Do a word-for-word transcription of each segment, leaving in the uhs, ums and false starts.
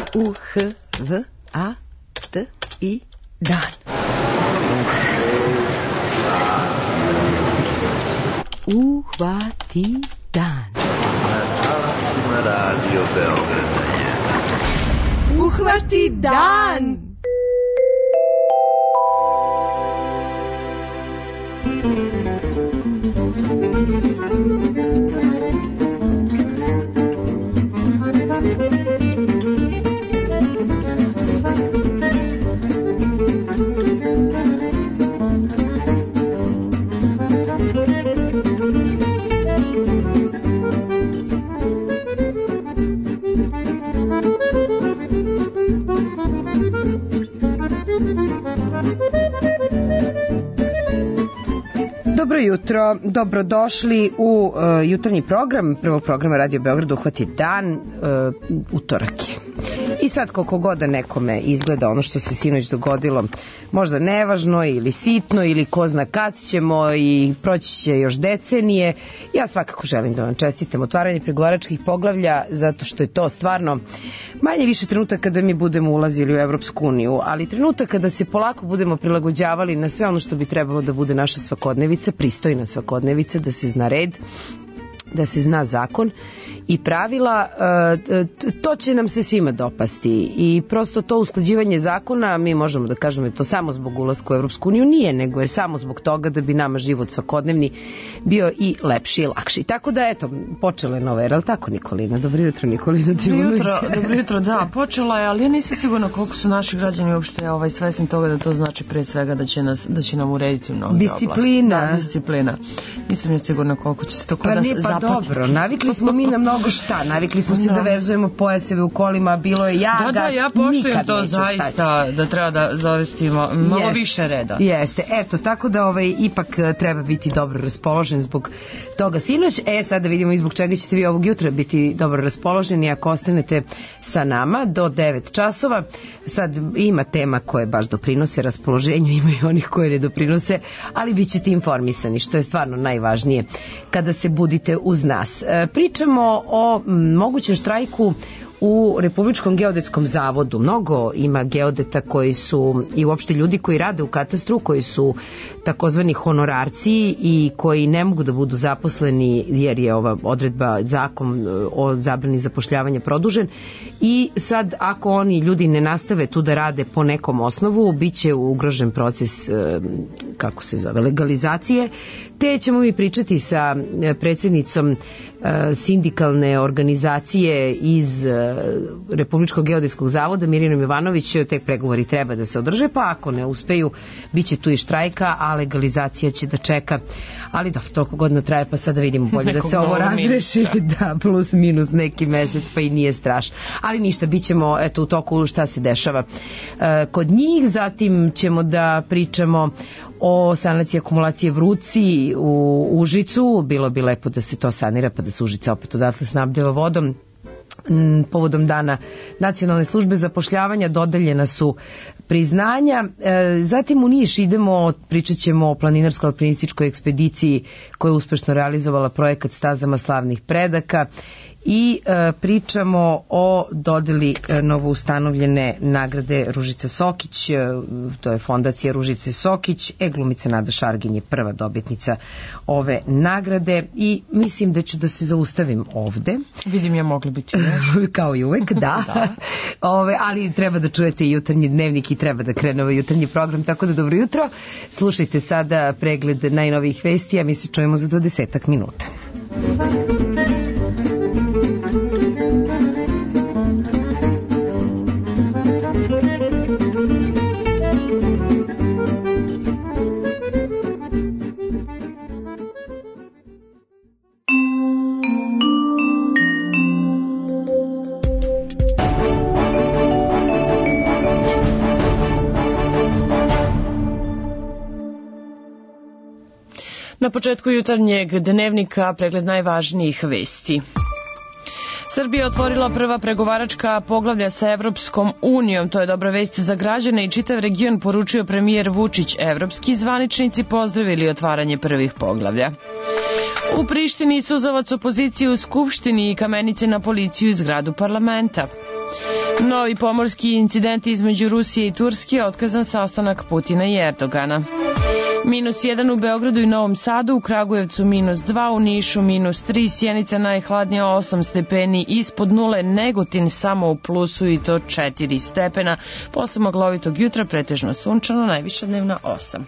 U H V A T I Dan. Uhvati dan. Na talasima Radio Beograda je Uhvati dan. Dobro jutro, dobrodošli u uh, jutarnji program prvog programa Radio Beograd Uhvati dan, uh, utorak je. I sad koliko god da nekome izgleda ono što se sinoć dogodilo, možda nevažno ili sitno ili ko zna kad ćemo i proći će još decenije, ja svakako želim da vam čestitam otvaranje pregovaračkih poglavlja, zato što je to stvarno manje više trenutak kada mi budemo ulazili u Evropsku uniju, ali trenutak kada se polako budemo prilagođavali na sve ono što bi trebalo da bude naša svakodnevica, pristojna svakodnevica, da se zna red, da se zna zakon i pravila, to će nam se svima dopasti i prosto to usklađivanje zakona, mi možemo da kažemo da je to samo zbog ulaska u Evropsku uniju, nije, nego je samo zbog toga da bi nama život svakodnevni bio i lepši i lakši. Tako da, eto, počela je nova era, ali tako, Nikolina? Dobro jutro, Nikolina. Dobro jutro, dobro jutro, da, počela je, ali ja nisam sigurna koliko su naši građani uopšte ovaj, svesni toga da to znači pre svega da će, nas, da će nam urediti mnogo disciplina. Da, disciplina. Nisam ja sigurna koliko će se to kod pa nas nije, pa zapatiti. Dobro, navikli smo mi na mnogo šta, navikli smo se da, da vezujemo pojaseve u kolima, bilo je jaga, da, da, ja poštujem to zaista, stati. Da treba da zavestimo malo Jest. više reda. Jeste, eto, tako da ovaj, ipak treba biti dobro raspoložen zbog toga sinoć. E, sad da vidimo i zbog čega ćete vi ovog jutra biti dobro raspoloženi ako ostanete sa nama do devet časova. Sad ima tema koje baš doprinose raspoloženju, ima i onih koje ne doprinose, ali bit ćete informisani, što je stvarno najvažnije kada se budite uz nas. E, pričamo o m, mogućem štrajku u Republičkom geodetskom zavodu. Mnogo ima geodeta koji su i uopšte ljudi koji rade u katastru, koji su takozvani honorarci i koji ne mogu da budu zaposleni jer je ova odredba, zakon o zabrani zapošljavanja produžen i sad ako oni ljudi ne nastave tu da rade po nekom osnovu, bit će ugrožen proces, kako se zove, legalizacije, te ćemo mi pričati sa predsjednicom sindikalne organizacije iz Republičkog geodetskog zavoda Mirjanom Jovanović. Tek pregovori treba da se održe, pa ako ne uspeju bit će tu i štrajka, a legalizacija će da čeka, ali dobro, toliko godina traje, pa sada vidimo bolje da se ovo razreši, da, plus minus neki mesec, pa i nije strašno, ali ništa, bit ćemo eto u toku šta se dešava e, kod njih. Zatim ćemo da pričamo o sanaciji akumulacije Vruci u Užicu. Bilo bi lepo da se to sanira pa da se Užica opet odatle snabdeva vodom. Povodom dana Nacionalne službe zapošljavanja dodeljena su priznanja. Zatim u Niš idemo, pričat ćemo o planinarsko-alpinističkoj ekspediciji koja je uspešno realizovala projekat Stazama slavnih predaka i e, pričamo o dodeli e, novoustanovljene nagrade Ružica Sokić, e, to je fondacija Ružice Sokić, e glumica Nada Šargin je prva dobitnica ove nagrade i mislim da ću da se zaustavim ovde. Vidim ja mogli biti kao i uvek, da, da. Ove, ali treba da čujete i jutarnji dnevnik i treba da krene ovaj jutarnji program, tako da dobro jutro, slušajte sada pregled najnovijih vesti, a mi se čujemo za dvadesetak minuta. Na početku jutarnjeg dnevnika pregled najvažnijih vesti. Srbija otvorila prva pregovaračka poglavlja sa Evropskom unijom. To je dobra vest za građane i čitav region, poručio premijer Vučić. Evropski zvaničnici pozdravili otvaranje prvih poglavlja. U Prištini suzavac opozicije u Skupštini i kamenice na policiju i zgradu parlamenta. Novi pomorski incident između Rusije i Turske, otkazan sastanak Putina i Erdogana. Minus jedan u Beogradu i Novom Sadu, u Kragujevcu minus dva, u Nišu minus tri, Sjenica najhladnija osam stepeni, ispod nule, Negotin samo u plusu i to četiri stepena. Posle maglovitog jutra pretežno sunčano, najviša dnevna osam.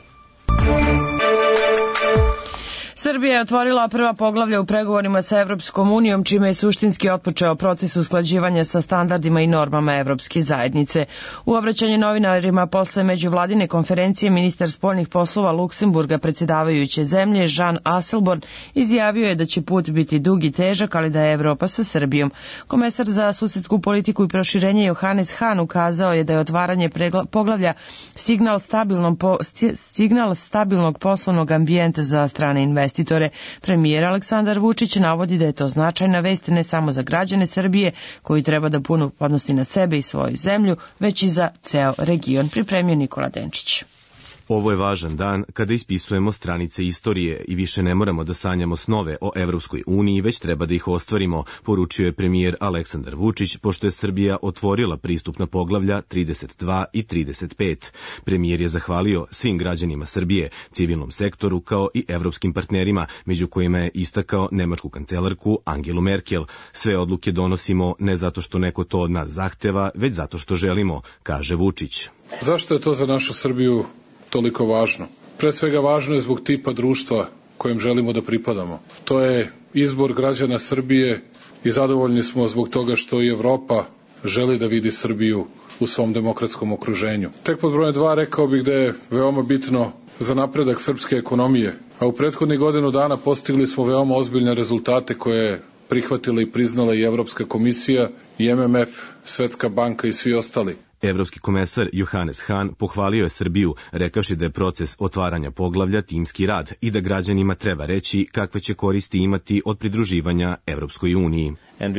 Srbija je otvorila prva poglavlja u pregovorima sa Evropskom unijom, čime je suštinski otpočeo proces usklađivanja sa standardima i normama Evropske zajednice. U obraćanju novinarima posle međuvladine konferencije ministar spoljnih poslova Luksemburga predsjedavajuće zemlje Jean Asselborn izjavio je da će put biti dug i težak, ali da je Evropa sa Srbijom. Komesar za susedsku politiku i proširenje Johannes Hahn ukazao je da je otvaranje poglavlja signal, stabilnom po, signal stabilnog poslovnog ambijenta za strane investicije. Premijer Aleksandar Vučić navodi da je to značajna vest ne samo za građane Srbije, koji treba da puno odnosi na sebe i svoju zemlju, već i za ceo region. Pripremio Nikola Denčić. Ovo je važan dan kada ispisujemo stranice istorije i više ne moramo da sanjamo snove o Evropskoj uniji, već treba da ih ostvarimo, poručio je premijer Aleksandar Vučić, pošto je Srbija otvorila pristupna poglavlja trideset dva i trideset pet. Premijer je zahvalio svim građanima Srbije, civilnom sektoru kao i evropskim partnerima, među kojima je istakao nemačku kancelarku Angelu Merkel. Sve odluke donosimo ne zato što neko to od nas zahteva, već zato što želimo, kaže Vučić. Zašto je to za našu Srbiju toliko važno? Pre svega važno je zbog tipa društva kojem želimo da pripadamo. To je izbor građana Srbije i zadovoljni smo zbog toga što i Evropa želi da vidi Srbiju u svom demokratskom okruženju. Tek pod brojem dva rekao bih da je veoma bitno za napredak srpske ekonomije, a u prethodnih godinu dana postigli smo veoma ozbiljne rezultate koje je prihvatila i priznala i Evropska komisija i M M F, Svetska banka i svi ostali. Evropski komesar Johannes Hahn pohvalio je Srbiju, rekavši da je proces otvaranja poglavlja timski rad i da građanima treba reći kakve će koristi imati od pridruživanja Evropskoj uniji.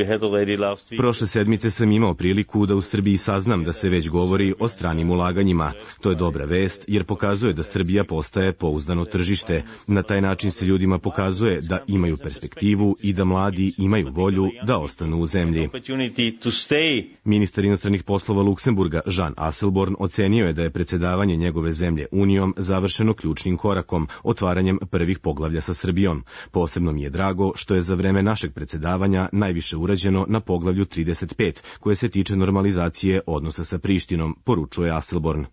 Prošle sedmice sam imao priliku da u Srbiji saznam da se već govori o stranim ulaganjima. To je dobra vest jer pokazuje da Srbija postaje pouzdano tržište. Na taj način se ljudima pokazuje da imaju perspektivu i da mladi imaju volju da ostanu u zemlji. Ministar inostranih poslova Luksemburga Jean Asselborn ocenio je da je predsjedavanje njegove zemlje Unijom završeno ključnim korakom, otvaranjem prvih poglavlja sa Srbijom. Posebno mi je drago što je za vreme našeg predsjedavanja najviše urađeno na poglavlju trideset pet, koje se tiče normalizacije odnosa sa Prištinom, poručuje Asselborn.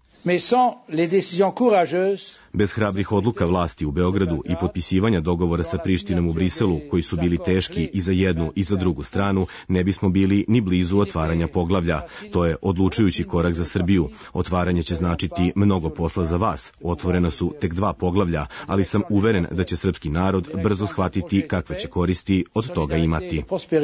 Bez hrabrih odluka vlasti u Beogradu i potpisivanja dogovora sa Prištinom u Briselu, koji su bili teški i za jednu i za drugu stranu, ne bismo bili ni blizu otvaranja poglavlja. To je odlučujući korak za Srbiju. Otvaranje će značiti mnogo posla za vas. Otvorena su tek dva poglavlja, ali sam uveren da će srpski narod brzo shvatiti kakve će koristi od toga imati.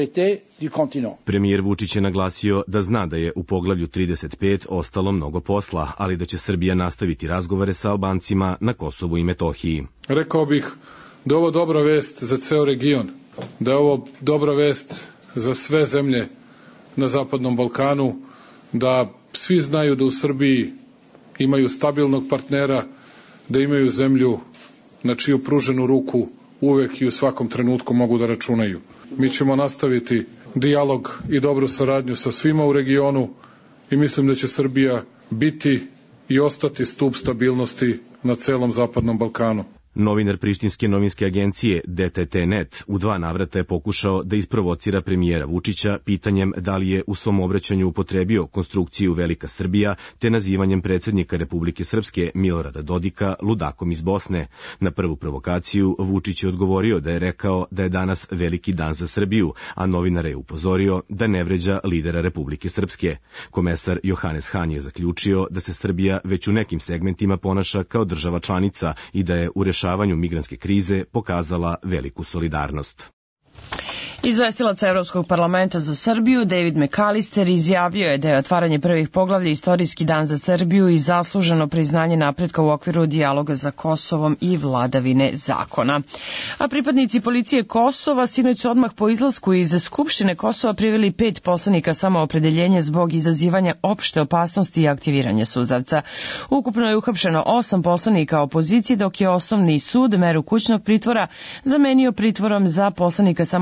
Premijer Vučić je naglasio da zna da je u poglavlju trideset pet ostalo mnogo posla, ali da će Srbija nastaviti razgovore sa Albancima na Kosovu i Metohiji. Rekao bih da je ovo dobra vest za ceo region, da je ovo dobra vest za sve zemlje na Zapadnom Balkanu, da svi znaju da u Srbiji imaju stabilnog partnera, da imaju zemlju na čiju pruženu ruku uvek i u svakom trenutku mogu da računaju. Mi ćemo nastaviti dijalog i dobru saradnju sa svima u regionu i mislim da će Srbija biti i ostati stup stabilnosti na celom Zapadnom Balkanu. Novinar Prištinske novinske agencije D T T net u dva navrata je pokušao da isprovocira premijera Vučića pitanjem da li je u svom obraćanju upotrebio konstrukciju Velika Srbija te nazivanjem predsjednika Republike Srpske Milorada Dodika ludakom iz Bosne. Na prvu provokaciju Vučić je odgovorio da je rekao da je danas veliki dan za Srbiju, a novinar je upozorio da ne vređa lidera Republike Srpske. Komesar Johannes Hahn je zaključio da se Srbija već u nekim segmentima ponaša kao država članica i da je u rešavanju migrantske krize pokazala veliku solidarnost. Izvestilac Evropskog parlamenta za Srbiju David McAllister izjavio je da je otvaranje prvih poglavlja istorijski dan za Srbiju i zasluženo priznanje napretka u okviru dijaloga za Kosovom i vladavine zakona. A pripadnici policije Kosova sinoć su odmah po izlasku iz Skupštine Kosova priveli pet poslanika samoopredeljenja zbog izazivanja opšte opasnosti i aktiviranja suzavca. Ukupno je uhapšeno osam poslanika opozicije, dok je osnovni sud meru kućnog pritvora zamenio pritvorom za poslanika samoopredeljenja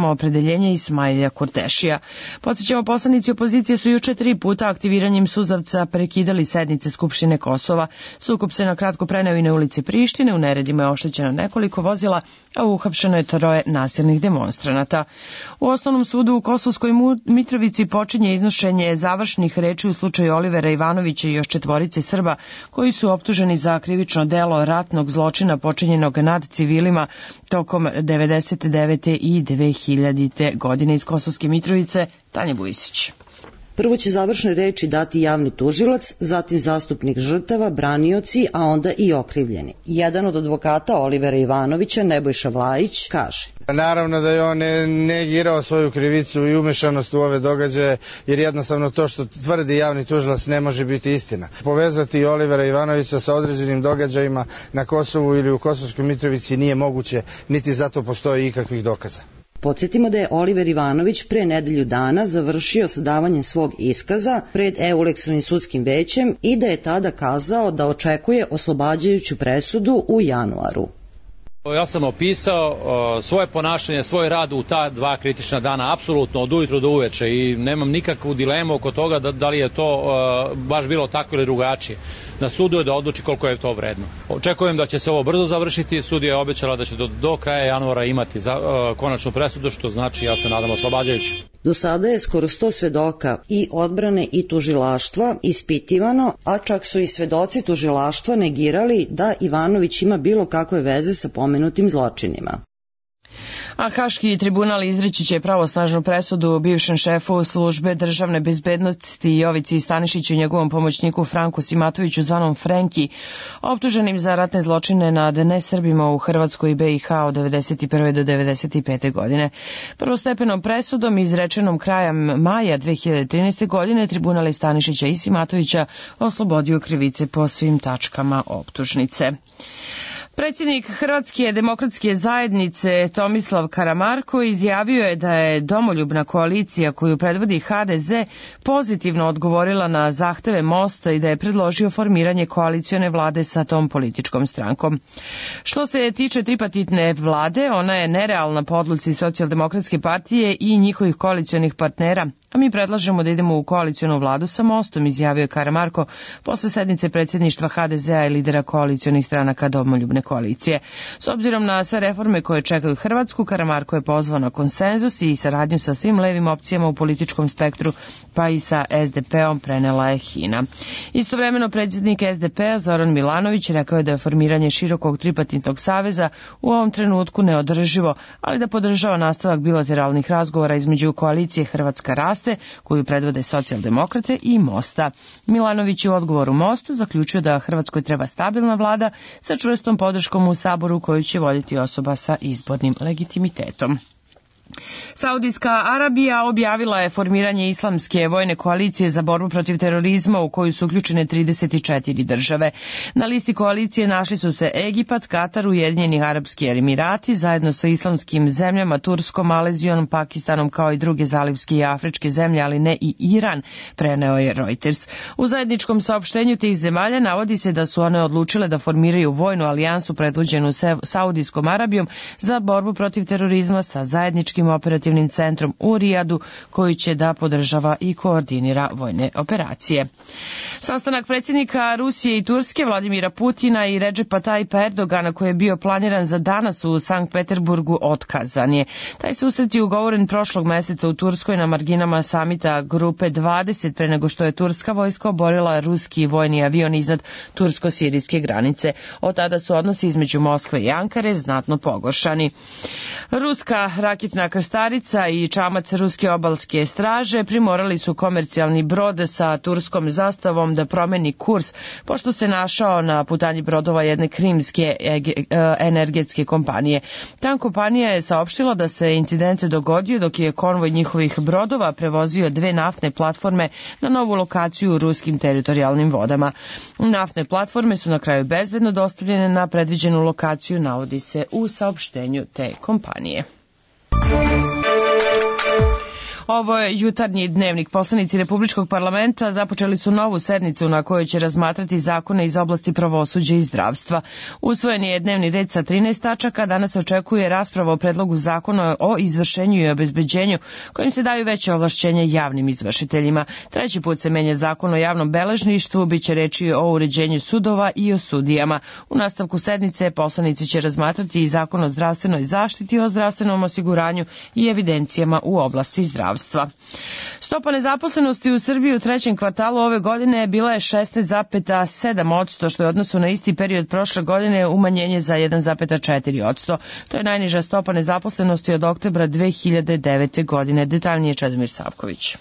opredeljenja Ismaila Kurtešija. Podsjećamo, poslanici opozicije su juče tri puta aktiviranjem suzavca prekidali sednice Skupštine Kosova. Sukob se na kratko preneo i na ulici Prištine, u neredima je oštećeno nekoliko vozila, a uhapšeno je troje nasilnih demonstranata. U Osnovnom sudu u Kosovskoj Mitrovici počinje iznošenje završnih reči u slučaju Olivera Ivanovića i još četvorice Srba koji su optuženi za krivično delo ratnog zločina počinjenog nad civilima tokom devedeset devete i dve hiljadite. godine. Iz Kosovske Mitrovice, Tanja Bujisić. Prvo će završne reči dati javni tužilac, zatim zastupnik žrtava, branioci, a onda i okrivljeni. Jedan od advokata Olivera Ivanovića, Nebojša Vlajić, kaže: Naravno da je on negirao svoju krivicu i umešanost u ove događaje, jer jednostavno to što tvrdi javni tužilac ne može biti istina. Povezati Olivera Ivanovića sa određenim događajima na Kosovu ili u Kosovskoj Mitrovici nije moguće, niti zato postoji ikakvih dokaza. Podsjetimo da je Oliver Ivanović pre nedelju dana završio sa davanjem svog iskaza pred Eulexovim sudskim većem i da je tada kazao da očekuje oslobađajuću presudu u januaru. Ja sam opisao uh, svoje ponašanje, svoj rad u ta dva kritična dana, apsolutno od ujutru do uveče, i nemam nikakvu dilemu oko toga da, da li je to uh, baš bilo tako ili drugačije. Na sudu je da odluči koliko je to vredno. Očekujem da će se ovo brzo završiti, sudija je obećala da će do, do kraja januara imati za, uh, konačnu presudu, što znači, ja se nadam, oslobađajući. Do sada je skoro sto svedoka i odbrane i tužilaštva ispitivano, a čak su i svedoci tužilaštva negirali da Ivanović ima bilo kakve veze sa pomenutim zločinima. A Haški tribunal izreći će pravosnažnu presudu bivšem šefu službe državne bezbednosti Jovici Stanišiću i njegovom pomoćniku Franku Simatoviću zvanom Frenki, optuženim za ratne zločine nad nesrbima u Hrvatskoj i be i ha od devedeset prve do devedeset pete. godine. Prvostepenom presudom izrečenom krajem maja dve hiljade trinaeste. godine tribunal je Stanišića i Simatovića oslobodio krivice po svim tačkama optužnice. Predsjednik Hrvatske demokratske zajednice Tomislav Karamarko izjavio je da je domoljubna koalicija koju predvodi ha de ze pozitivno odgovorila na zahteve Mosta i da je predložio formiranje koalicione vlade sa tom političkom strankom. Što se tiče tripartitne vlade, ona je nerealna po odluci Socijaldemokratske partije i njihovih koalicionih partnera, a mi predlažemo da idemo u koalicionu vladu sa Mostom, izjavio je Karamarko posle sednice predsjedništva ha de zea i lidera koalicionih stranaka domoljubne koalicije. S obzirom na sve reforme koje čekaju Hrvatsku, Karamarko je pozvao na konsenzus i saradnju sa svim levim opcijama u političkom spektru, pa i sa es de peom, prenela je Hina. Istovremeno predsjednik es de pea Zoran Milanović rekao je da je formiranje širokog tripartitnog saveza u ovom trenutku neodrživo, ali da podržava nastavak bilateralnih razgovora između koalicije Hrvatska raste, koju predvode Socijaldemokrate, i Mosta. Milanović je u odgovoru Mostu zaključio da Hrvatskoj treba stabilna vlada sa čvrstom podrškom u Saboru koju će voditi osoba sa izbornim legitimitetom. Saudijska Arabija objavila je formiranje islamske vojne koalicije za borbu protiv terorizma u koju su uključene trideset četiri države. Na listi koalicije našli su se Egipat, Katar, Ujedinjeni Arapski Emirati, zajedno sa islamskim zemljama, Turskom, Malezijom, Pakistanom, kao i druge zalivske i afričke zemlje, ali ne i Iran, preneo je Reuters. U zajedničkom saopštenju tih zemalja navodi se da su one odlučile da formiraju vojnu alijansu predvođenu Saudijskom Arabijom za borbu protiv terorizma sa zajedničkim operativnim centrom u Rijadu, koji će da podržava i koordinira vojne operacije. Sastanak predsjednika Rusije i Turske Vladimira Putina i Redžepa Tajipa Erdogana, koji je bio planiran za danas u Sankt Peterburgu, otkazan je. Taj susret je ugovoren prošlog meseca u Turskoj na marginama samita Grupe dvadeset, pre nego što je turska vojska oborila ruski vojni avion iznad tursko-sirijske granice. Od tada su odnosi između Moskve i Ankare znatno pogoršani. Ruska raketna krstarica i čamac ruske obalske straže primorali su komercijalni brod sa turskom zastavom da promeni kurs, pošto se našao na putanji brodova jedne krimske energetske kompanije. Ta kompanija je saopštila da se incident dogodio dok je konvoj njihovih brodova prevozio dve naftne platforme na novu lokaciju u ruskim teritorijalnim vodama. Naftne platforme su na kraju bezbedno dostavljene na predviđenu lokaciju, navodi se u saopštenju te kompanije. Ovo je jutarnji dnevnik. Poslanici Republičkog parlamenta započeli su novu sednicu na kojoj će razmatrati zakone iz oblasti pravosuđa i zdravstva. Usvojen je dnevni red sa trinaest tačaka. Danas se očekuje rasprava o predlogu zakona o izvršenju i obezbeđenju kojim se daju veće ovlašćenja javnim izvršiteljima. Treći put se menja zakon o javnom beležništvu, biće reči o uređenju sudova i o sudijama. U nastavku sednice poslanici će razmatrati i zakon o zdravstvenoj zaštiti, o zdravstvenom osiguranju i evidencijama u oblasti zdravstva. Stopa nezaposlenosti u Srbiji u trećem kvartalu ove godine bila je šesnaest zarez sedam posto, što je u odnosu na isti period prošle godine umanjenje za jedan zarez četiri posto. To je najniža stopa nezaposlenosti od oktobra dve hiljade devete. godine. Detaljnije Čedomir Savković.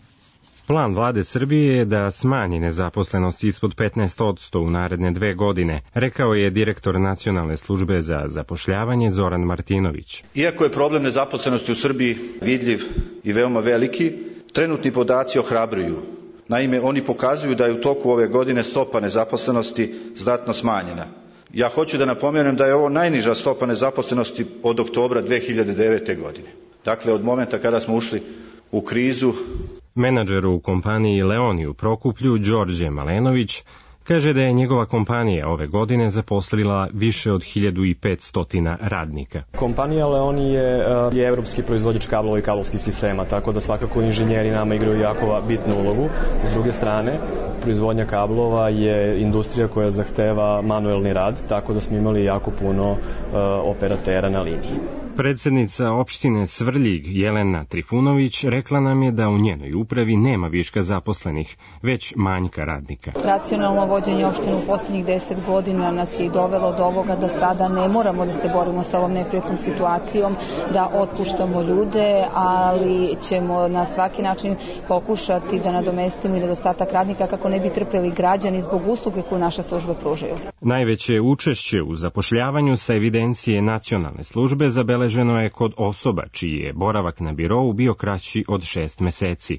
Plan vlade Srbije je da smanji nezaposlenost ispod petnaest posto u naredne dve godine, rekao je direktor Nacionalne službe za zapošljavanje Zoran Martinović. Iako je problem nezaposlenosti u Srbiji vidljiv i veoma veliki, trenutni podaci ohrabruju. Naime, oni pokazuju da je u toku ove godine stopa nezaposlenosti znatno smanjena. Ja hoću da napomenem da je ovo najniža stopa nezaposlenosti od oktobra dve hiljade devete. godine. Dakle, od momenta kada smo ušli u krizu. Menadžer u kompaniji Leoni u Prokuplju, Đorđe Malenović, kaže da je njegova kompanija ove godine zaposlila više od hiljadu petsto radnika. Kompanija Leoni je, je evropski proizvođač kablova i kablovskih sistema, tako da svakako inženjeri nama igraju jako bitnu ulogu. S druge strane, proizvodnja kablova je industrija koja zahteva manuelni rad, tako da smo imali jako puno uh, operatera na liniji. Predsednica opštine Svrljig Jelena Trifunović rekla nam je da u njenoj upravi nema viška zaposlenih, već manjka radnika. Racionalno vođenje opštine u posljednjih deset godina nas je dovelo do ovoga da sada ne moramo da se borimo sa ovom neprijatnom situacijom, da otpuštamo ljude, ali ćemo na svaki način pokušati da nadomestimo i nedostatak radnika kako ne bi trpeli građani zbog usluge koju naše službe pružaju. Najveće učešće u zapošljavanju sa evidencije Nacionalne službe zabeleženo Zabeleženo je kod osoba čiji je boravak na birou bio kraći od šest meseci.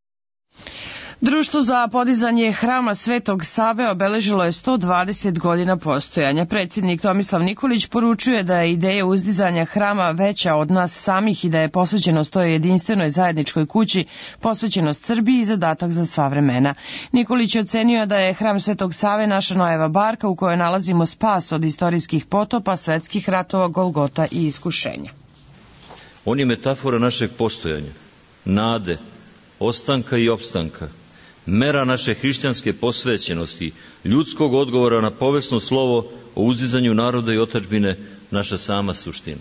Društvo za podizanje hrama Svetog Save obeležilo je sto dvadeset godina postojanja. Predsjednik Tomislav Nikolić poručuje da je ideja uzdizanja hrama veća od nas samih i da je posvećenost toj jedinstvenoj zajedničkoj kući, posvećenost Srbiji i zadatak za sva vremena. Nikolić je ocenio da je hram Svetog Save naša Noeva barka u kojoj nalazimo spas od istorijskih potopa, svetskih ratova, golgota i iskušenja. On je metafora našeg postojanja, nade, ostanka i opstanka, mera naše hrišćanske posvećenosti, ljudskog odgovora na povesno slovo o uzdizanju naroda i otadžbine, naša sama suština.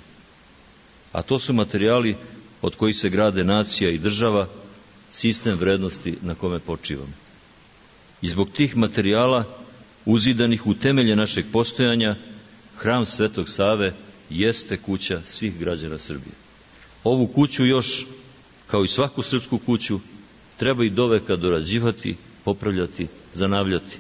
A to su materijali od kojih se grade nacija i država, sistem vrednosti na kome počivamo. I zbog tih materijala, uzidanih u temelje našeg postojanja, hram Svetog Save jeste kuća svih građana Srbije. Ovu kuću još, kao i svaku srpsku kuću, treba i doveka dorađivati, popravljati, zanavljati.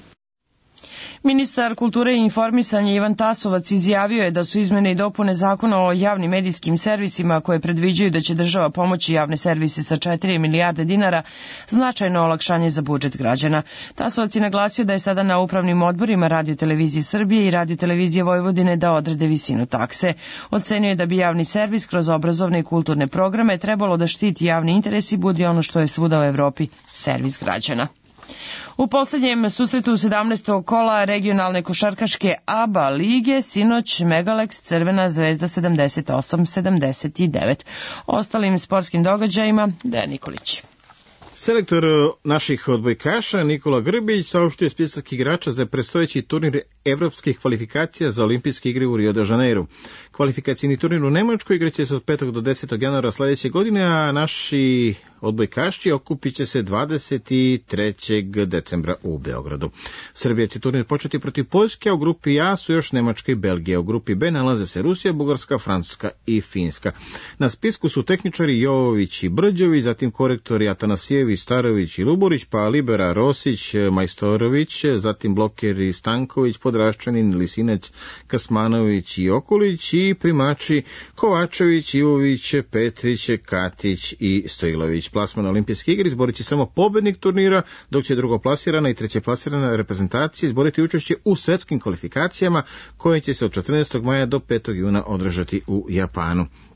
Ministar kulture i informisanja Ivan Tasovac izjavio je da su izmene i dopune zakona o javnim medijskim servisima koje predviđaju da će država pomoći javne servise sa četiri milijarde dinara značajno olakšanje za budžet građana. Tasovac je naglasio da je sada na upravnim odborima Radio-televizije Srbije i Radio-televizije Vojvodine da odrede visinu takse. Ocenio je da bi javni servis kroz obrazovne i kulturne programe trebalo da štiti javni interes i budi ono što je svuda u Evropi servis građana. U poslednjem susretu sedamnaestog kola regionalne košarkaške A B A lige sinoć Megalex Crvena zvezda sedamdeset osam sedamdeset devet. Ostalim sportskim događajima Dejan Nikolić. Selektor naših odbojkaša Nikola Grbić saopštio spisak igrača za predstojeći turnir evropskih kvalifikacija za olimpijske igre u Rio de Janeiro. Kvalifikacijni turnir u Nemačkoj igraće se od petog do desetog januara sledeće godine, a naši odbojkaši okupit će se dvadeset trećeg decembra u Beogradu. Srbija će turnir početi protiv Poljske, a u grupi A su još Nemačka i Belgija. U grupi B nalaze se Rusija, Bugarska, Francuska i Finska. Na spisku su tehničari Jovović i Brđović, zatim korektori Atanasijević, Starović i Luburić, pa Libera Rosić, Majstorović, zatim blokeri Stanković, Podraščanin, Lisinec, Kasmanović i Okulić i primači Kovačević, Ivović, Petrić, Katić i Stojlović. Plasman olimpijske igre izborit će samo pobednik turnira, dok će drugoplasirana i trećeplasirana reprezentacija izboriti učešće u svetskim kvalifikacijama koje će se od četrnaestog maja do petog juna održati u Japanu.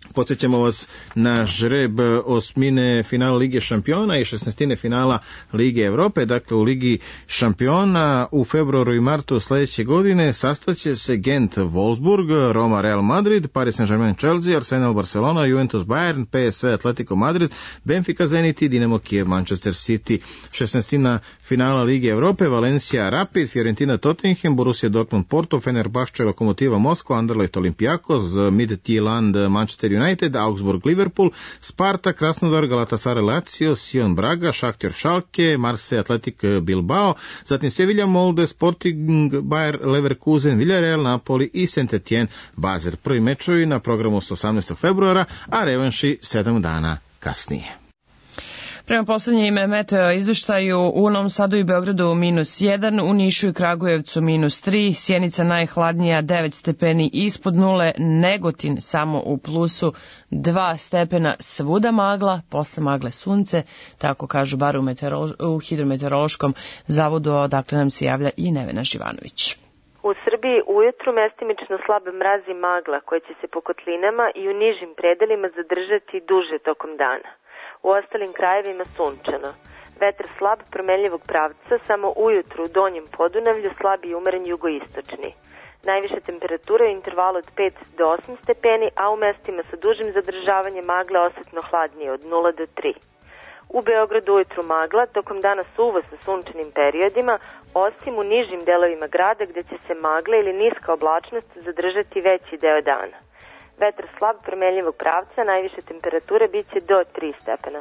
Podsjećamo vas na žreb osmine finala Lige šampiona i šesnaestine finala Lige Evrope. Dakle, u Ligi šampiona u februaru i martu sledeće godine sastaće se Gent Wolfsburg, Roma Real Madrid, Paris Saint-Germain Chelsea, Arsenal Barcelona, Juventus Bayern, P S V Atletico Madrid, Benfica Zenit i Dinamo Kijev Manchester City. šesnaestina finala Lige Evrope, Valencia Rapid, Fiorentina Tottenham, Borussia Dortmund Porto, Fenerbahče Lokomotiva Moskva, Anderlecht Olympiakos, Midtjylland Manchester United, Augsburg Liverpool, Sparta Krasnodar, Galatasaray Lazio, Sion Braga, Shakhtar Schalke, Marseille Athletic Bilbao, zatim Sevilla Molde, Sporting Bayer Leverkusen, Villarreal Napoli i Saint-Étienne Basel. Prvi mečovi na programu s osamnaestog februara, a revanši sedam dana kasnije. Prema poslednjim meteo izveštaju u Novom Sadu i Beogradu minus jedan, u Nišu i Kragujevcu minus tri, Sjenica najhladnija devet stepeni ispod nule, Negotin samo u plusu dva stepena, svuda magla, posle magle sunce, tako kažu bar u, u hidrometeorološkom zavodu, odakle nam se javlja i Nevena Živanović. U Srbiji ujutru mestimično slab mraz i magla koje će se po kotlinama i u nižim predelima zadržati duže tokom dana. U ostalim krajevima sunčano. Vetar slab promenljivog pravca, samo ujutru u donjem Podunavlju slab i umeren jugoistočni. Najviše temperature u intervalu od pet do osam stepeni, a u mestima sa dužim zadržavanjem magle osetno hladnije od nula do tri. U Beogradu ujutru magla, tokom dana suvo sa sunčanim periodima, osim u nižim delovima grada gde će se magla ili niska oblačnost zadržati veći deo dana. Vetar slab promenljivog pravca, najviše temperature biće do tri stepena.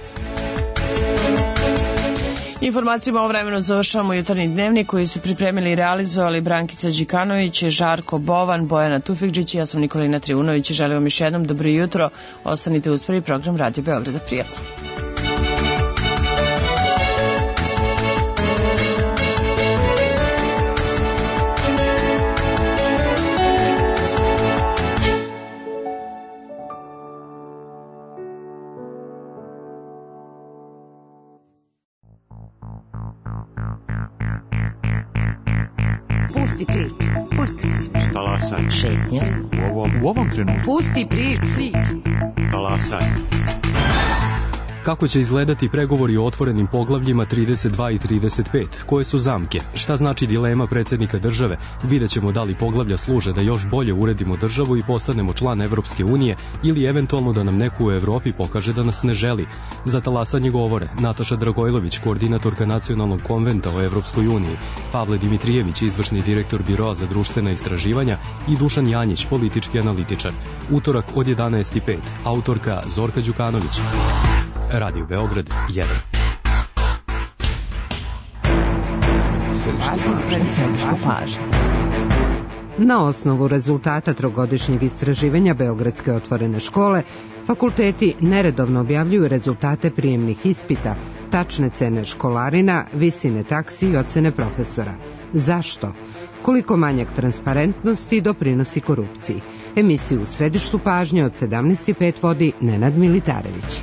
Informacijama o vremenu završavamo jutarnji dnevnik koji su pripremili i realizovali Brankica Đikanović, Žarko Bovan, Bojana Tufikđić i ja sam Nikolina Trivunović i želim vam još jednom dobro jutro. Ostanite uz prvi program Radio Beograda. Prijatno. Pusti priču. Pusti priču. Talasaj. Šetnja. U ovom, u ovom trenutku. Pusti priču. Talasaj. Kako će izgledati pregovori o otvorenim poglavljima trideset dva i trideset pet? Koje su zamke? Šta znači dilema predsjednika države? Vidjet ćemo da li poglavlja služe da još bolje uredimo državu i postanemo član Evropske unije ili eventualno da nam neko u Evropi pokaže da nas ne želi. Za talasanje govore Nataša Dragojlović, koordinatorka Nacionalnog konventa o Evropskoj uniji, Pavle Dimitrijević, izvršni direktor Biroa za društvena istraživanja i Dušan Janjić, politički analitičar. Utorak od jedanaest i pet. Autorka Zorka Đukanović. Radio Beograd jedan. Na osnovu rezultata trogodišnjeg istraživanja Beogradske otvorene škole, fakulteti neredovno objavljuju rezultate prijemnih ispita, tačne cene školarina, visine taksi i ocene profesora. Zašto? Koliko manjak transparentnosti doprinosi korupciji? Emisiju U središtu pažnje od sedamnaest i pet vodi Nenad Militarević.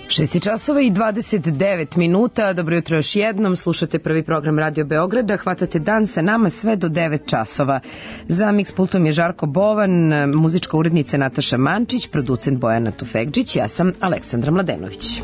šest časova i dvadeset devet minuta, dobro jutro još jednom, slušate prvi program Radio Beograda, hvatate dan sa nama sve do devet časova. Za Mix pultom je Žarko Bovan, muzička urednica Nataša Mančić, producent Bojana Tufekđić, ja sam Aleksandra Mladenović.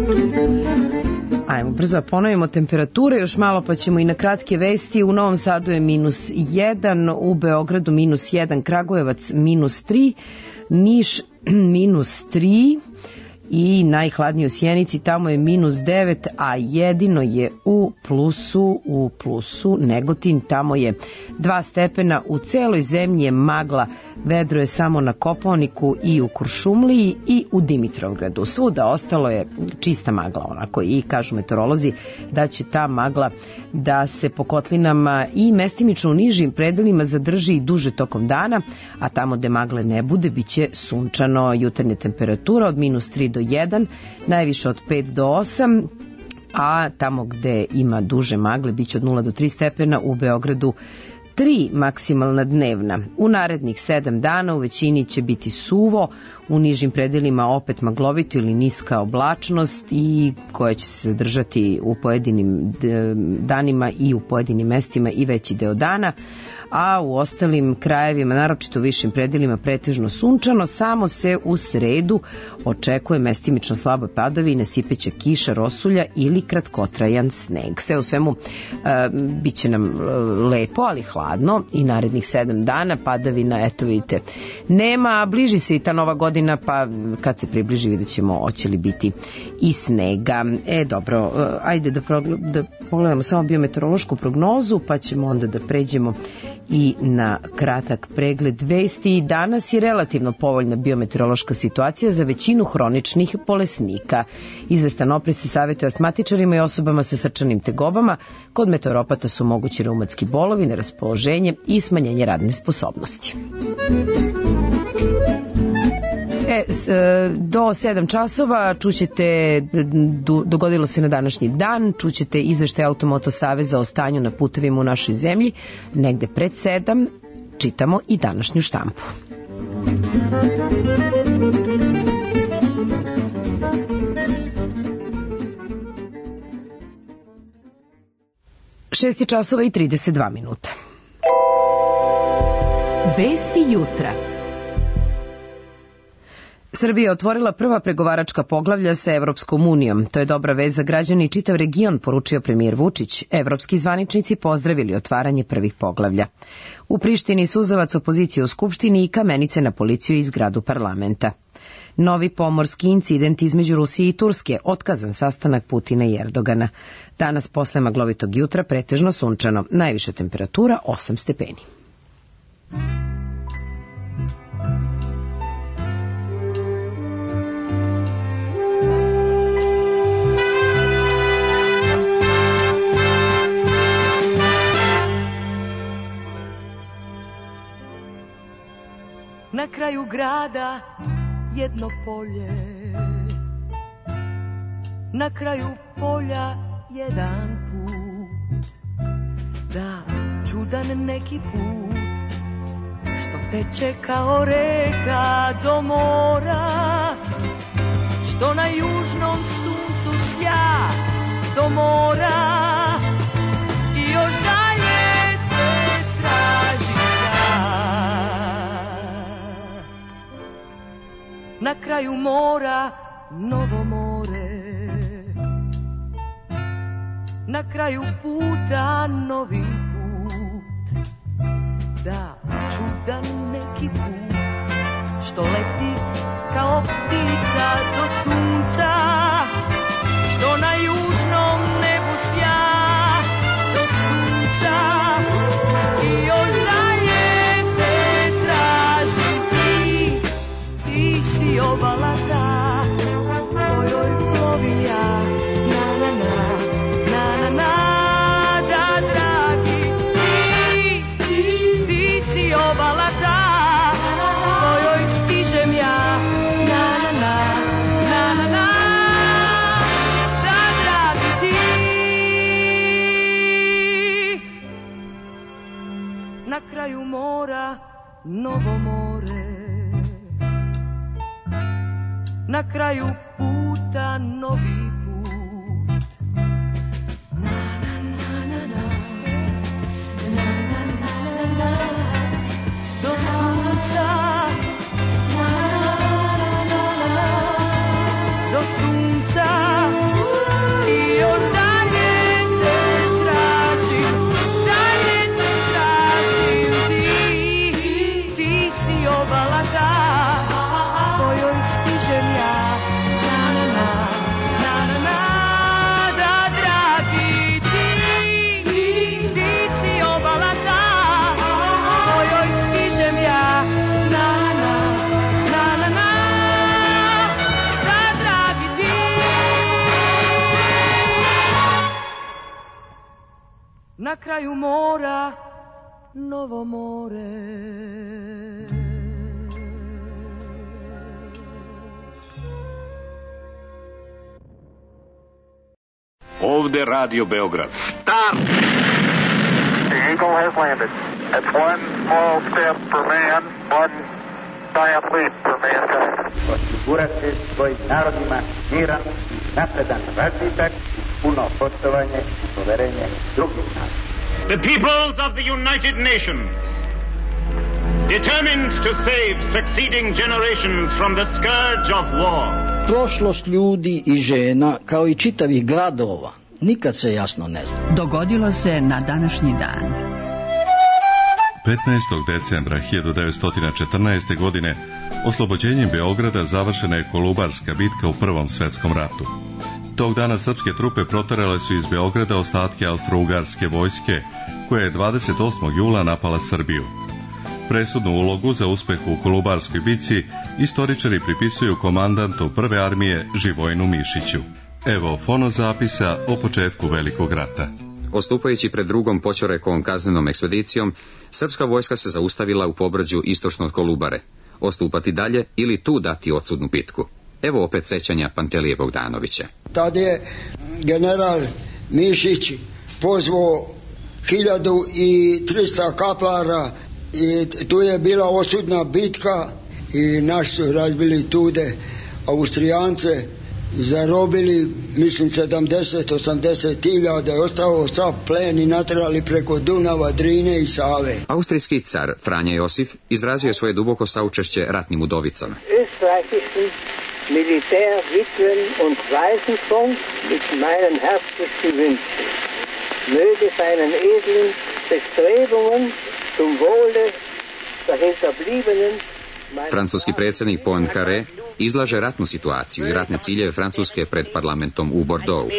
Ajmo brzo da ponovimo temperature, još malo pa ćemo i na kratke vesti. U Novom Sadu je minus jedan, u Beogradu minus jedan, Kragujevac minus tri, Niš minus tri, i najhladnije u Sjenici, tamo je minus devet, a jedino je u plusu, u plusu Negotin, tamo je dva stepena, u celoj zemlji je magla, vedro je samo na Kopaoniku i u Kuršumliji i u Dimitrovgradu. Svuda ostalo je čista magla, onako, i kažu meteorolozi da će ta magla da se po kotlinama i mestimično u nižim predelima zadrži i duže tokom dana, a tamo gde magle ne bude, bit će sunčano. Jutarnja temperatura od minus tri do jedan, najviše od pet do osam, a tamo gde ima duže magle biće od nula do tri stepena, u Beogradu tri maksimalna dnevna. U narednih sedam dana u većini će biti suvo, u nižim predelima opet maglovito ili niska oblačnost i koja će se zadržati u pojedinim danima i u pojedinim mestima i veći deo dana, a u ostalim krajevima, naročito u višim predelima, pretežno sunčano, samo se u sredu očekuje mestimično slabe padavine, sipeća kiša, rosulja ili kratkotrajan sneg. Sve u svemu e, bit će nam lepo, ali hladno i narednih sedam dana, padavina, eto vidite, nema, a bliži se i ta nova godina, pa kad se približi vidjet ćemo hoće li biti i snega. E, dobro, ajde da, progled, da pogledamo samo biometeorološku prognozu, pa ćemo onda da pređemo i na kratak pregled vesti. Danas je relativno povoljna biometeorološka situacija za većinu hroničnih bolesnika. Izvestan oprez se savjetuje astmatičarima i osobama sa srčanim tegobama. Kod meteoropata su mogući reumatski bolovi, neraspoloženje i smanjenje radne sposobnosti. E, s, do sedam časova čućete, dogodilo se na današnji dan, čućete izveštaj Automoto Saveza o stanju na putevima u našoj zemlji. Negde pred sedam čitamo i današnju štampu. šest časova i trideset dva minuta. Vesti jutra. Srbija je otvorila prva pregovaračka poglavlja sa Evropskom unijom. To je dobra vez za građani i čitav region, poručio premijer Vučić. Evropski zvaničnici pozdravili otvaranje prvih poglavlja. U Prištini suzavac opozicije u Skupštini i kamenice na policiju i zgradu parlamenta. Novi pomorski incident između Rusije i Turske, otkazan sastanak Putina i Erdogana. Danas posle maglovitog jutra pretežno sunčano, najviša temperatura osam stepeni. Na kraju grada jedno polje, na kraju polja jedan put, da čudan neki put, što teče kao reka do mora, što na južnom suncu sja do mora, i još dalje te traži. Na kraju mora novo more, na kraju puta novi put, da čudan neki put, što leti kao ptica do sunca, što na južnom nebu sja do sunca, i još dalje te tražim ti, ti si obala ta, kojoj plovim ja, na na na, na na na, da dragi, ti, ti, ti si obala ta, kojoj stižem ja, na na na, na na na, da dragi ti. Na kraju mora novo more, na kraju puta puta novi put. Na na na na na, na na na na na, do sunca, na na na na na, do sunca i još dalje te tražim, dalje te tražim. Ti, ti si obala ta kojoj stižem ja, na na na, na na na, da dragi ti, ti, ti si obala ta kojoj stižem ja, na na na, na na na, da dragi ti. Na kraju mora novo more. Ovde Radio Beograd. Stop! The Eagle has landed. That's one small step for man, one giant leap for mankind. Osigurate svojim narodima miran, napredan razvitak, puno poštovanje i poverenje drugih naroda. The peoples of the United Nations, determined to save succeeding generations from the scourge of war. Prošlost ljudi i žena, kao i čitavih gradova, nikad se jasno ne zna. Dogodilo se na današnji dan. petnaestog decembra hiljadu devetsto četrnaeste. godine oslobođenjem Beograda završena je Kolubarska bitka u Prvom svetskom ratu. Tog dana srpske trupe proterale su iz Beograda ostatke austro-ugarske vojske, koja je dvadeset osmog jula napala Srbiju. Presudnu ulogu za uspeh u Kolubarskoj bici istoričari pripisuju komandantu prve armije Živojinu Mišiću. Evo fonozapisa o početku Velikog rata. Ostupajući pred drugom Poćorekovom kaznenom ekspedicijom, srpska vojska se zaustavila u pobrađu istočno od Kolubare. Ostupati dalje ili tu dati odsudnu bitku. Evo opet sećanja Pantelije Bogdanovića. Tad je general Mišić pozvao hiljadu i trista kaplara i tu je bila osudna bitka i naši su razbili tude Austrijance, zarobili mislim sedamdeset osamdeset hiljada, je ostao sav plen i natrali preko Dunava, Drine i Save. Austrijski car Franja Josif izrazio svoje duboko saučešće ratnim udovicama. Österreichischen Militärwitwen und Waisenfonds mit meinen herzlichsten Wünschen. Möge seinen edlen Bestrebungen zum Wohle der Hinterbliebenen. Francuski predsjednik Poincaré izlaže ratnu situaciju i ratne ciljeve Francuske pred parlamentom u Bordeauxu.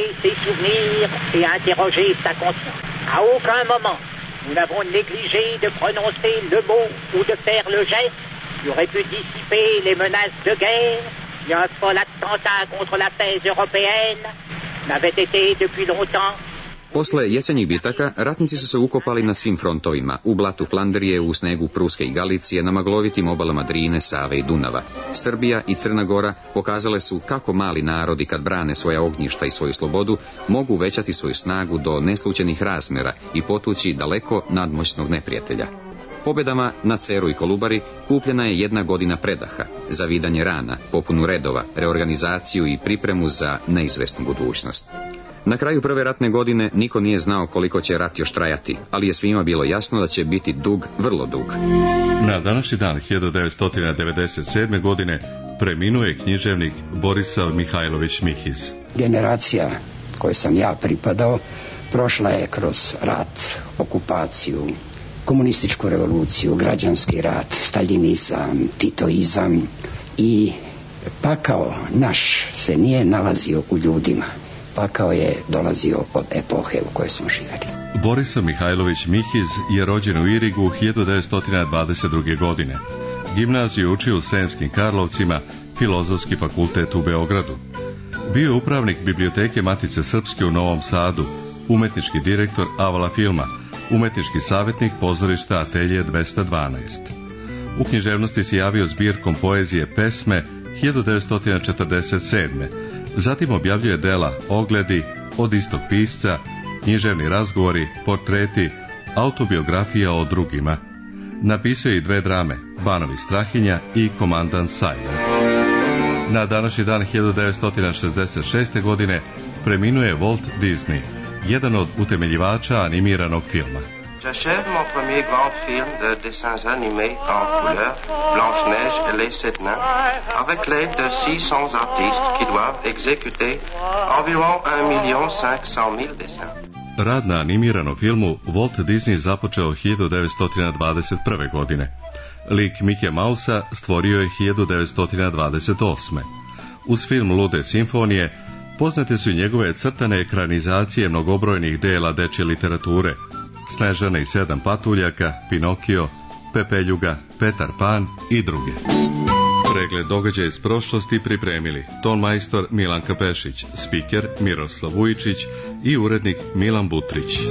À aucun moment nous n'avons négligé de prononcer le mot ou de faire le geste qui aurait pu dissiper les menaces de guerre si un fol attentat contre la paix européenne n'avait été depuis longtemps. Posle jesenjih bitaka, ratnici su se ukopali na svim frontovima, u blatu Flandrije, u snegu Pruske i Galicije, na maglovitim obalama Drine, Save i Dunava. Srbija i Crna Gora pokazale su kako mali narodi, kad brane svoja ognjišta i svoju slobodu, mogu uvećati svoju snagu do neslućenih razmjera i potući daleko nadmoćnog neprijatelja. Pobjedama na Ceru i Kolubari kupljena je jedna godina predaha, zavidanje rana, popunu redova, reorganizaciju i pripremu za neizvesnu budućnost. Na kraju prve ratne godine niko nije znao koliko će rat još trajati, ali je svima bilo jasno da će biti dug, vrlo dug. Na današnji dan hiljadu devetsto devedeset sedme. godine preminuo je književnik Borisav Mihajlović Mihiz. Generacija kojoj sam ja pripadao prošla je kroz rat, okupaciju, komunističku revoluciju, građanski rat, staljinizam, titoizam i pakao naš se nije nalazio u ljudima. Pakao je dolazio od epohe u kojoj smo živjeli. Borisav Mihajlović Mihiz je rođen u Irigu hiljadu devetsto dvadeset druge. godine. Gimnaziju učio u Sremskim Karlovcima, Filozofski fakultet u Beogradu. Bio je upravnik biblioteke Matice Srpske u Novom Sadu, umetnički direktor Avala filma, umetnički savjetnik pozorišta Atelje dvesta dvanaest. U književnosti se javio zbirkom poezije Pesme hiljadu devetsto četrdeset sedme. Zatim objavljuje dela Ogledi, Od istog pisca, književni razgovori, portreti, autobiografija o drugima. Napisao je i dve drame, Banovi Strahinja i Komandant Sajler. Na današnji dan hiljadu devetsto šezdeset šeste. godine preminuje Walt Disney, jedan od utemeljivača animiranog filma. J'achève mon premier grand film de dessins animés en couleur, Blanche-Neige et les Sept Nains, avec l'aide de six cents artistes qui doivent exécuter environ un million cinq cent mille dessins. Rad na animiranom filmu Walt Disney započeo hiljadu devetsto dvadeset prve. godine. Lik Mickey Mousea stvorio je hiljadu devetsto dvadeset osme. Uz film Lude simfonije poznate su i njegove crtane ekranizacije mnogobrojnih dela dečje literature: Snežana i sedam patuljaka, Pinokio, Pepeljuga, Petar Pan i druge. Pregled događaja iz prošlosti pripremili ton majstor Milanka Pešić, spiker Miroslav Vujičić i urednik Milan Butrić.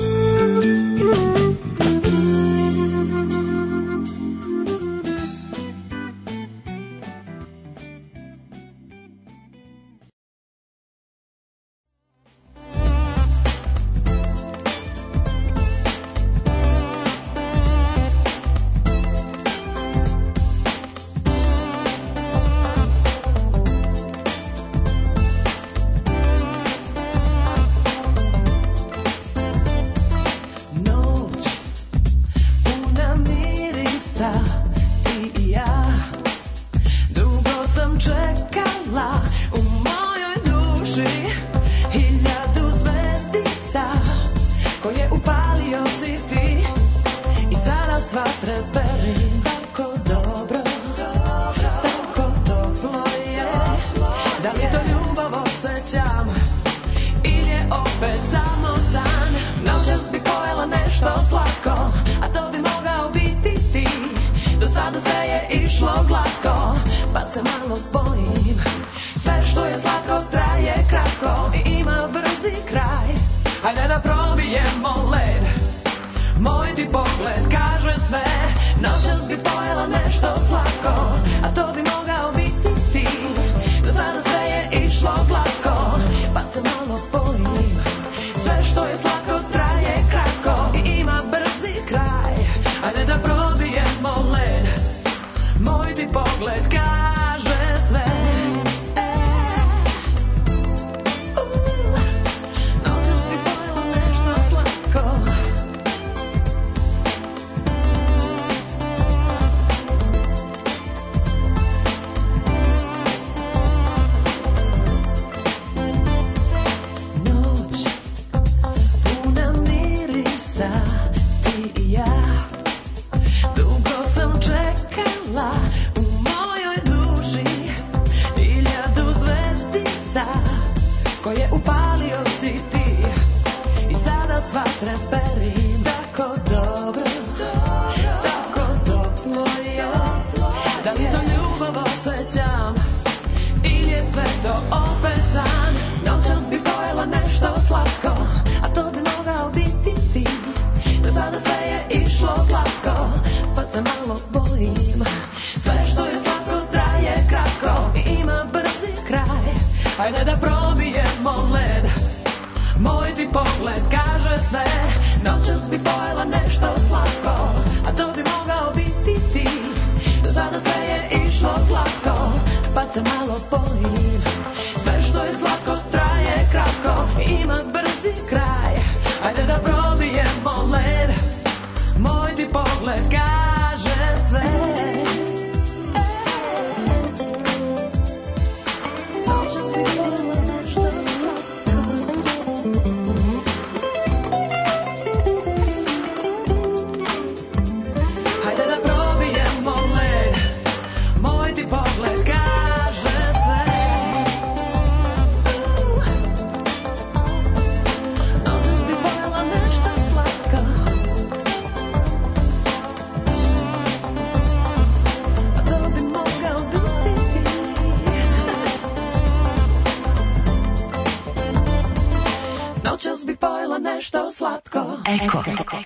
Eko.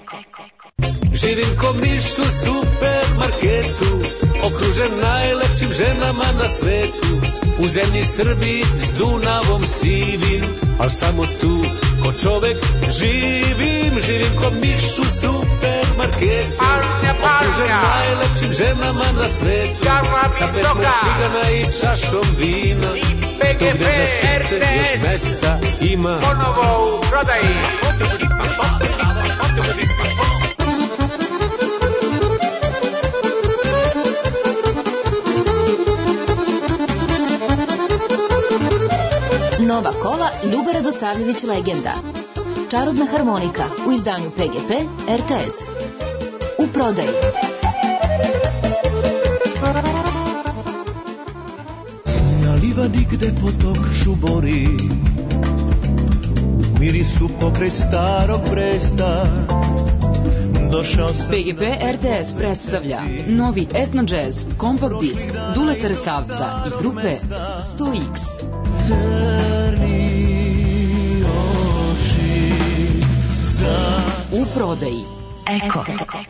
Živim ko miš u supermarketu, okružen najlepšim ženama na svetu. U zemlji Srbiji s Dunavom sivim, al samo tu ko čovek živim. Živim ko miš u supermarketu, supermarketu, okružen najlepšim ženama na svetu, sa pesmom cigana i čašom vina, to gde za srce još mesta ima. Ponovo u prodaji. Nova kola Ljuba Radosavljević legenda. Čarobna harmonika u izdanju P G P R T S. U prodaji. Na livadi gde potok žubori, u mirisu pokraj starog Bresta, P G P R T S predstavlja novi etno jazz kompakt disk Duleta Resavca i grupe sto iks. U prodaji. Eko.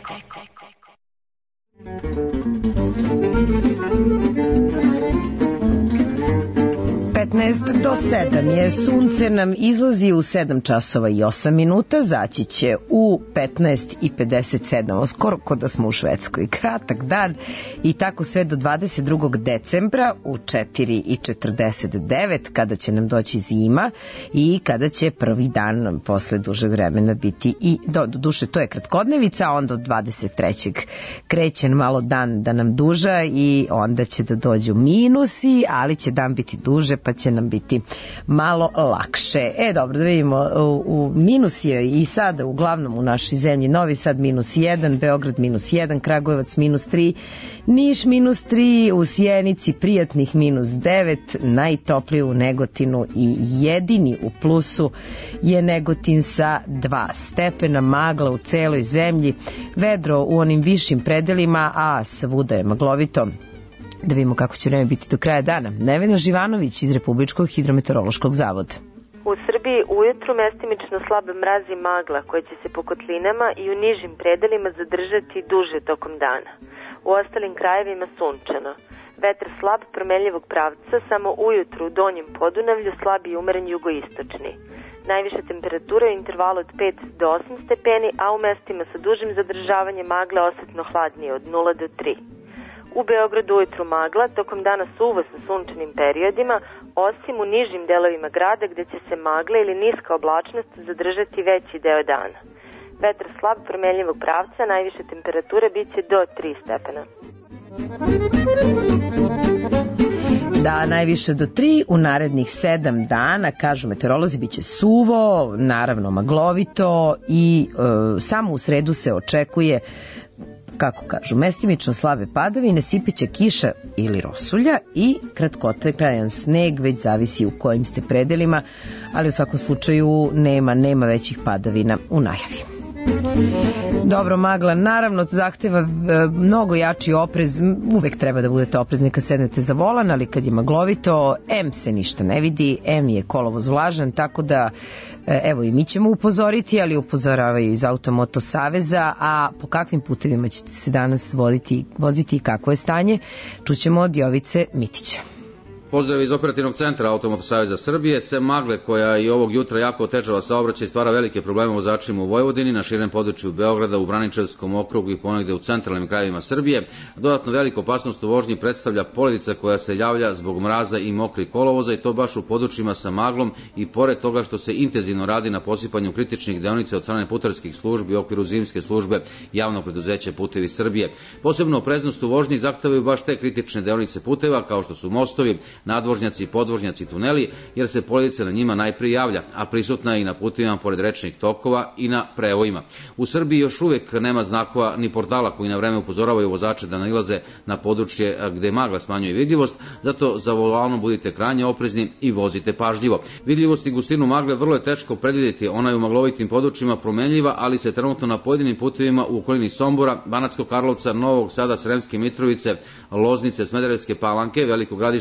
petnaest do sedam je, sunce nam izlazi u sedam časova i osam minuta, zaći će u petnaest i pedeset sedam, skoro kod da smo u Švedskoj. Kratak dan i tako sve do dvadeset drugog decembra u četiri i četrdeset devet, kada će nam doći zima i kada će prvi dan posle dužeg vremena biti i, do, do duše to je kratkodnevica, a onda od dvadeset trećeg kreće malo dan da nam duža i onda će da dođu minusi, ali će dan biti duže, pa će nam biti malo lakše. E, dobro, da vidimo, u, u minus je i sada uglavnom u našoj zemlji Novi Sad minus jedan, Beograd minus jedan, Kragujevac minus tri, Niš minus tri, u Sjenici prijatnih minus devet, najtoplije u Negotinu i jedini u plusu je Negotin sa dva stepena, magla u celoj zemlji, vedro u onim višim predelima, a svuda je maglovito. Da vidimo kako će vreme biti do kraja dana. Nevena Živanović iz Republičkog hidrometeorološkog zavoda. U Srbiji ujutru mestimično slabe mrazi magla koje će se po kotlinama i u nižim predelima zadržati duže tokom dana. U ostalim krajevima sunčano. Vetar slab promenljivog pravca, samo ujutru u donjem Podunavlju slab i umeren jugoistočni. Najviša temperatura u intervalu od pet do osam stepeni, a u mestima sa dužim zadržavanjem magle osetno hladnije od nula do tri. U Beogradu ujutru magla, tokom dana suvo sa sunčanim periodima, osim u nižim delovima grada gde će se magla ili niska oblačnost zadržati veći deo dana. Vetar slab promenljivog pravca, najviše temperature biće do tri stepena. Da, najviše do tri, u narednih sedam dana, kažu meteorolozi, bit će suvo, naravno maglovito i e, samo u sredu se očekuje, kako kažu, mestimično slabe padavine, sipeća kiša ili rosulja i kratkotrajan sneg, već zavisi u kojim ste predelima, ali u svakom slučaju nema, nema većih padavina u najavi. Dobro, magla naravno zahteva mnogo jači oprez, uvek treba da budete oprezni kad sednete za volan, ali kad je maglovito, em se ništa ne vidi, em je kolovoz vlažan, tako da evo i mi ćemo upozoriti, ali upozoravaju iz Automoto Saveza, a po kakvim putevima ćete se danas voditi, voziti i kakvo je stanje, čućemo od Jovice Mitića. Pozdrav iz operativnog centra Automoto Saveza Srbije. Sem magle koja i ovog jutra jako otežava saobraćaj, stvara velike probleme vozačima u Vojvodini, na širem području Beograda, u Braničevskom okrugu i ponegde u centralnim krajevima Srbije. Dodatno veliku opasnost u vožnji predstavlja poledica koja se javlja zbog mraza i mokrih kolovoza, i to baš u područjima sa maglom, i pored toga što se intenzivno radi na posipanju kritičnih deonica od strane putarskih službi u okviru zimske službe javnog preduzeća Putevi Srbije. Posebno opreznost u vožnji zahtevaju baš te kritične deonice puteva, kao što su mostovi, nadvožnjaci, podvožnjaci, tuneli, jer se poledica na njima najprije javlja, a prisutna je i na putevima pored rečnih tokova i na prevojima. U Srbiji još uvek nema znakova ni portala koji na vreme upozoravaju vozače da nailaze na područje gde magla smanjuje vidljivost, zato za volanom budite krajnje oprezni i vozite pažljivo. Vidljivost i gustinu magle vrlo je teško predvidjeti, ona je u maglovitim područjima promenljiva, ali se trenutno na pojedinim putevima u okolini Sombora, Banatskog Karlovca, Novog Sada, Sremske Mitrovice, Loznice, Smederevske Palanke, Velikog Gradišta, Požarevca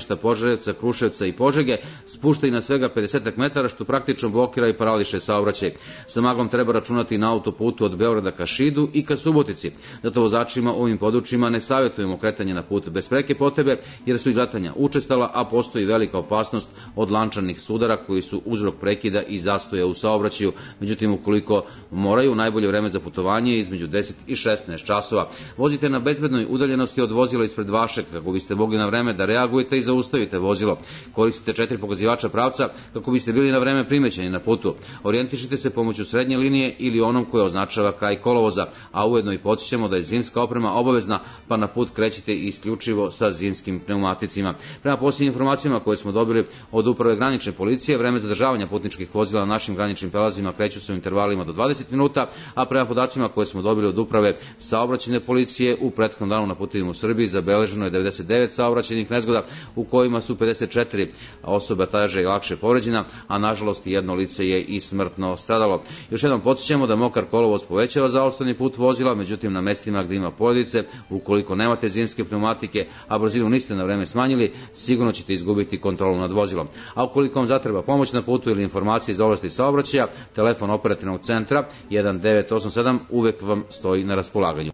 Požarevca, Kruševca i Požege spušta i na svega pedeset metara, što praktično blokira i parališe saobraćaj. Sa maglom treba računati na autoputu od Beograda ka Šidu i ka Subotici. Zato vozačima u ovim područjima ne savjetujemo kretanje na put bez preke potrebe, jer su izletanja učestala, a postoji velika opasnost od lančanih sudara koji su uzrok prekida i zastoja u saobraćaju. Međutim, ukoliko moraju, najbolje vreme za putovanje je između deset i šesnaest časova. Vozite na bezbednoj udaljenosti od vozila ispred vašeg, kako biste mogli na vreme da reagujete i zaustavite vozilo. Koristite četiri pokazivača pravca kako biste bili na vreme primećeni na putu. Orijentišite se pomoću srednje linije ili onom koja označava kraj kolovoza, a ujedno i podsjećamo da je zimska oprema obavezna, pa na put krećite isključivo sa zimskim pneumaticima. Prema posljednjim informacijama koje smo dobili od Uprave granične policije, vreme zadržavanja putničkih vozila na našim graničnim prelazima kreću se u intervalima do dvadeset minuta, a prema podacima koje smo dobili od Uprave saobraćajne policije, u prethodnom danu na putevima u Srbiji zabeleženo je devedeset devet saobraćajnih nezgoda, u kojima su pedeset četiri osobe teže i lakše povređena, a nažalost jedno lice je i smrtno stradalo. Još jednom podsjećamo da mokar kolovoz povećava zaostani put vozila, međutim na mestima gdje ima poledice, ukoliko nemate zimske pneumatike, a brzinu niste na vreme smanjili, sigurno ćete izgubiti kontrolu nad vozilom. A ukoliko vam zatreba pomoć na putu ili informacije iz oblasti saobraćaja, telefon operativnog centra jedan devet osam sedam uvek vam stoji na raspolaganju.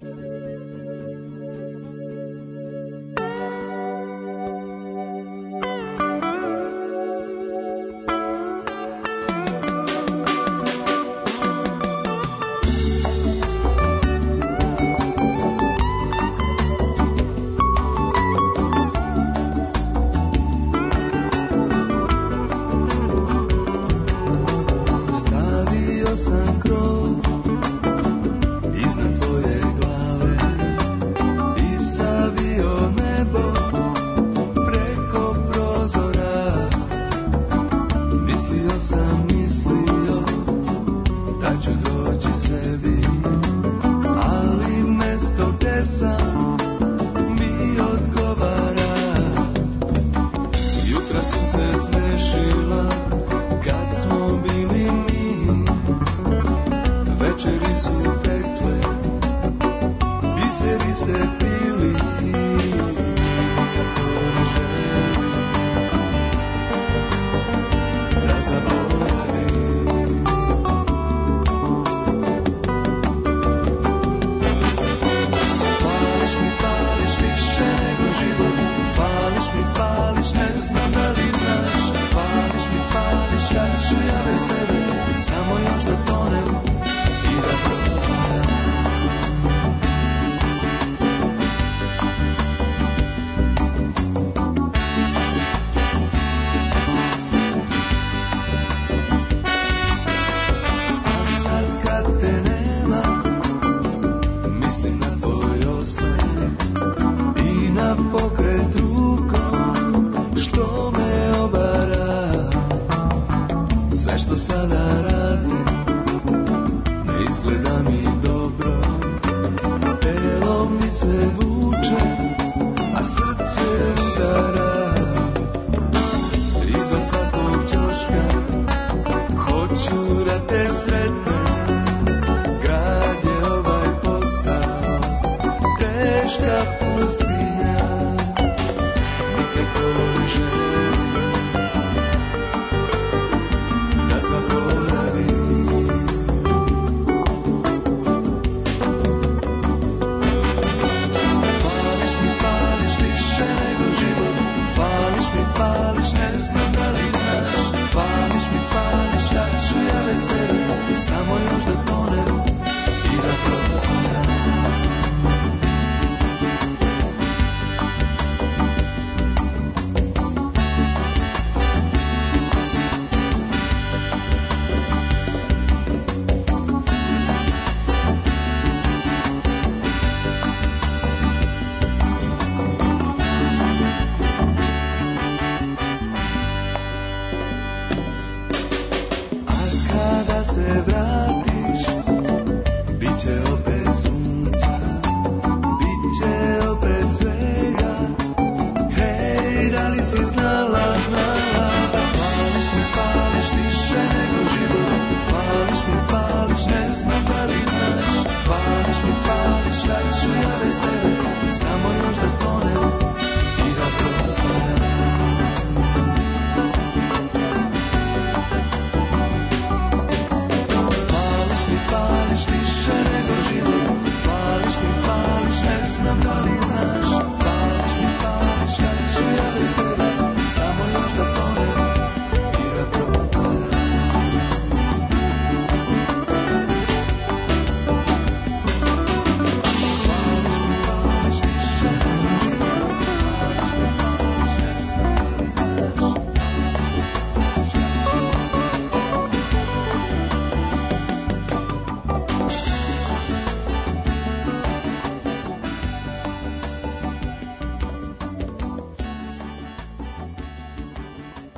Samo još da tonem i da propadam.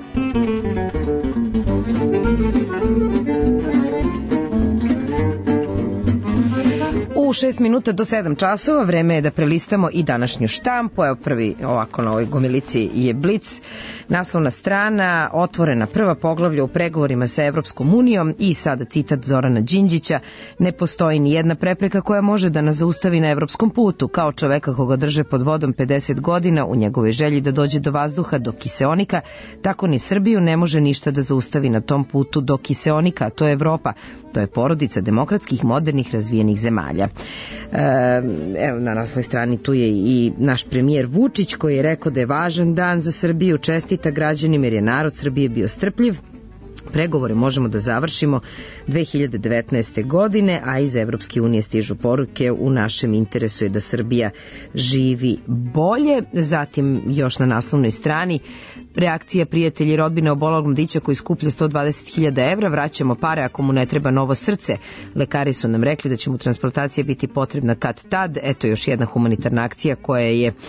U šest minuta do sedam časova vreme je da prelistamo i današnju štampu. Evo prvi ovako na ovoj gomilici je Blic. Naslovna strana, otvorena prva poglavlja u pregovorima sa Evropskom unijom i sada citat Zorana Đinđića: ne postoji ni jedna prepreka koja može da nas zaustavi na evropskom putu. Kao čoveka koga drže pod vodom pedeset godina u njegovoj želji da dođe do vazduha, do kiseonika, tako ni Srbiju ne može ništa da zaustavi na tom putu do kiseonika. To je Evropa. To je porodica demokratskih, modernih, razvijenih zemalja. E, evo na naslovnoj strani tu je i naš premijer Vučić koji je rekao da je važan dan za Srbiju, čestita građanima jer je narod Srbije bio strpljiv. Pregovore možemo da završimo dve hiljade devetnaeste. godine, a iz Evropske unije stižu poruke: u našem interesu je da Srbija živi bolje. Zatim još na naslovnoj strani reakcija prijatelji rodbine obolelog mladića koji skuplja sto dvadeset hiljada evra, vraćamo pare ako mu ne treba novo srce. Lekari su nam rekli da će mu transplantacija biti potrebna kad tad. Eto još jedna humanitarna akcija koja je e,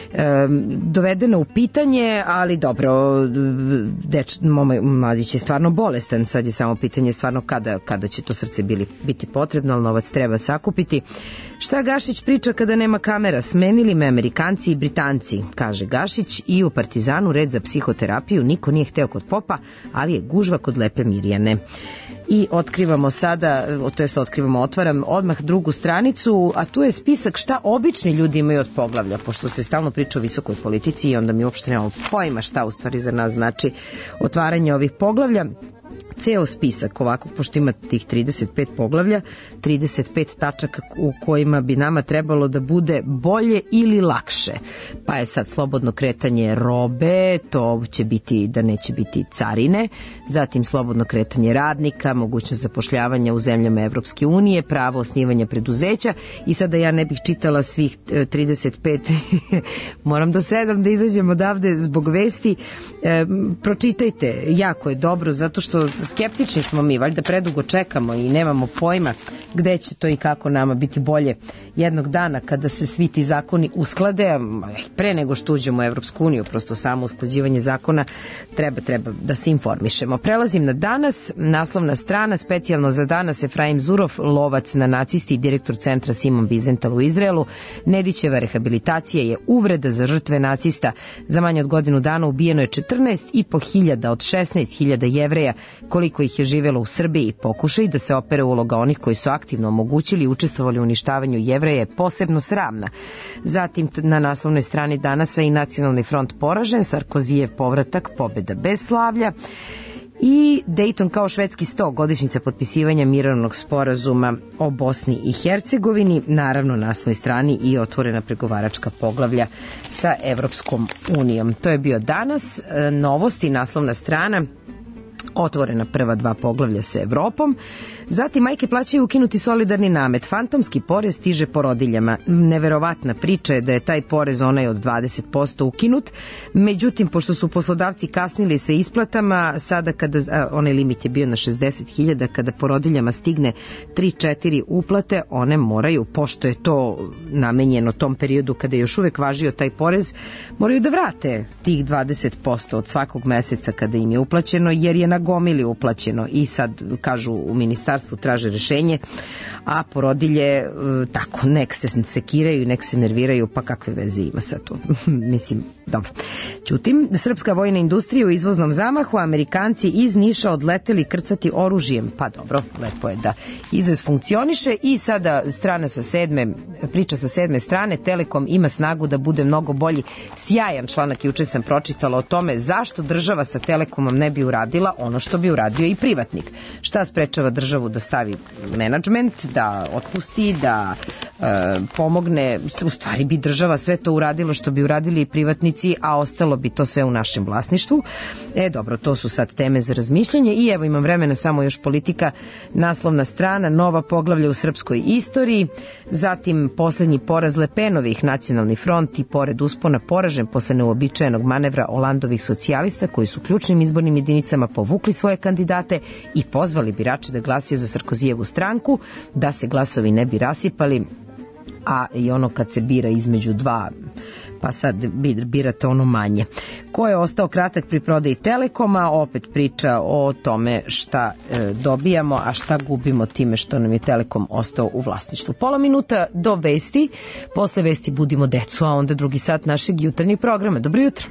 dovedena u pitanje, ali dobro, deč, mladić je stvarno bolestan, sad je samo pitanje stvarno kada, kada će to srce bili, biti potrebno, ali novac treba sakupiti. Šta Gašić priča kada nema kamera? Smenili me Amerikanci i Britanci, kaže Gašić, i u Partizanu red za psihoterapiju, niko nije hteo kod popa, ali je gužva kod Lepe Mirjane. I otkrivamo sada, to jest otkrivamo, otvaram odmah drugu stranicu, a tu je spisak šta obični ljudi imaju od poglavlja, pošto se stalno priča o visokoj politici i onda mi uopšte nemamo pojma šta u stvari za nas znači otvaranje ovih poglavlja. Ceo spisak ovako, pošto ima tih trideset pet poglavlja, trideset pet tačaka u kojima bi nama trebalo da bude bolje ili lakše. Pa je sad slobodno kretanje robe, to će biti da neće biti carine, zatim slobodno kretanje radnika, mogućnost zapošljavanja u zemljama Evropske unije, pravo osnivanja preduzeća i sada ja ne bih čitala svih trideset pet, moram do sedam da izađem odavde zbog vesti. E, pročitajte, jako je dobro, zato što skeptični smo mi, valjda predugo čekamo i nemamo pojma gde će to i kako nama biti bolje jednog dana kada se svi ti zakoni usklade, pre nego što uđemo u Evropsku uniju, prosto samo usklađivanje zakona treba, treba da se informišemo. Prelazim na danas, naslovna strana, specijalno za danas Efraim Zurov, lovac na nacisti i direktor centra Simon Wiesenthal u Izraelu. Nedićeva rehabilitacija je uvreda za žrtve nacista. Za manje od godinu dana ubijeno je četrnaest i po hiljada od šesnaest hiljada Jevreja, koliko ih je živjelo u Srbiji. Pokušaj da se opere uloga onih koji su aktivno omogućili i učestvovali u uništavanju Jevreja je posebno sramna. Zatim na naslovnoj strani danasa i Nacionalni front poražen, Sarkozijev povratak, pobjeda bez slavlja. I Dayton kao švedski sto, godišnjica potpisivanja mirovnog sporazuma o Bosni i Hercegovini, naravno na naslovnoj strani i otvorena pregovaračka poglavlja sa Evropskom unijom. To je bio danas, novosti, naslovna strana, otvorena prva dva poglavlja sa Evropom. Zatim majke plaćaju ukinuti solidarni namet. Fantomski porez stiže porodiljama. Neverovatna priča je da je taj porez onaj od dvadeset posto ukinut. Međutim, pošto su poslodavci kasnili sa isplatama, sada kada, a, onaj limit je bio na šezdeset hiljada, kada porodiljama stigne tri četiri uplate, one moraju, pošto je to namenjeno tom periodu kada je još uvek važio taj porez, moraju da vrate tih dvadeset posto od svakog meseca kada im je uplaćeno, jer je na gomili uplaćeno i sad kažu u ministarstvu traže rešenje, a porodilje tako nek se sekiraju, nek se nerviraju, pa kakve veze ima sa to. Mislim, dobro. Ćutim, srpska vojna industrija u izvoznom zamahu, Amerikanci iz Niša odleteli krcati oružjem. Pa dobro, lepo je da izvez funkcioniše i sada strana sa sedme, priča sa sedme strane, Telekom ima snagu da bude mnogo bolji. Sjajan članak, juče sam pročitala o tome zašto država sa Telekomom ne bi uradila ono što bi uradio i privatnik. Šta sprečava državu da stavi menadžment, da otpusti, da e, pomogne, u stvari bi država sve to uradila što bi uradili i privatnici, a ostalo bi to sve u našem vlasništvu. E dobro, to su sad teme za razmišljanje i evo imam vremena samo još politika, naslovna strana, nova poglavlja u srpskoj istoriji, zatim poslednji poraz Lepenovih, Nacionalni front i pored uspona poražen posle neuobičajenog manevra Olandovih socijalista koji su ključnim izbornim jedinicama povukli svoje kandidate i pozvali birače da glasaju za Sarkozijevu stranku, da se glasovi ne bi rasipali a i ono kad se bira između dva, pa sad birate ono manje. Ko je ostao kratak pri prodaji Telekoma, opet priča o tome šta e, dobijamo, a šta gubimo time što nam je Telekom ostao u vlasništvu. Pola minuta do vesti, posle vesti budimo decu, a onda drugi sat našeg jutarnjeg programa. Dobro jutro.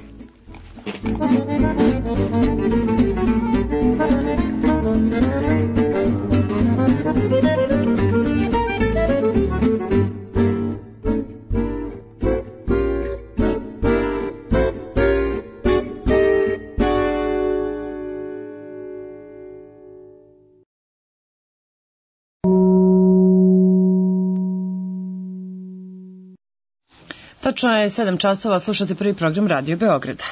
Tačno je sedam časova, slušate prvi program Radio Beograda.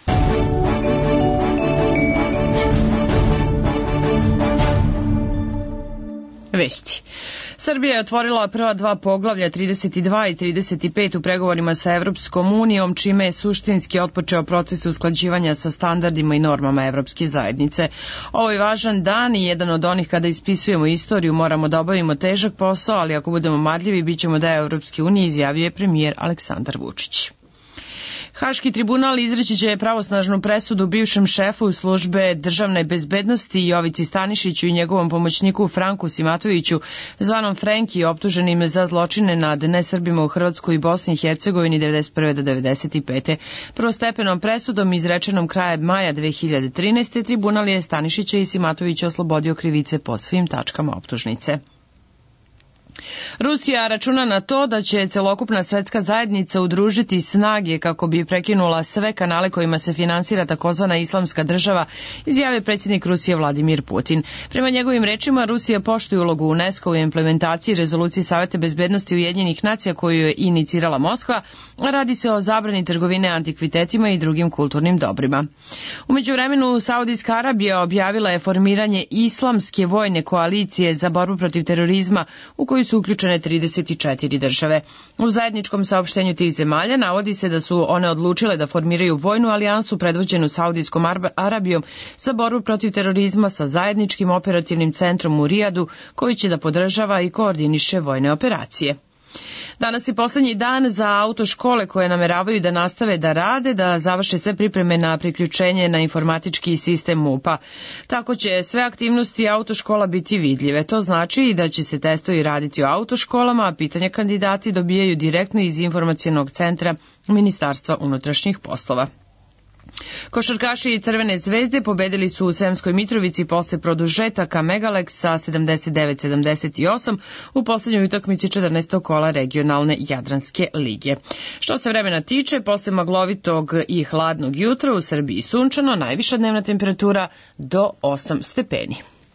Vesti. Srbija je otvorila prva dva poglavlja trideset dva i trideset pet u pregovorima sa Evropskom unijom, čime je suštinski otpočeo proces usklađivanja sa standardima i normama Evropske zajednice. Ovo je važan dan i jedan od onih kada ispisujemo istoriju, moramo da obavimo težak posao, ali ako budemo marljivi, bit ćemo da je Evropske unije, izjavio je premijer Aleksandar Vučić. Haški tribunal izreći će pravosnažnu presudu bivšem šefu službe državne bezbednosti Jovici Stanišiću i njegovom pomoćniku Franku Simatoviću, zvanom Frenki, optuženim za zločine nad nesrbima u Hrvatskoj i Bosni i Hercegovini devedeset prve do devedeset pete. Prvostepenom presudom izrečenom krajem maja dve hiljade trinaeste. tribunal je Stanišića i Simatovića oslobodio krivice po svim tačkama optužnice. Rusija računa na to da će celokupna svetska zajednica udružiti snage kako bi prekinula sve kanale kojima se finansira takozvana islamska država, izjavio predsjednik Rusije Vladimir Putin. Prema njegovim rečima, Rusija poštuje ulogu UNESCO u implementaciji rezolucije Saveta bezbednosti Ujedinjenih nacija koju je inicirala Moskva, a radi se o zabrani trgovine antikvitetima i drugim kulturnim dobrima. U međuvremenu, Saudijska Arabija objavila je formiranje islamske vojne koalicije za borbu protiv terorizma u koju su uključene trideset četiri države. U zajedničkom saopštenju tih zemalja navodi se da su one odlučile da formiraju vojnu alijansu predvođenu Saudijskom Arabijom za borbu protiv terorizma sa zajedničkim operativnim centrom u Rijadu koji će da podržava i koordiniše vojne operacije. Danas je poslednji dan za autoškole koje nameravaju da nastave da rade, da završe sve pripreme na priključenje na informatički sistem MUP-a. Tako će sve aktivnosti autoškola biti vidljive. To znači i da će se testovi raditi u autoškolama, a pitanja kandidati dobijaju direktno iz informacionog centra Ministarstva unutrašnjih poslova. Košarkaši Crvene zvezde pobedili su u Sremskoj Mitrovici posle produžetaka Megalex sa sedamdeset devet sedamdeset osam u poslednjoj utakmici četrnaestog kola regionalne Jadranske lige. Što se vremena tiče, posle maglovitog i hladnog jutra u Srbiji sunčano, najviša dnevna temperatura do osam stepeni.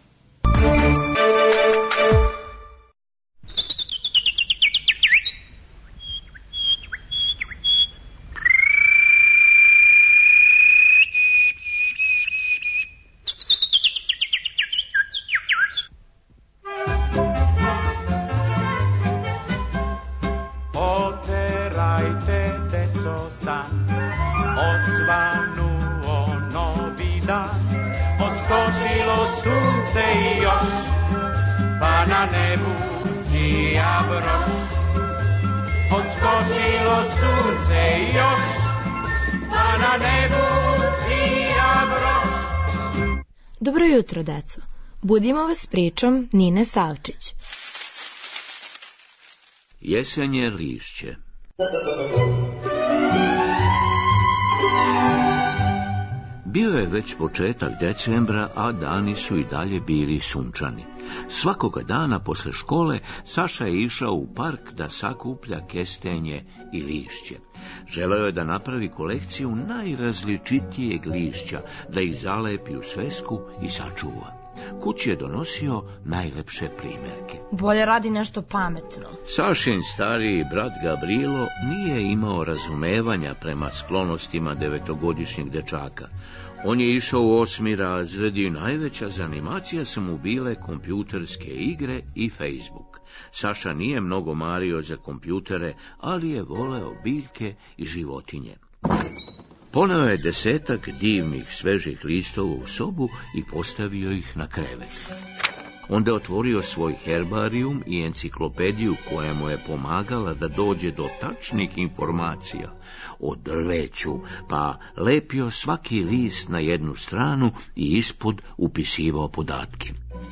Dobro jutro, deco. Budimo vas s pričom Nine Savčić. Jesenje lišće. Bio je već početak decembra, a dani su i dalje bili sunčani. Svakoga dana posle škole Saša je išao u park da sakuplja kestenje i lišće. Želeo je da napravi kolekciju najrazličitijeg lišća, da ih zalepi u svesku i sačuva. Kući je donosio najlepše primerke. Bolje radi nešto pametno. Sašin stariji brat Gavrilo nije imao razumevanja prema sklonostima devetogodišnjeg dečaka. On je išao u osmi razred i najveća zanimacija su mu bile kompjuterske igre i Facebook. Saša nije mnogo mario za kompjutere, ali je voleo biljke i životinje. Poneo je desetak divnih svežih listova u sobu i postavio ih na krevet. Onda je otvorio svoj herbarijum i enciklopediju koja mu je pomagala da dođe do tačnih informacija o drveću, pa lepio svaki list na jednu stranu i ispod upisivao podatke.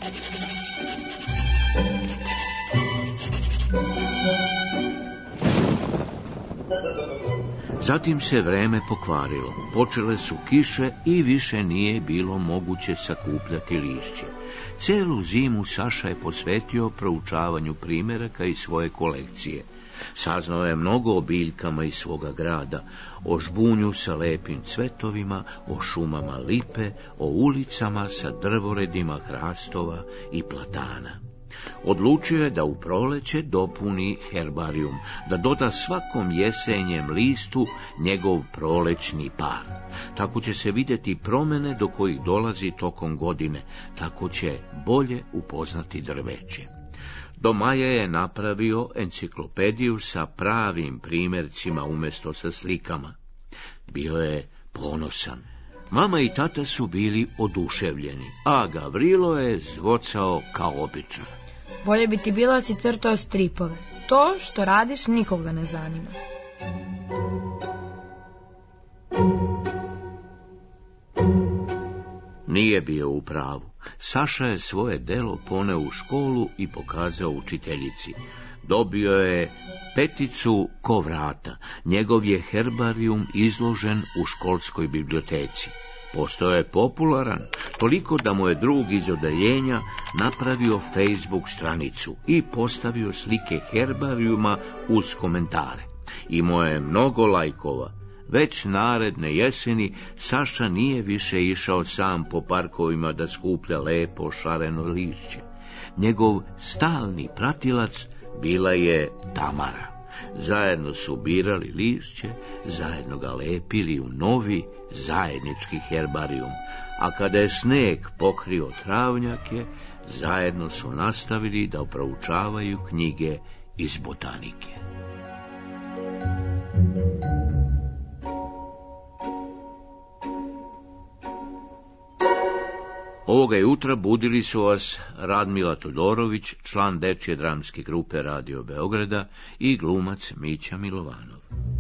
Zatim se vreme pokvarilo, počele su kiše i više nije bilo moguće sakupljati lišće. Celu zimu Saša je posvetio proučavanju primeraka iz svoje kolekcije. Saznao je mnogo o biljkama iz svoga grada, o žbunju sa lepim cvetovima, o šumama lipe, o ulicama sa drvoredima hrastova i platana. Odlučio je da u proleće dopuni herbarijum, da doda svakom jesenjem listu njegov prolećni par. Tako će se vidjeti promjene do kojih dolazi tokom godine, tako će bolje upoznati drveće. Do maja je napravio enciklopediju sa pravim primjercima umjesto sa slikama. Bio je ponosan. Mama i tata su bili oduševljeni, a Gavrilo je zvocao kao obično. Bolje bi ti bilo da si crtao stripove. To što radiš nikoga ne zanima. Nije bio u pravu. Saša je svoje delo poneo u školu i pokazao učiteljici. Dobio je peticu ko vrata. Njegov je herbarijum izložen u školskoj biblioteci. Postao je popularan, toliko da mu je drug iz odeljenja napravio Facebook stranicu i postavio slike herbarijuma uz komentare. Imao je mnogo lajkova. Već naredne jeseni Saša nije više išao sam po parkovima da skuplja lepo šareno lišće. Njegov stalni pratilac bila je Tamara. Zajedno su birali lišće, zajedno ga lepili u novi zajednički herbarijum, a kada je sneg pokrio travnjake, zajedno su nastavili da proučavaju knjige iz botanike. Ovoga jutra budili su vas Radmila Todorović, član dečje dramske grupe Radio Beograda, i glumac Mića Milovanov.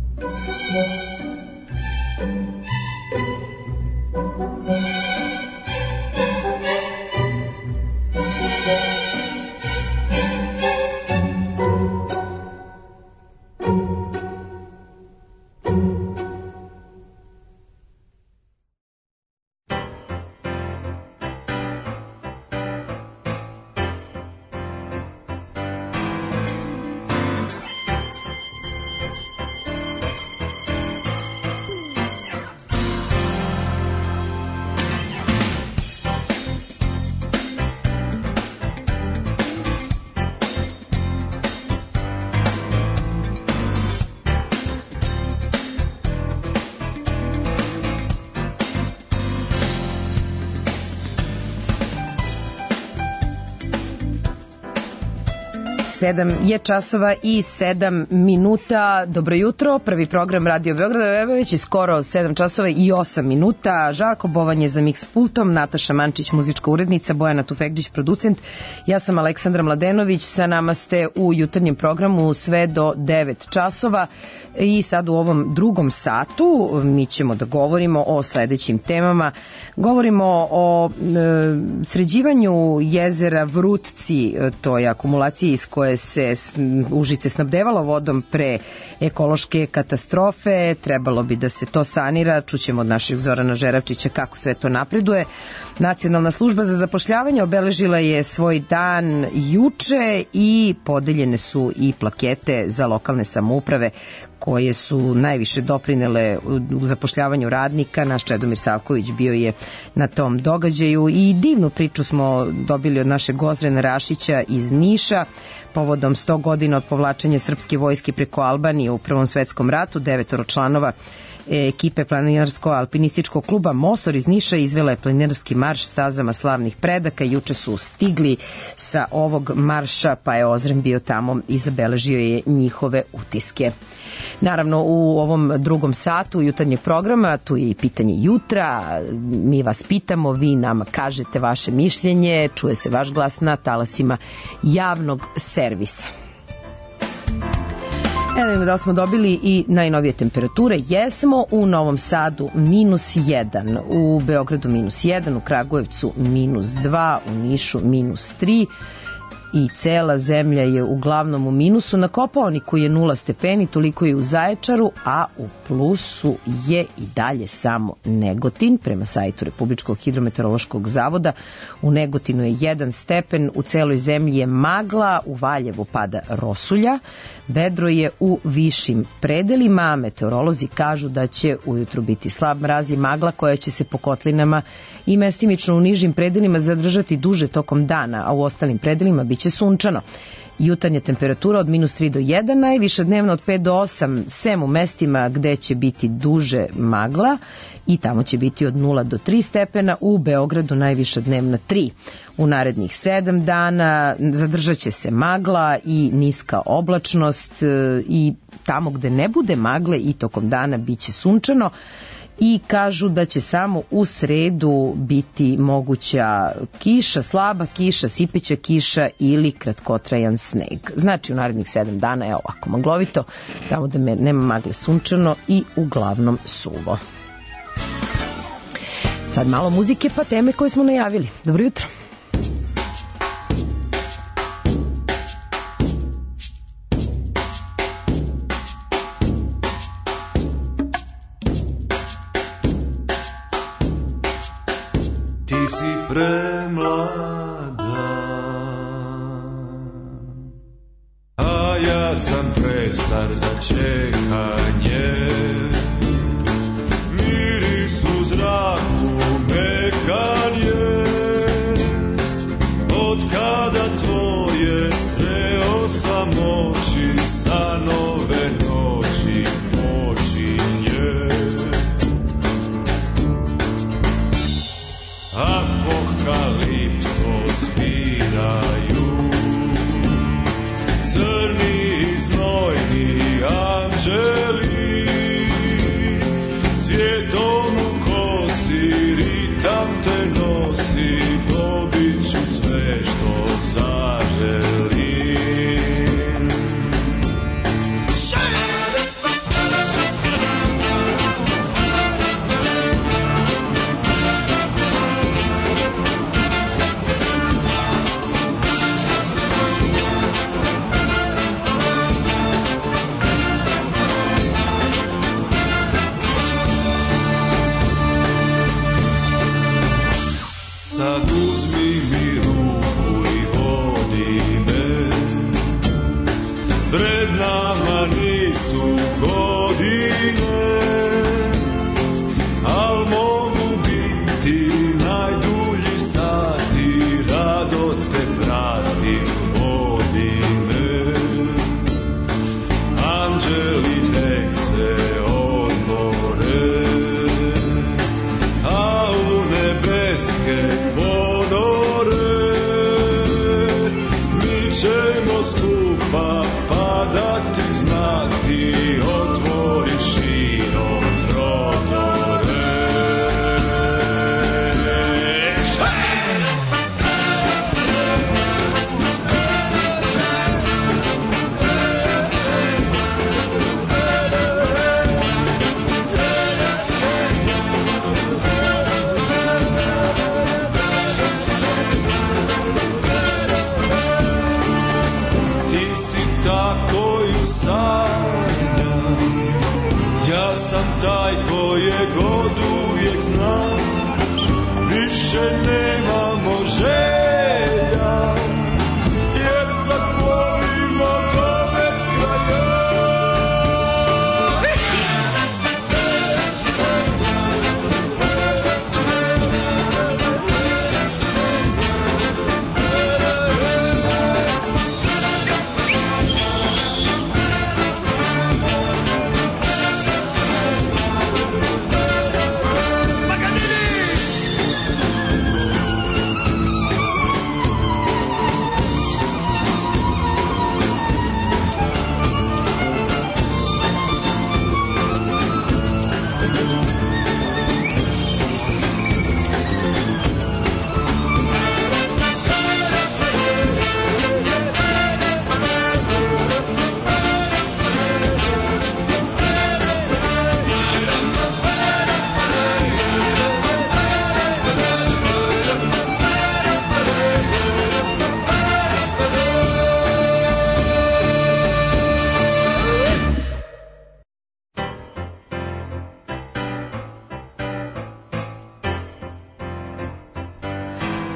Sedam je časova i sedam minuta. Dobro jutro, prvi program Radio Beograda, evo već je skoro sedam časova i osam minuta. Žarko Bovan je za miks pultom, Nataša Mančić, muzička urednica, Bojana Tufekđić, producent. Ja sam Aleksandra Mladenović, sa nama ste u jutarnjem programu sve do devet časova i sad u ovom drugom satu mi ćemo da govorimo o sledećim temama. Govorimo o e, sređivanju jezera Vrutci, to je akumulacija iz koje se Užice snabdevalo vodom pre ekološke katastrofe. Trebalo bi da se to sanira. Čućemo od našeg Zorana Žeravčića kako sve to napreduje. Nacionalna služba za zapošljavanje obeležila je svoj dan juče i podeljene su i plakete za lokalne samouprave koje su najviše doprinele u zapošljavanju radnika. Naš Čedomir Savković bio je na tom događaju i divnu priču smo dobili od našeg Gozrena Rašića iz Niša povodom sto godina od povlačenja srpske vojske preko Albanije u Prvom svetskom ratu. Devetoro članova ekipe planinarsko-alpinističkog kluba Mosor iz Niša izvela je planinarski marš stazama slavnih predaka. Juče su stigli sa ovog marša, pa je Ozren bio tamo i zabeležio je njihove utiske. Naravno, u ovom drugom satu jutarnjeg programa tu je i pitanje jutra. Mi vas pitamo, vi nam kažete vaše mišljenje, čuje se vaš glas na talasima javnog servisa. Evo da smo dobili i najnovije temperature. Jesmo u Novom Sadu minus jedan, u Beogradu minus jedan, u Kragujevcu minus dva, u Nišu minus tri i cela zemlja je uglavnom u minusu. Na Kopaoniku je nula stepeni, toliko je u Zaječaru, a u plusu je i dalje samo Negotin. Prema sajtu Republičkog hidrometeorološkog zavoda u Negotinu je jedan stepen, u celoj zemlji je magla, u Valjevu pada rosulja, vedro je u višim predelima, meteorolozi kažu da će ujutru biti slab mraz i magla koja će se po kotlinama i mestimično u nižim predelima zadržati duže tokom dana, a u ostalim predelima biće sunčano. Jutarnja temperatura od minus tri do jedan, najviša dnevno od pet do osam, sem u mestima gde će biti duže magla i tamo će biti od nula do tri stepena, u Beogradu najviša dnevna tri. U narednih sedam dana zadržat će se magla i niska oblačnost i tamo gde ne bude magle i tokom dana biće sunčano. I kažu da će samo u sredu biti moguća kiša, slaba kiša, sipeća kiša ili kratkotrajan sneg. Znači u narednih sedam dana je ovako maglovito, tamo da me nema magle sunčano i uglavnom suvo. Sad malo muzike pa teme koje smo najavili. Dobro jutro. Ti si premlada, a ja sam prestar za čekanje. Miris u zraku mekan je, od kada tvoje sreo sam oči, sa nove noći počinje. Apokalipso sviraju crni znojni anđeli, cvjetom u kosi ritam te nosi, dobit ću sve što zaželim. Sad uzmi mi ruku i vodi me, pred nama nisu godine, al mogu biti najdulji sati, rado te pratim, vodi me. Anđeli nek se odmore, a u nebeske ponore mi ćemo skupa padati, znati, otvori širom prozore. Ja sam taj kojeg od uvijek znam, više nemamo želja, jer sad plovimo do beskraja.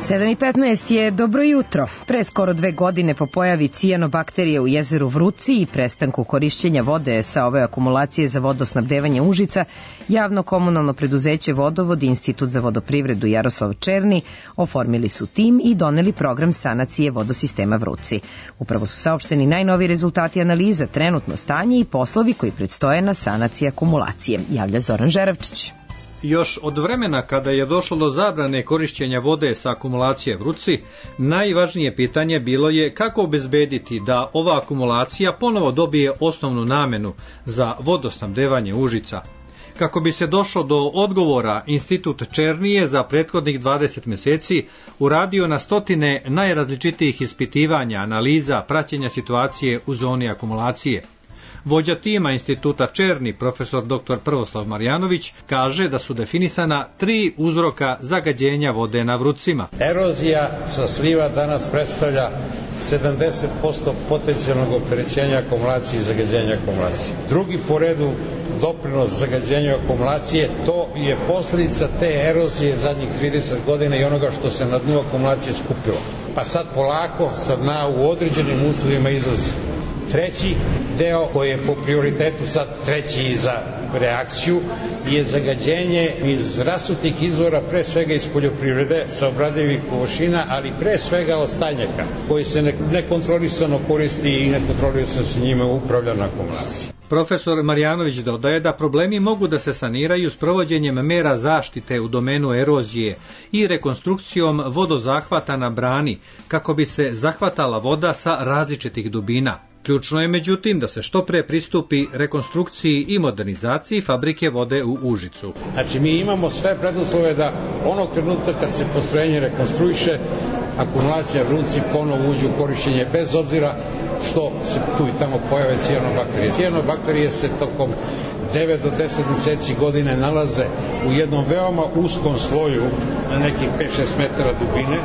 sedam i petnaest je dobro jutro. Pre skoro dve godine po pojavi cijanobakterije u jezeru Vrutci i prestanku korišćenja vode sa ove akumulacije za vodosnabdevanje Užica, javno komunalno preduzeće Vodovod i Institut za vodoprivredu Jaroslav Černi oformili su tim i doneli program sanacije vodosistema Vrutci. Upravo su saopšteni najnoviji rezultati analiza, trenutno stanje i poslovi koji predstoje na sanaciji akumulacije, javlja Zoran Žeravčić. Još od vremena kada je došlo do zabrane korišćenja vode sa akumulacije Vrutci, najvažnije pitanje bilo je kako obezbediti da ova akumulacija ponovo dobije osnovnu namenu za vodosnabdevanje Užica. Kako bi se došlo do odgovora, Institut Černije za prethodnih dvadeset meseci uradio na stotine najrazličitijih ispitivanja, analiza, praćenja situacije u zoni akumulacije. Vođa tima Instituta Černi, profesor doktor Prvoslav Marjanović, kaže da su definisana tri uzroka zagađenja vode na Vrutcima. Erozija sa sliva danas predstavlja sedamdeset posto potencijalnog opterećenja akumulacije i zagađenja akumulacije. Drugi po redu doprinos zagađenju akumulacije, to je posljedica te erozije zadnjih trideset godina i onoga što se na dnu akumulacije skupilo. Pa sad polako sa dna u određenim uslovima izlazi. Treći deo, koji je po prioritetu sad treći za reakciju, je zagađenje iz rasutih izvora, pre svega iz poljoprivrede, sa obradivih površina, ali pre svega od stajnjaka, koji se nekontrolisano koristi i nekontrolisano se njime upravlja na akumulaciji. Profesor Marjanović dodaje da problemi mogu da se saniraju s provođenjem mera zaštite u domenu erozije i rekonstrukcijom vodozahvata na brani, kako bi se zahvatala voda sa različitih dubina. Ključno je međutim da se što pre pristupi rekonstrukciji i modernizaciji fabrike vode u Užicu. Znači mi imamo sve preduslove da onog trenutka kad se postrojenje rekonstruiše, akumulacija Vrutci ponovo uđe u korišćenje bez obzira što se tu i tamo pojave cijanobakterije. Cijanobakterije se tokom devet do deset meseci godine nalaze u jednom veoma uskom sloju na nekih pet do šest metara dubine,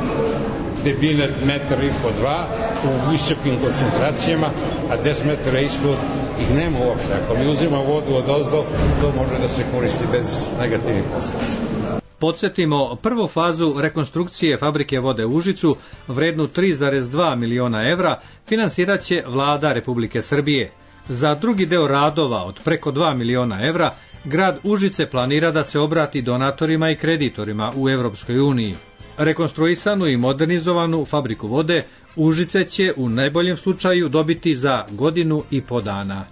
debine metar i po dva, u visokim koncentracijama, a deset metara ispod ih nema uopšte. Ako mi uzimamo vodu od ozdo, to može da se koristi bez negativnih posljedica. Podsjetimo, prvu fazu rekonstrukcije fabrike vode u Užicu, vrednu tri zarez dva miliona evra, finansirat će vlada Republike Srbije. Za drugi deo radova od preko dva miliona evra, grad Užice planira da se obrati donatorima i kreditorima u Evropskoj uniji. Rekonstruisanu i modernizovanu fabriku vode Užice će u najboljem slučaju dobiti za godinu i po dana.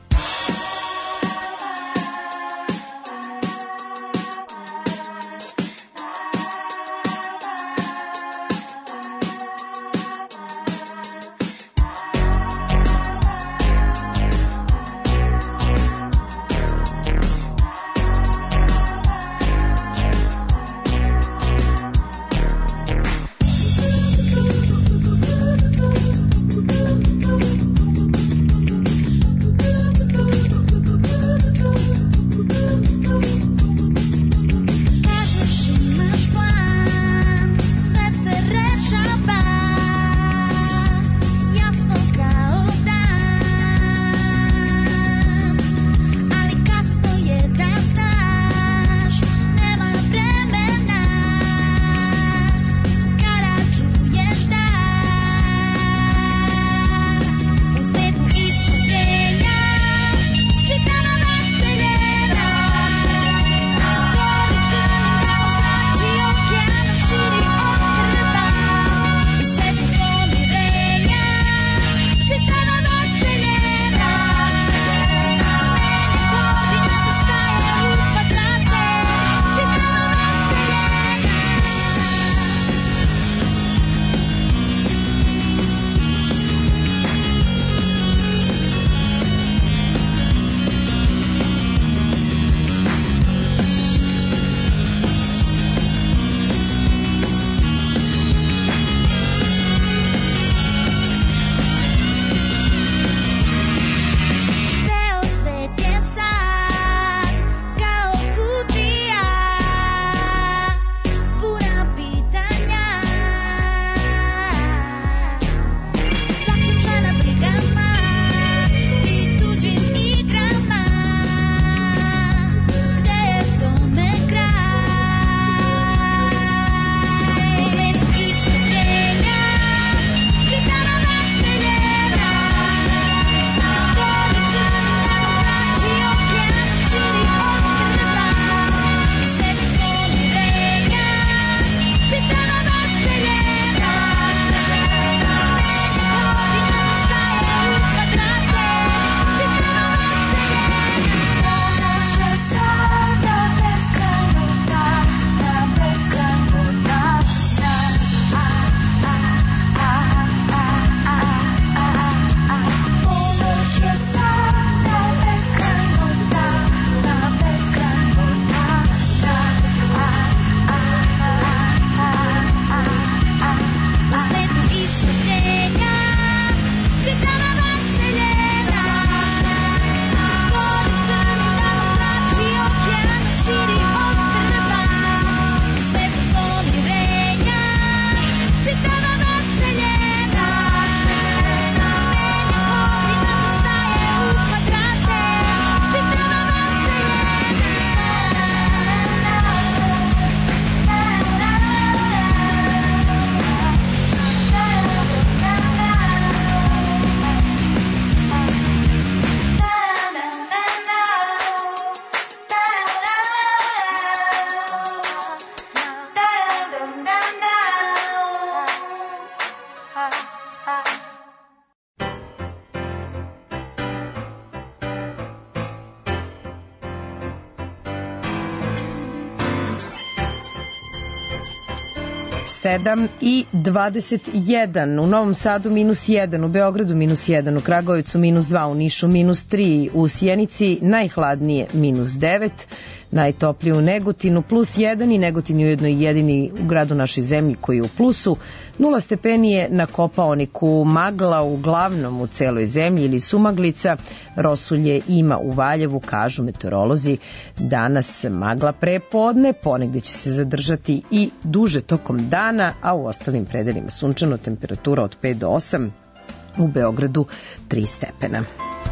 sedam i dvadeset jedan, u Novom Sadu minus jedan, u Beogradu minus jedan, u Kragujevcu minus dva, u Nišu minus tri, u Sjenici najhladnije minus devet, najtoplije u Negotinu plus jedan i Negotin je ujedno i jedini u gradu našoj zemlji koji je u plusu, nula stepeni je na Kopaoniku, magla uglavnom u celoj zemlji ili sumaglica, rosulje ima u Valjevu, kažu meteorolozi. Danas magla prepodne, ponegde će se zadržati i duže tokom dana, a u ostalim predelima sunčano, temperatura od pet do osam, u Beogradu tri stepena.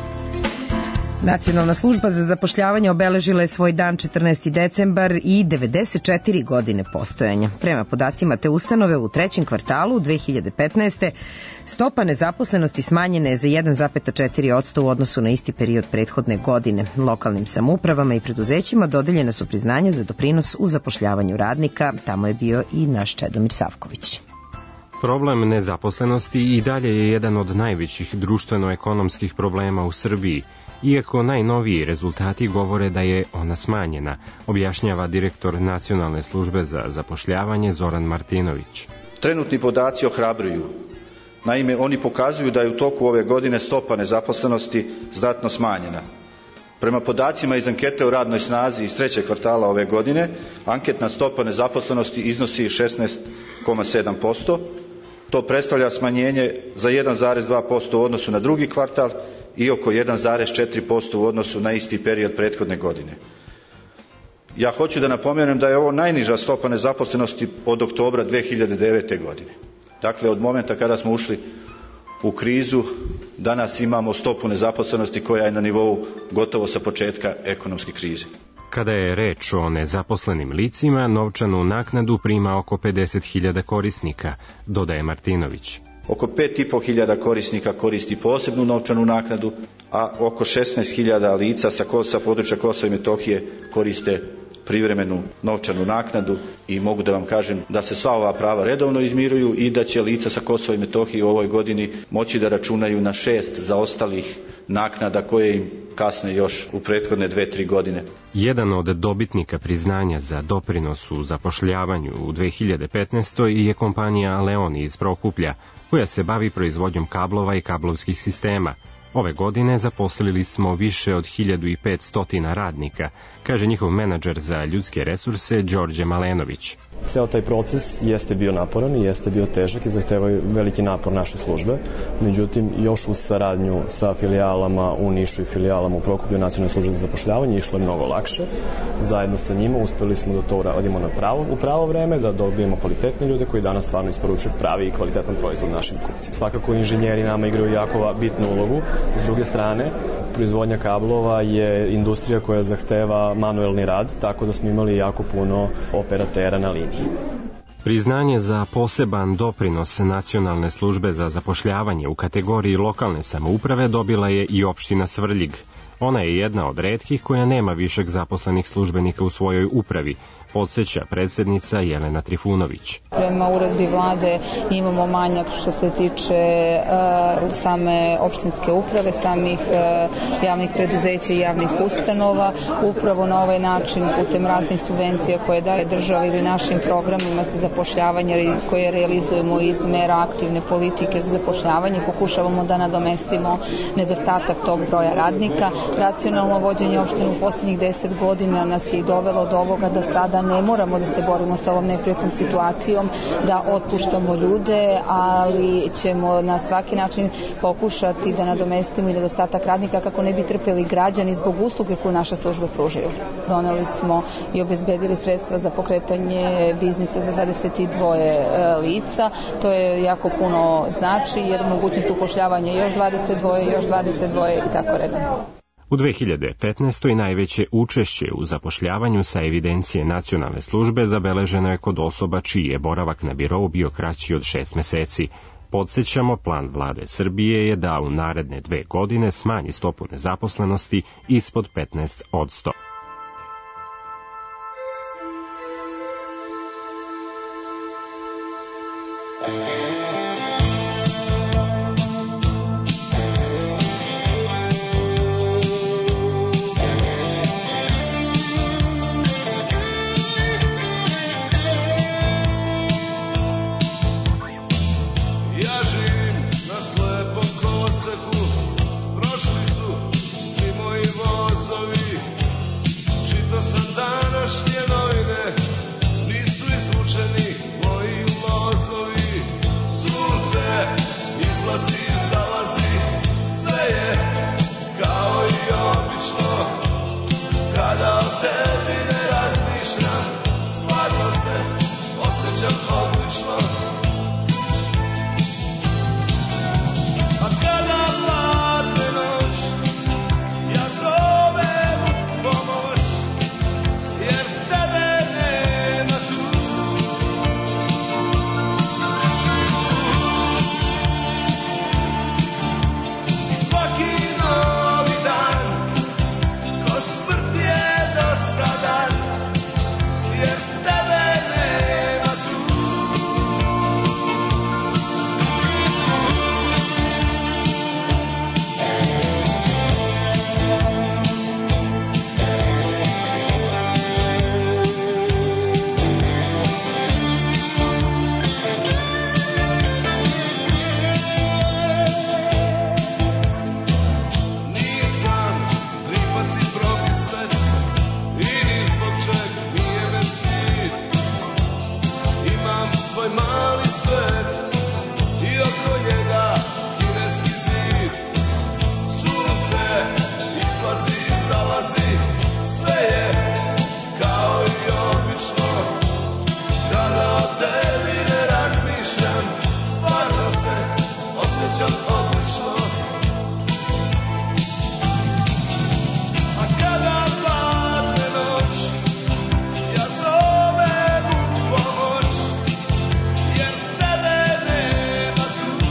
Nacionalna služba za zapošljavanje obeležila je svoj dan četrnaesti decembar i devedeset četiri godine postojanja. Prema podacima te ustanove u trećem kvartalu dve hiljade petnaeste. stopa nezaposlenosti smanjena je za jedan zarez četiri posto u odnosu na isti period prethodne godine. Lokalnim samoupravama i preduzećima dodeljena su priznanja za doprinos u zapošljavanju radnika. Tamo je bio i naš Čedomir Savković. Problem nezaposlenosti i dalje je jedan od najvećih društveno-ekonomskih problema u Srbiji, iako najnoviji rezultati govore da je ona smanjena, objašnjava direktor Nacionalne službe za zapošljavanje Zoran Martinović. Trenutni podaci ohrabruju. Naime, oni pokazuju da je u toku ove godine stopa nezaposlenosti znatno smanjena. Prema podacima iz ankete o radnoj snazi iz trećeg kvartala ove godine, anketna stopa nezaposlenosti iznosi šesnaest zarez sedam posto. To predstavlja smanjenje za jedan zarez dva posto u odnosu na drugi kvartal i oko jedan zarez četiri posto u odnosu na isti period prethodne godine. Ja hoću da napomenem da je ovo najniža stopa nezaposlenosti od oktobra dve hiljade devete. godine. Dakle, od momenta kada smo ušli u krizu, danas imamo stopu nezaposlenosti koja je na nivou gotovo sa početka ekonomske krize. Kada je reč o nezaposlenim licima, novčanu naknadu prima oko pedeset hiljada korisnika, dodaje Martinović. Oko pet i po hiljada korisnika koristi posebnu novčanu naknadu, a oko šesnaest hiljada lica sa, sa područja Kosova i Metohije koriste privremenu novčanu naknadu i mogu da vam kažem da se sva ova prava redovno izmiruju i da će lica sa Kosova i Metohije u ovoj godini moći da računaju na šest zaostalih naknada koje im kasne još u prethodne dve, tri godine. Jedan od dobitnika priznanja za doprinos u zapošljavanju u dve hiljade petnaestoj. je kompanija Leoni iz Prokuplja, koja se bavi proizvodnjom kablova i kablovskih sistema. Ove godine zaposlili smo više od hiljadu petsto radnika, kaže njihov menadžer za ljudske resurse Đorđe Malenović. Ceo taj proces jeste bio naporan i jeste bio težak i zahtevaju veliki napor naše službe. Međutim, još uz saradnju sa filijalama u Nišu i filijalama u Prokuplju Nacionalne službe za zapošljavanje išlo je mnogo lakše. Zajedno sa njima uspeli smo da to uradimo na pravo, u pravo vreme, da dobijemo kvalitetne ljude koji danas stvarno isporučuju pravi i kvalitetan proizvod našim kupcima. Svakako inženjeri nama igraju jako bitnu ulogu. S druge strane, proizvodnja kablova je industrija koja zahteva manuelni rad, tako da smo imali jako puno operatera na liniji. Priznanje za poseban doprinos Nacionalne službe za zapošljavanje u kategoriji lokalne samouprave dobila je i opština Svrljig. Ona je jedna od retkih koja nema višeg zaposlenih službenika u svojoj upravi, podsjeća predsednica Jelena Trifunović. Prema uredbi vlade imamo manjak što se tiče uh, same opštinske uprave, samih uh, javnih preduzeća i javnih ustanova. Upravo na ovaj način, putem raznih subvencija koje daje država ili našim programima za zapošljavanje koje realizujemo iz mera aktivne politike za zapošljavanje, pokušavamo da nadomestimo nedostatak tog broja radnika. Racionalno vođenje opštine u posljednjih deset godina nas je i dovelo do ovoga da sada ne moramo da se borimo sa ovom neprijatnom situacijom, da otpuštamo ljude, ali ćemo na svaki način pokušati da nadomestimo i nedostatak radnika kako ne bi trpeli građani zbog usluge koju naša služba pružaju. Doneli smo i obezbedili sredstva za pokretanje biznisa za dvadeset dvoje lica. To je jako puno znači jer mogućnost upošljavanja još dvadeset dvoje, još dvadeset dvoje i tako redom. U dve hiljade petnaestoj. najveće učešće u zapošljavanju sa evidencije Nacionalne službe zabeleženo je kod osoba čiji je boravak na birou bio kraći od šest meseci. Podsjećamo, plan vlade Srbije je da u naredne dve godine smanji stopu nezaposlenosti ispod petnaest posto. odlično. A kada padne noć, ja zovem u pomoć, jer tebe nema tu. I svaki novi dan, ko smrt je dosadan, jer tebe nema tu. Nisam tripac i propisvet i ni zbog čeg nije me stid. Imam svoj mali svet i oko njega kineski zid. Sunce izlazi i zalazi, sve je kao i obično. Kada o tebi ne razmišljam, stvarno se osjećam odlično. A kada padne noć, ja zovem u pomoć, jer tebe nema tu.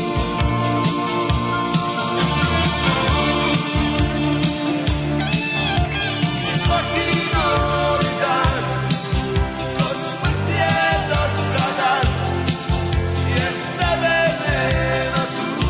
I svaki novi dan, ko smrt je dosadan, jer tebe nema tu.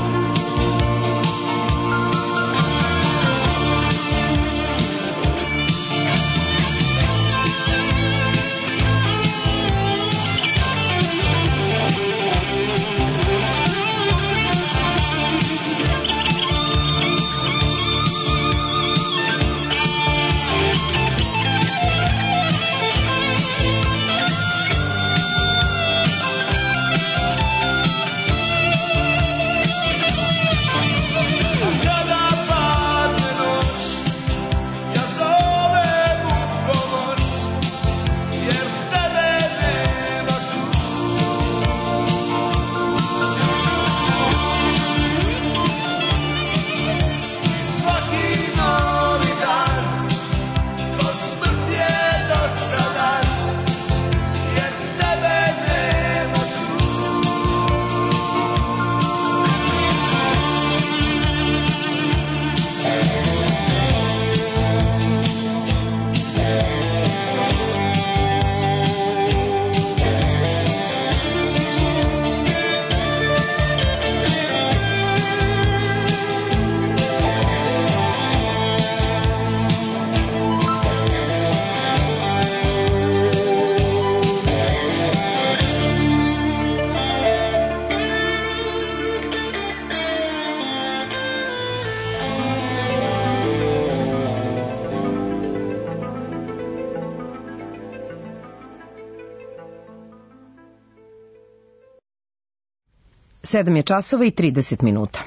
A kada padne noć, ja zovem u pomoć, jer tebe nema tu. I svaki novi dan, ko smrt je dosadan, jer tebe nema tu. Sedam je časova i trideset minuta.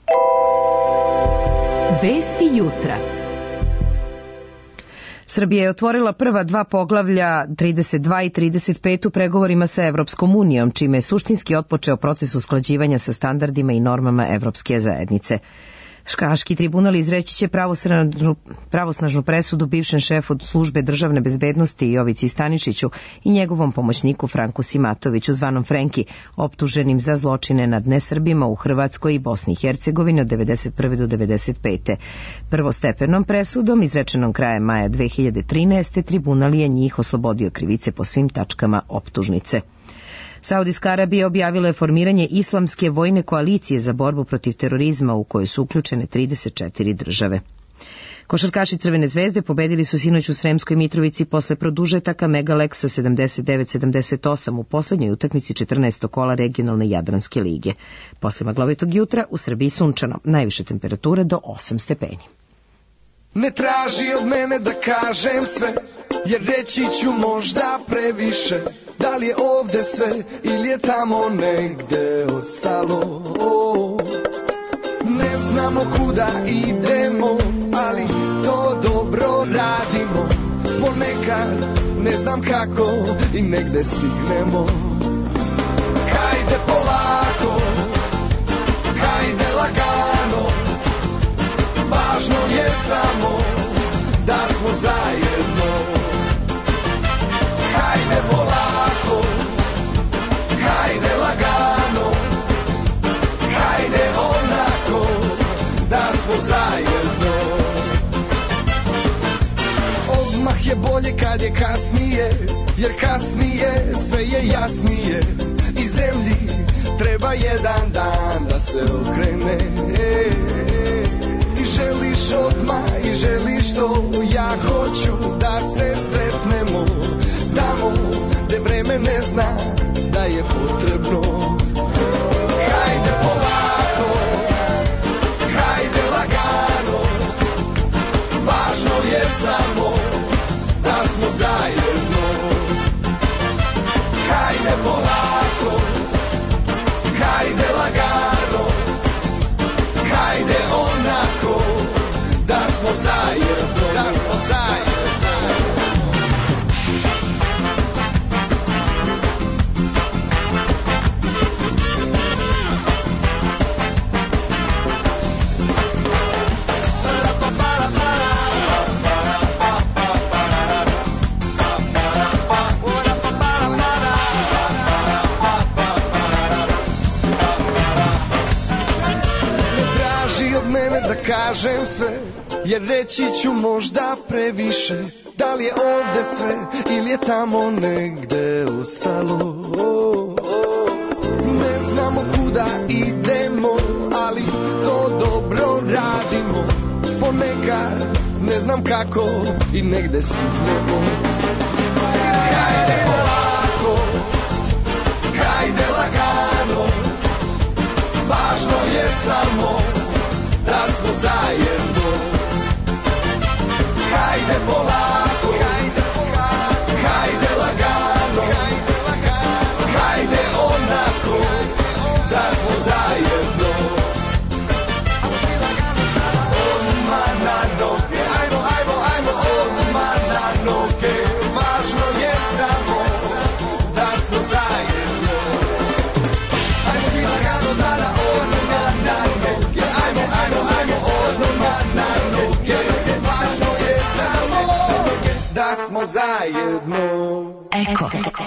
Vesti jutra. Srbija je otvorila prva dva poglavlja trideset dva i trideset pet u pregovorima sa Evropskom unijom, čime je suštinski otpočeo proces usklađivanja sa standardima i normama Evropske zajednice. Haški tribunal izreći će pravosnažnu, pravosnažnu presudu bivšem šefu službe državne bezbednosti Jovici Staničiću i njegovom pomoćniku Franku Simatoviću, zvanom Frenki, optuženim za zločine nad nesrbima u Hrvatskoj i Bosni i Hercegovini od devedeset prve do devedeset pete. Prvostepenom presudom, izrečenom krajem maja dve hiljade trinaeste. tribunal je njih oslobodio krivice po svim tačkama optužnice. Saudijska Arabija objavila je formiranje Islamske vojne koalicije za borbu protiv terorizma u kojoj su uključene trideset četiri države. Košarkaši Crvene zvezde pobedili su sinoć u Sremskoj Mitrovici posle produžetaka Megalek sa sedamdeset devet sedamdeset osam u poslednjoj utakmici četrnaestog kola regionalne Jadranske lige. Posle maglovitog jutra u Srbiji sunčano, najviše temperature do osam stepeni. Ne traži od mene da kažem sve, jer reći ću možda previše. Da li je ovde sve ili je tamo negde ostalo? Oh, ne znamo kuda idemo, ali to dobro radimo. Ponekad ne znam kako i negde stignemo. bolje kad je kasnije, jer kasnije sve je jasnije. I zemlji treba jedan dan da se okrene. Ti želiš odmah i želiš to, ja hoću da se sretnemo tamo gde vreme ne zna da je potrebno. Hajde polako, hajde lagano, važno je samo da smo zajedno. Hajde polako, hajde lagano, hajde onako da smo zajedno, da smo zajedno. Da kažem sve, jer reći ću možda previše. Da li je ovde sve ili je tamo negde ostalo? Ne znamo kuda idemo, ali to dobro radimo. Ponekad ne znam kako i negde stignemo. Hajde polako, hajde lagano, važno je samo da smo zajedno. Hajde polako, hajde polako, hajde lagano, hajde lagano, hajde onako da smo zajedno. Odmah na noge, ajmo, ajmo, ajmo, odmah na noge. Važno je samo da smo zajedno. Ajmo svi lagano sada, odmah na noge. Ajmo, ajmo, ajmo, odmah na noge. Važno je samo da smo zajedno. Eko.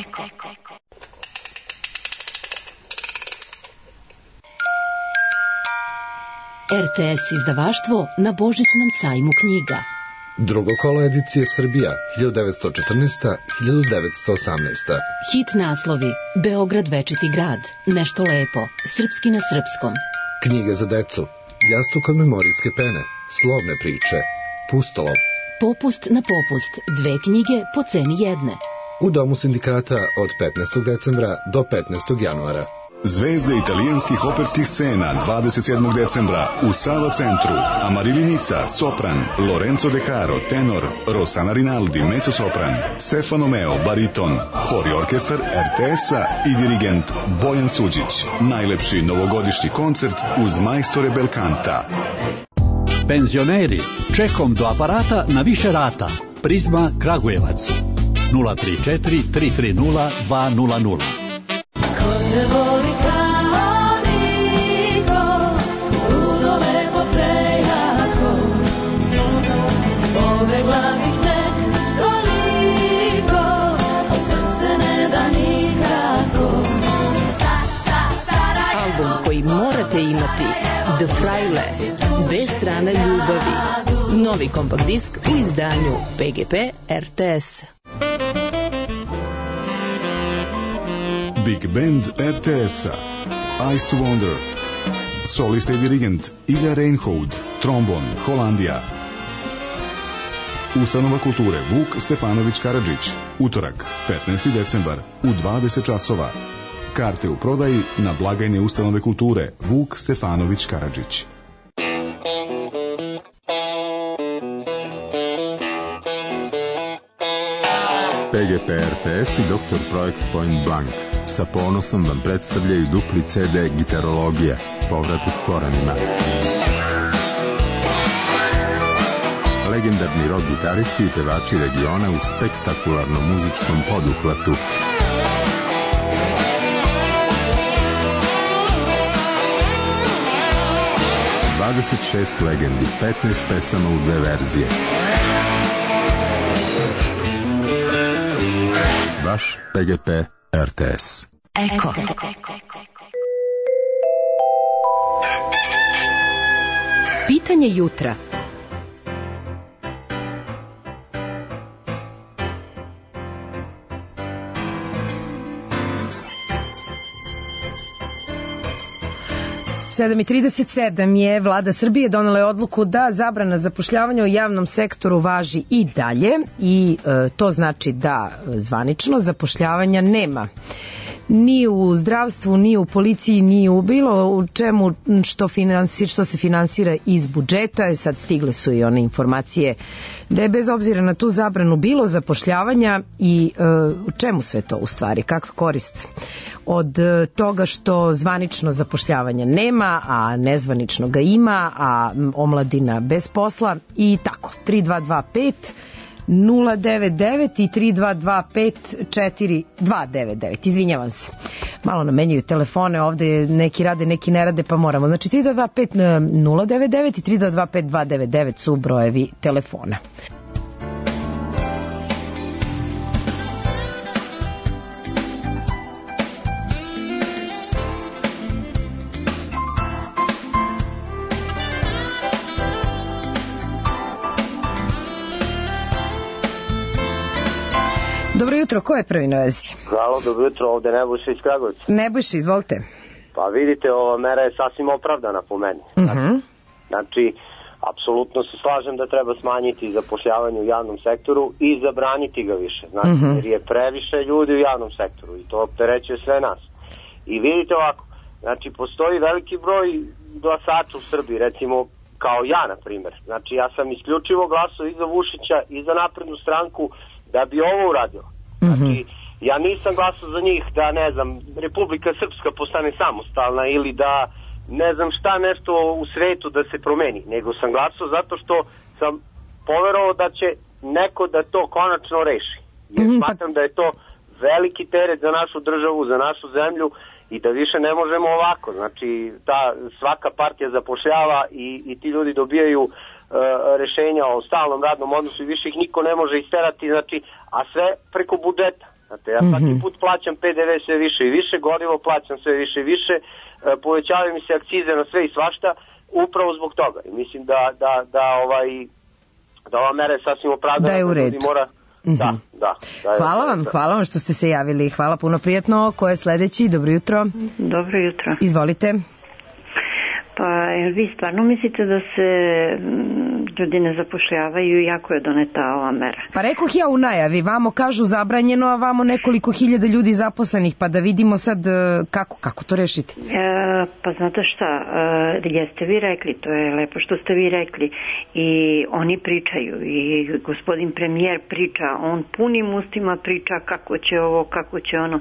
er te es izdavaštvo na Božićnom sajmu knjiga. Drugo kolo edicije Srbija hiljadu devetsto četrnaesta do hiljadu devetsto osamnaesta. Hit naslovi: Beograd večiti grad, Nešto lepo, Srpski na srpskom. Knjige za decu: Jastuk od memorijske pene, Slovne priče, Pustolov. Popust na popust, dve knjige po ceni jedne. U Domu sindikata od petnaestog decembra do petnaestog januara. Zvezde italijanskih operskih scena dvadeset sedmog decembra u Sava centru. Amarilli Nica, sopran, Lorenzo De Caro, tenor, Rossana Rinaldi, mezzosopran, Stefano Meo, bariton, hor i orkestar er te es-a i dirigent Bojan Suđić. Najlepši novogodišnji koncert uz majstore Belkanta. Penzioneri, čekom do aparata na više rata. Prizma Kragujevac. nula tri četiri tri tri nula dva nula nula. Ko te voli kao niko, ludo lepo prejako, pobegla bih tek toliko, a srce ne da nikako. Album koji morate imati, The Fraile, bez strane ljubavi. Novi kompakt disk u izdanju pe ge pe er te es. Big Band er te es-a, Eyes to Wonder, solista i dirigent Ilja Reinhold, trombon, Holandija. Ustanova kulture Vuk Stefanović Karadžić, utorak, petnaesti decembar, u dvadeset časova. Karte u prodaji na blagajne ustanove kulture Vuk Stefanović Karadžić. pe ge pe er te es i doktor Projekt Point Blank sa ponosom vam predstavljaju dupli ce de Gitarologija, povratak korenima. Legendarni rock gitaristi i pevači regiona u spektakularnom muzičkom poduhvatu. dvadeset šest legendi, petnaest pesama u dve verzije. Vaš pe ge pe er te es. Eko. Pitanje jutra. sedam i trideset sedam je vlada Srbije donela je odluku da zabrana zapošljavanja u javnom sektoru važi i dalje i e, to znači da zvanično zapošljavanja nema. Ni u zdravstvu, ni u policiji, ni u bilo u čemu što, finansir, što se finansira iz budžeta. Sad stigle su i one informacije da je bez obzira na tu zabranu bilo zapošljavanja i e, u čemu sve to u stvari, kakva korist od e, toga što zvanično zapošljavanja nema, a nezvanično ga ima, a omladina bez posla i tako. tri dva dva pet nula devet devet i tri dva dva pet četiri dva devet devet. Izvinjavam se. Malo nam menjaju telefone, ovde neki rade, neki ne rade, pa moramo. Znači tri dva dva pet nula devet devet i tri dva dva pet dva devet devet su brojevi telefona. Dobro jutro, ko je prvi na vezi? Halo, dobro jutro, ovde Nebojša iz Kragujevca. Nebojša, izvolite. Pa vidite, ova mera je sasvim opravdana po meni. Uh-huh. Znači, apsolutno se slažem da treba smanjiti zapošljavanje u javnom sektoru i zabraniti ga više. Znači, uh-huh. jer je previše ljudi u javnom sektoru i to opterećuje sve nas. I vidite ovako, znači, postoji veliki broj glasača u Srbiji, recimo, kao ja, na primjer. Znači, ja sam isključivo glasao i za Vučića i za Naprednu stranku da bi ovo uradio. Znači, ja nisam glasao za njih da, ne znam, Republika Srpska postane samostalna ili da, ne znam šta, nešto u svetu da se promeni, nego sam glasao zato što sam poverovao da će neko da to konačno reši. Jer smatram da je to veliki teret za našu državu, za našu zemlju i da više ne možemo ovako. Znači, ta svaka partija zapošljava i, i ti ljudi dobijaju rešenja o stalnom radnom odnosu i više ih niko ne može isterati, znači, a sve preko budžeta. Znate, ja svaki put plaćam P D V sve više i više, gorivo plaćam sve više i više, povećavaju mi se akcize na sve i svašta, upravo zbog toga. I mislim da, da, da, ovaj, da ova mera je sasvim opravdana. Da je u redu. Mora... Mm-hmm. Da, da, da je hvala vam, hvala vam što ste se javili. Hvala puno, prijatno. Ko je sledeći? Dobro jutro. Dobro jutro. Izvolite. Pa vi stvarno mislite da se ljudi ne zapošljavaju i jako je doneta ova mera? Pa rekoh ja u najavi, vamo kažu zabranjeno, a vamo nekoliko hiljada ljudi zaposlenih, pa da vidimo sad kako, kako to rešiti. E, pa znate šta, e, jeste vi rekli, to je lepo što ste vi rekli i oni pričaju i gospodin premijer priča, on punim ustima priča kako će ovo, kako će ono,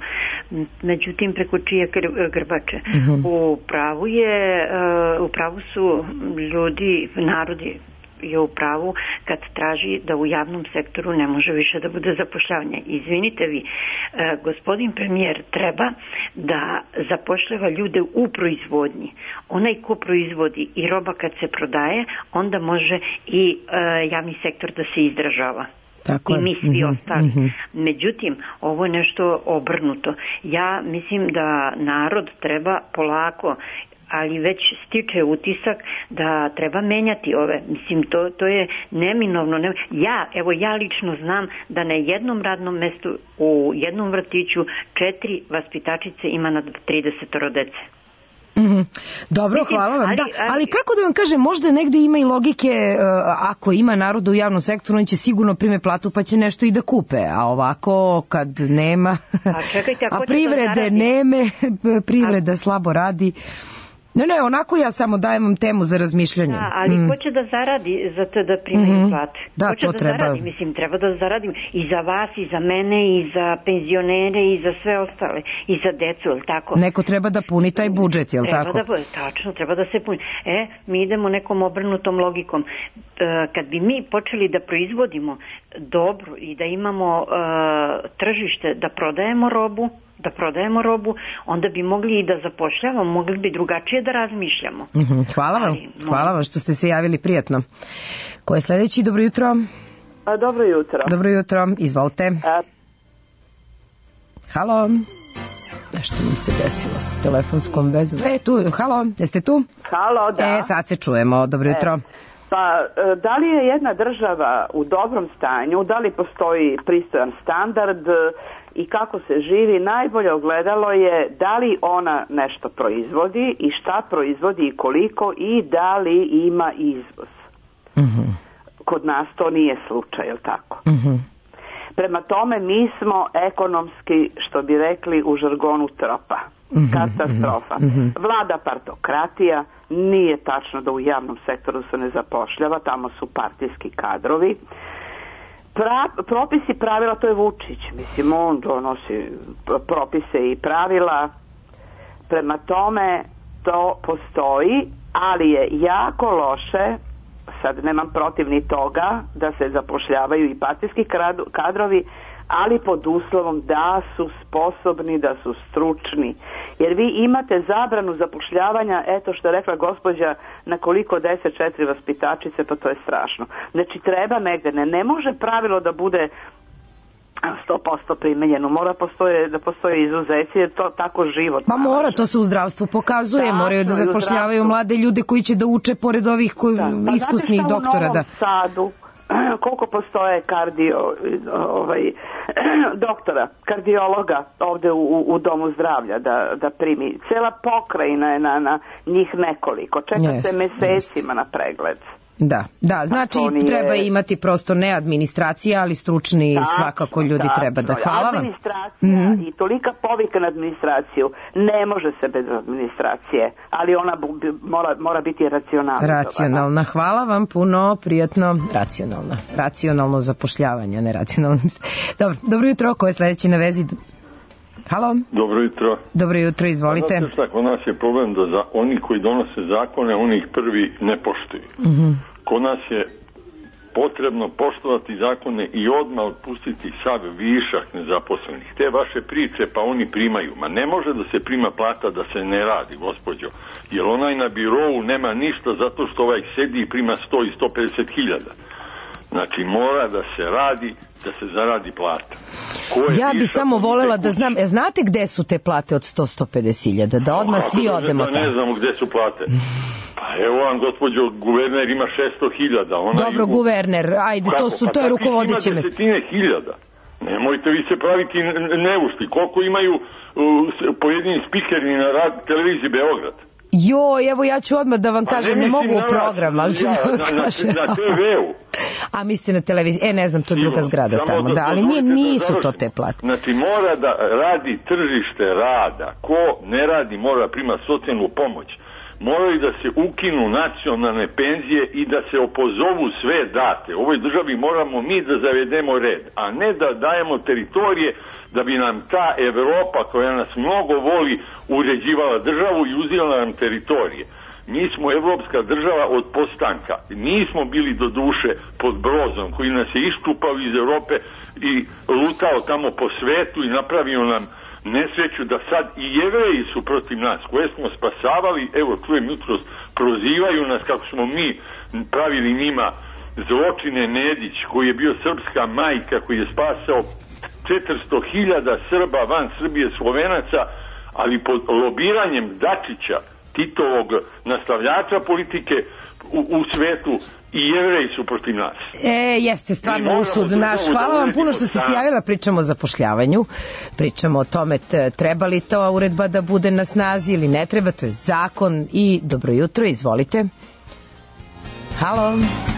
međutim preko čije grbače. Mm-hmm. U pravu je, e, u pravu su ljudi, narodi je u pravu kad traži da u javnom sektoru ne može više da bude zapošljavanje. Izvinite vi, e, gospodin premijer treba da zapošljava ljude u proizvodnji. Onaj ko proizvodi i roba kad se prodaje, onda može i e, javni sektor da se izdražava. Tako i mi svi mm-hmm, ostali. Mm-hmm. Međutim, ovo je nešto obrnuto. Ja mislim da narod treba polako, ali već stiče utisak da treba menjati ove. Mislim, to, to je neminovno. Ne... Ja, evo ja lično znam da na jednom radnom mestu u jednom vrtiću četiri vaspitačice ima na trideset dece. Mm-hmm. Dobro, Mislim, hvala vam. Ali, da, ali, ali kako da vam kažem, možda negde ima i logike, uh, ako ima naroda u javnom sektoru, oni će sigurno prime platu pa će nešto i da kupe, a ovako kad nema, a, čekajte, a, a privrede da neme, privreda a... slabo radi. Ne, ne, onako ja samo dajem vam temu za razmišljanje. Da, ali mm. ko će da zaradi za to da primaju mm-hmm. plate? Da, ko će to da treba. Zaradi? Mislim, treba da zaradim i za vas, i za mene, i za penzionere, i za sve ostale, i za decu, je li tako? Neko treba da puni taj budžet, je li treba tako? Da, tačno, treba da se puni. E, mi idemo nekom obrnutom logikom. E, kad bi mi počeli da proizvodimo dobro i da imamo e, tržište, da prodajemo robu, da prodajemo robu, onda bi mogli i da zapošljavamo, mogli bi drugačije da razmišljamo. Mm-hmm. Hvala vam, Ali, hvala vam što ste se javili, prijatno. Ko je sledeći? Dobro jutro. A, dobro jutro. Dobro jutro, izvolite. A... Halo. Nešto nam se desilo s telefonskom vezom. E, tu, halo, jeste tu? Halo, da. E, sad se čujemo, dobro jutro. E. Pa, da li je jedna država u dobrom stanju, da li postoji pristojan standard i kako se živi, najbolje ogledalo je da li ona nešto proizvodi i šta proizvodi i koliko i da li ima izvoz. Mm-hmm. Kod nas to nije slučaj, je li tako? Mm-hmm. Prema tome mi smo ekonomski, što bi rekli u žargonu, tropa. Mm-hmm. Katastrofa. Mm-hmm. Vlada partokratija, nije tačno da u javnom sektoru se ne zapošljava, tamo su partijski kadrovi. Pra, propisi pravila, to je Vučić, mislim, on donosi propise i pravila, prema tome to postoji, ali je jako loše, sad nemam protiv ni toga, da se zapošljavaju i partijski kadrovi, ali pod uslovom da su sposobni, da su stručni. Jer vi imate zabranu zapošljavanja, eto što je rekla gospođa, na koliko deset četiri vaspitačice, pa to je strašno. Znači treba negde, ne, ne može pravilo da bude sto posto primenjeno, mora postoje, da postoje izuzeci, jer to tako život. Ma mora, to se u zdravstvu pokazuje, tako, moraju da zapošljavaju mlade ljude koji će da uče pored ovih koji, da. Pa iskusnih doktora. Da. U Novom Sadu, koliko postoje kardio, ovaj, doktora, kardiologa ovde u, u domu zdravlja da, da primi. Cela pokrajina je na, na njih nekoliko. Čeka yes, se mesecima yes. na pregled. Da, da, znači nije... treba imati prosto ne administracija, ali stručni tačno, svakako ljudi tačno. Treba da. Hvala vam. Administracija mm-hmm. i tolika povika na administraciju ne može se bez administracije, ali ona mora, mora biti racionalna. Racionalna, hvala vam puno, prijatno, racionalna. Racionalno zapošljavanje, ne racionalno. Dobro, dobro jutro, ko je sledeći na vezi? Halo? Dobro jutro. Dobro jutro, izvolite. Znate šta, kod nas je problem da za oni koji donose zakone, oni ih prvi ne poštuju. Mm-hmm. Kod nas je potrebno poštovati zakone i odmah otpustiti sav višak nezaposlenih. Te vaše priče pa oni primaju. Ma ne može da se prima plata da se ne radi, gospođo. Jer onaj na birovu nema ništa zato što ovaj sedi i prima sto i sto pedeset hiljada. Znači mora da se radi, da se zaradi plata. Ja bi samo volela da znam, e, znate gde su te plate od sto do sto pedeset hiljada, da odmah no, svi odemo tamo. Ne znamo gde su plate. Pa evo vam, gospođo, guverner ima šesto hiljada. Dobro, ju... guverner, ajde, Kako? to su, pa to je rukovodeće mesto. Pa desetine hiljada. Nemojte vi se praviti neušti. Koliko imaju uh, pojedini spikeri na rad, televiziji Beograd? Joj, evo ja ću odmah da vam kažem, ne, ne mogu u program, ali ću ja, da vam na, kažem. Na, na te ve-u. A mislite na televiziji, e ne znam, to je druga zgrada Samo tamo, da, da, ali nije, nisu to te plate. Znači mora da radi tržište rada, ko ne radi mora prima socijalnu pomoć. Moraju da se ukinu nacionalne penzije i da se opozovu sve date. U ovoj državi moramo mi da zavedemo red, a ne da dajemo teritorije da bi nam ta Evropa koja nas mnogo voli uređivala državu i uzela nam teritorije. Mi smo evropska država od postanka. Nismo bili do duše pod Brozom koji nas je iščupao iz Evrope i lutao tamo po svetu i napravio nam nesreću da sad i Jevreji su protiv nas koje smo spasavali. Evo čujem jutros, prozivaju nas kako smo mi pravili njima zločine. Nedić koji je bio srpska majka koji je spasao četiristo hiljada Srba van Srbije, Slovenaca, ali pod lobiranjem Dačića, Titovog nastavljača politike u, u svetu, i Jevreji su protiv nas. E, jeste, stvarno usud naš. Hvala vam puno što ste se javila, pričamo o zapošljavanju, pričamo o tome treba li to uredba da bude na snazi ili ne treba, to je zakon. I dobro jutro, izvolite. Halo.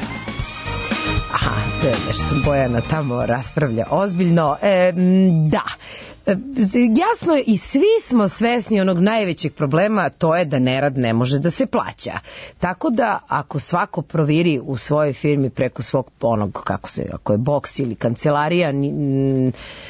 Aha, to je nešto Bojana tamo raspravlja ozbiljno. E, da, e, jasno je i svi smo svesni onog najvećeg problema, a to je da nerad ne može da se plaća. Tako da ako svako proviri u svojoj firmi preko svog onog, kako se, ako je boks ili kancelarija, n,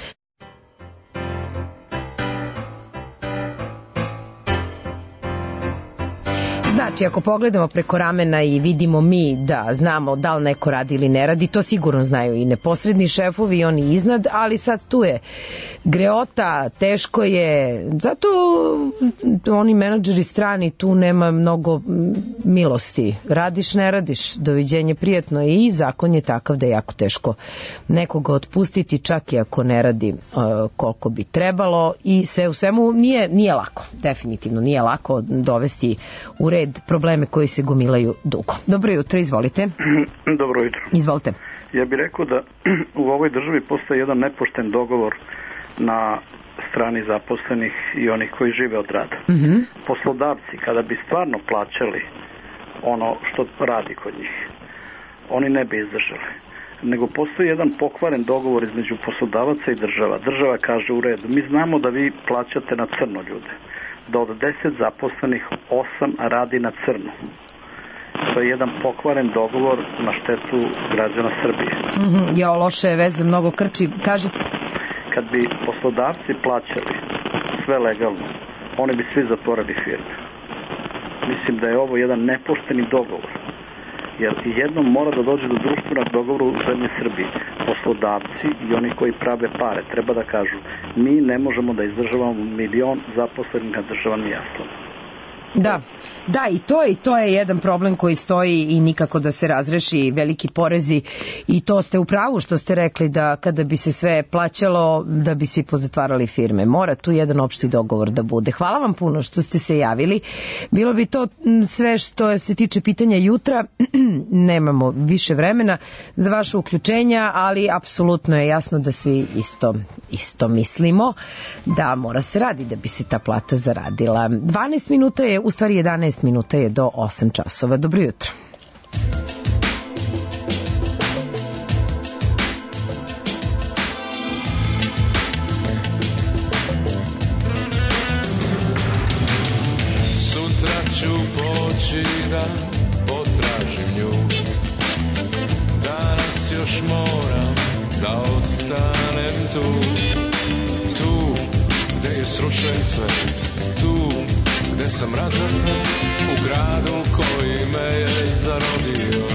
znači, ako pogledamo preko ramena i vidimo mi da znamo da li neko radi ili ne radi, to sigurno znaju i neposredni šefovi i oni iznad, ali sad tu je greota, teško je, zato oni menadžeri strani, tu nema mnogo milosti. Radiš, ne radiš, doviđenje, prijetno, i zakon je takav da je jako teško nekoga otpustiti, čak i ako ne radi uh, koliko bi trebalo, i sve u svemu nije, nije lako, definitivno nije lako dovesti u red probleme koji se gomilaju dugo. Dobro jutro, izvolite. Dobro jutro. Izvolite. Ja bih rekao da u ovoj državi postoji jedan nepošten dogovor na strani zaposlenih i onih koji žive od rada. Mm-hmm. Poslodavci, kada bi stvarno plaćali ono što radi kod njih, oni ne bi izdržali. Nego postoji jedan pokvaren dogovor između poslodavaca i država. Država kaže u redu, mi znamo da vi plaćate na crno ljude, da od deset zaposlenih osam radi na crno. To je jedan pokvaren dogovor na štetu građana Srbije. Mm-hmm. Ja, loše je veze, mnogo krči. Kažete? Kad bi poslodavci plaćali sve legalno, oni bi svi zatvorili firme. Mislim da je ovo jedan nepošteni dogovor. Jer jednom mora da dođe do društvenog dogovora u zemlji Srbiji. Poslodavci i oni koji prave pare treba da kažu, mi ne možemo da izdržavamo milion zaposlenih na državnim jaslama. Da, da i to i to je jedan problem koji stoji i nikako da se razreši, veliki porezi, i to ste u pravu što ste rekli da kada bi se sve plaćalo da bi svi pozatvarali firme. Mora tu jedan opšti dogovor da bude. Hvala vam puno što ste se javili. Bilo bi to sve što se tiče pitanja jutra. Nemamo više vremena za vaše uključenja, ali apsolutno je jasno da svi isto, isto mislimo da mora se radi da bi se ta plata zaradila. dvanaest minuta je, u stvari jedanaest minuta je do osam časova. Dobro jutro. Sutra ću poći da potražim nju, danas još moram da ostanem tu, tu gde je srušen sve, tu gde sam razapet u gradu koji me je zarodio.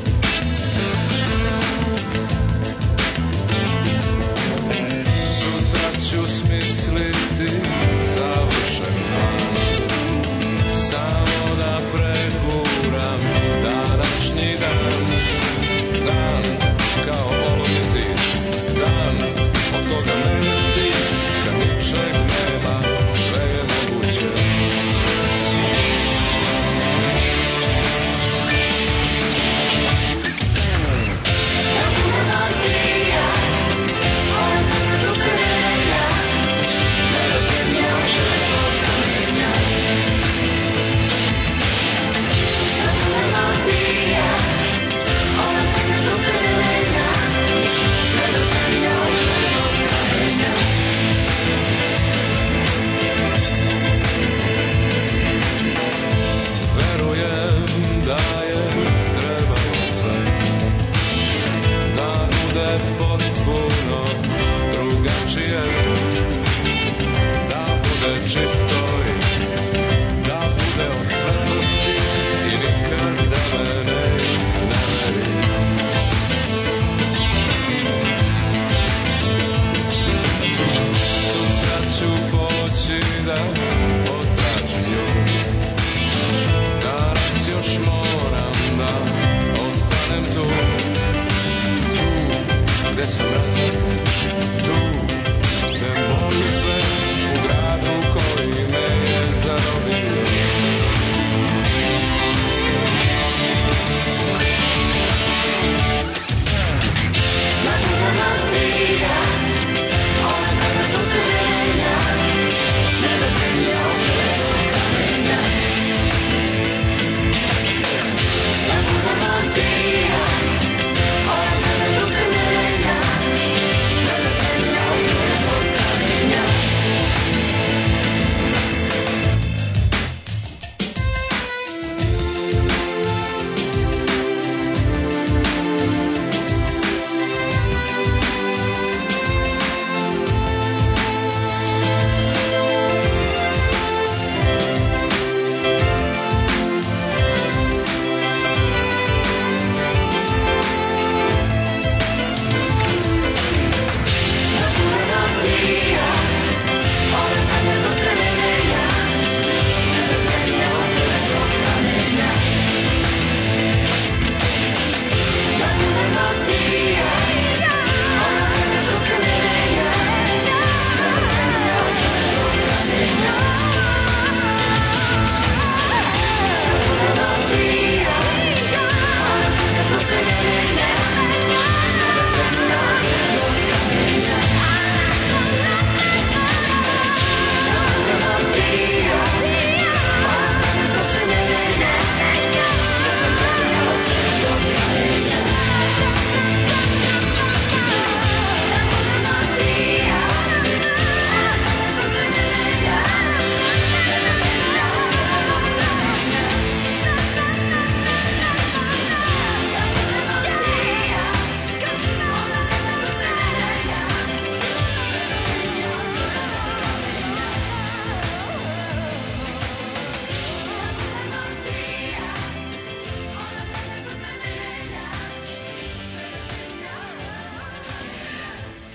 Sutra ću smisliti savršen plan, samo da preguram današnji dan. Dan kao oludni zid, dan od koga mene stid, kad ničeg nema, sve je moguće.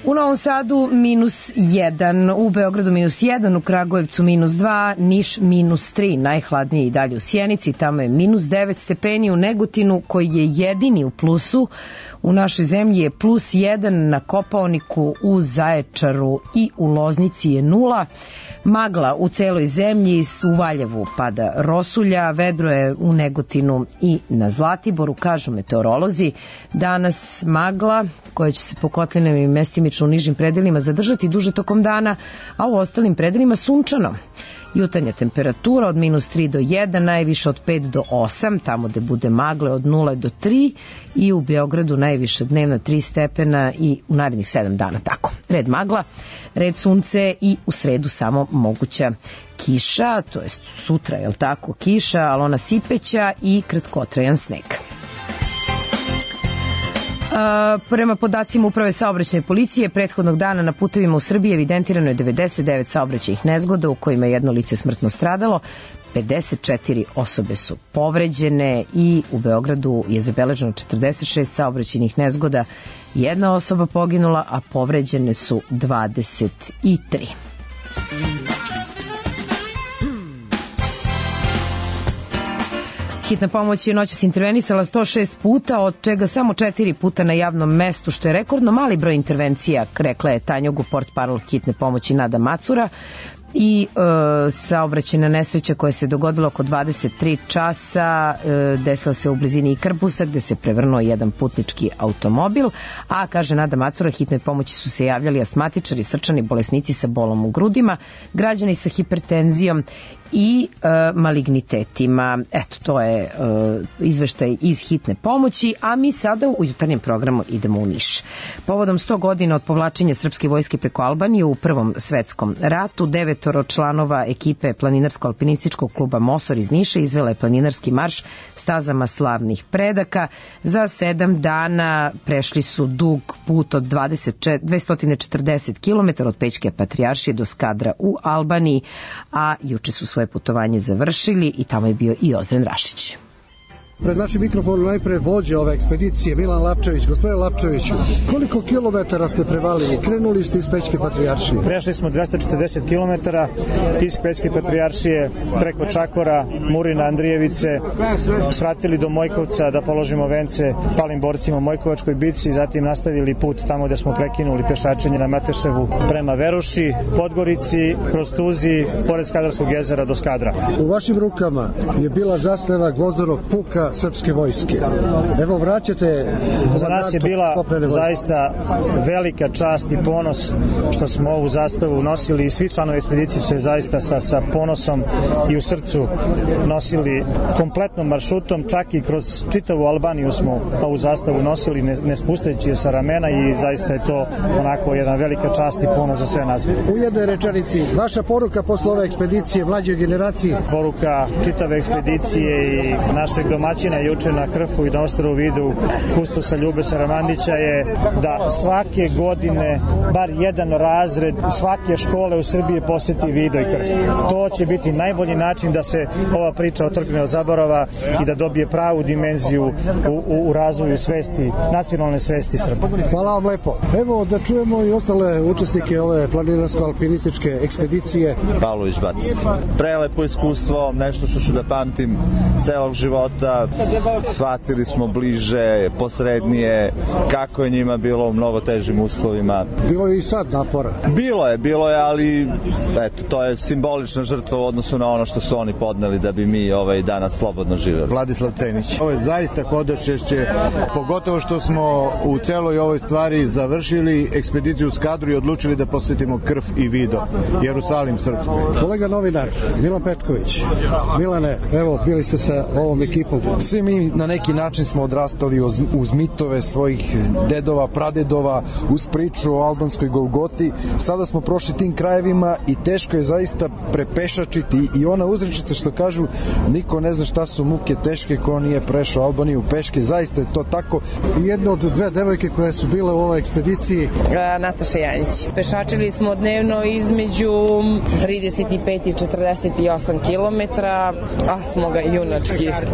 U Novom Sadu minus jedan, u Beogradu minus jedan, u Kragujevcu minus dva, Niš minus tri, najhladnije i dalje u Sjenici, tamo je minus devet stepeni, u Negotinu koji je jedini u plusu, u našoj zemlji je plus jedan, na Kopaoniku, u Zaječaru i u Loznici je nula. Magla u celoj zemlji, u Valjevu pada rosulja, vedro je u Negotinu i na Zlatiboru, kažu meteorolozi. Danas magla koja će se po kotlinama i mestimično u nižim predelima zadržati duže tokom dana, a u ostalim predelima sunčano. Jutarnja temperatura od minus tri do jedan, najviše od pet do osam, tamo gde bude magle od nula do tri i u Beogradu najviše dnevna tri stepena i u narednih sedam dana tako. Red magla, red sunce i u sredu samo moguća kiša, to je sutra, je li tako, kiša, ali ona sipeća i kratkotrajan sneg. Prema podacima Uprave saobraćajne policije, prethodnog dana na putevima u Srbiji evidentirano je devedeset devet saobraćajnih nezgoda u kojima je jedno lice smrtno stradalo, pedeset četiri osobe su povređene i u Beogradu je zabeleženo četrdeset šest saobraćajnih nezgoda, jedna osoba poginula, a povređene su dvadeset tri. Hitna pomoć je noćas intervenisala sto šest puta, od čega samo četiri puta na javnom mestu, što je rekordno mali broj intervencija, rekla je Tanjugu, portparol hitne pomoći Nada Macura. I e, saobraćajna nesreća koja se dogodila oko dvadeset tri časa e, desila se u blizini Ikarbusa gde se prevrnuo jedan putnički automobil, a kaže Nada Macura, hitnoj pomoći su se javljali astmatičari, srčani bolesnici sa bolom u grudima, građani sa hipertenzijom i e, malignitetima. Eto, to je e, izveštaj iz hitne pomoći, a mi sada u jutarnjem programu idemo u Niš. Povodom sto godina od povlačenja srpske vojske preko Albanije u Prvom svetskom ratu, devetoro članova ekipe planinarsko-alpinističkog kluba Mosor iz Niša izvela je planinarski marš stazama slavnih predaka. Za sedam dana prešli su dug put od dvesta četrdeset kilometara od Pećke patrijaršije do Skadra u Albaniji, a juče su svoje putovanje završili i tamo je bio i Ozren Rašić. Pred našim mikrofonom najpre vođa ove ekspedicije Milan Lapčević. Gospodine Lapčeviću, koliko kilometara ste prevalili? Krenuli ste iz Pećke patrijaršije? Prešli smo dvesta četrdeset kilometara iz Pećke patrijaršije preko Čakora, Murina, Andrijevice, svratili do Mojkovca da položimo vence palim borcima u Mojkovačkoj bici, zatim nastavili put tamo gde smo prekinuli pešačenje na Mateševu prema Veruši, Podgorici, kroz Tuzi, pored Skadarskog jezera do Skadra. U vašim rukama je bila zastava Gvozdorog puka srpske vojske. Evo vraćate... Za nas je bila zaista velika čast i ponos što smo ovu zastavu nosili i svi članovi ekspedicije su se zaista sa, sa ponosom i u srcu nosili kompletnom maršrutom, čak i kroz čitavu Albaniju smo ovu zastavu nosili, ne, ne spusteći je sa ramena i zaista je to onako jedna velika čast i ponos za sve nas. U jednoj rečanici, vaša poruka posle ove ekspedicije mlađoj generaciji? Poruka čitave ekspedicije i našeg domaćina juče na Krfu i na ostrvu vidu kustosa Ljube Saramandića je da svake godine bar jedan razred svake škole u Srbiji poseti Vido i Krf. To će biti najbolji način da se ova priča otrgne od zaborava i da dobije pravu dimenziju u, u, u razvoju svesti, nacionalne svesti Srba. Hvala vam lepo. Evo da čujemo i ostale učesnike ove planinarsko-alpinističke ekspedicije. Pavlović Batica. Prelepo iskustvo, nešto što ću da pamtim celog života. Shvatili smo bliže, posrednije, kako je njima bilo u mnogo težim uslovima. Bilo je i sad napora. Bilo je, bilo je, ali eto, to je simbolična žrtva u odnosu na ono što su oni podneli da bi mi ovaj danas slobodno živeli. Vladislav Cenić. Ovo je zaista hodočešće, pogotovo što smo u celoj ovoj stvari završili ekspediciju u Skadru i odlučili da posetimo Krf i Vido, Jerusalim srpskoj. Kolega novinar, Milan Petković. Milane, evo, bili ste sa ovom ekipom. Svi mi na neki način smo odrastali uz, uz mitove svojih dedova, pradedova, uz priču o albanskoj Golgoti. Sada smo prošli tim krajevima i teško je zaista prepešačiti i ona uzrečica što kažu niko ne zna šta su muke teške ko nije prešao Albaniju peške. Zaista je to tako. Jedna od dve devojke koje su bile u ovoj ekspediciji. Nataša Janjić. Pešačili smo dnevno između trideset pet i četrdeset osam kilometara, a smo ga junački izneli.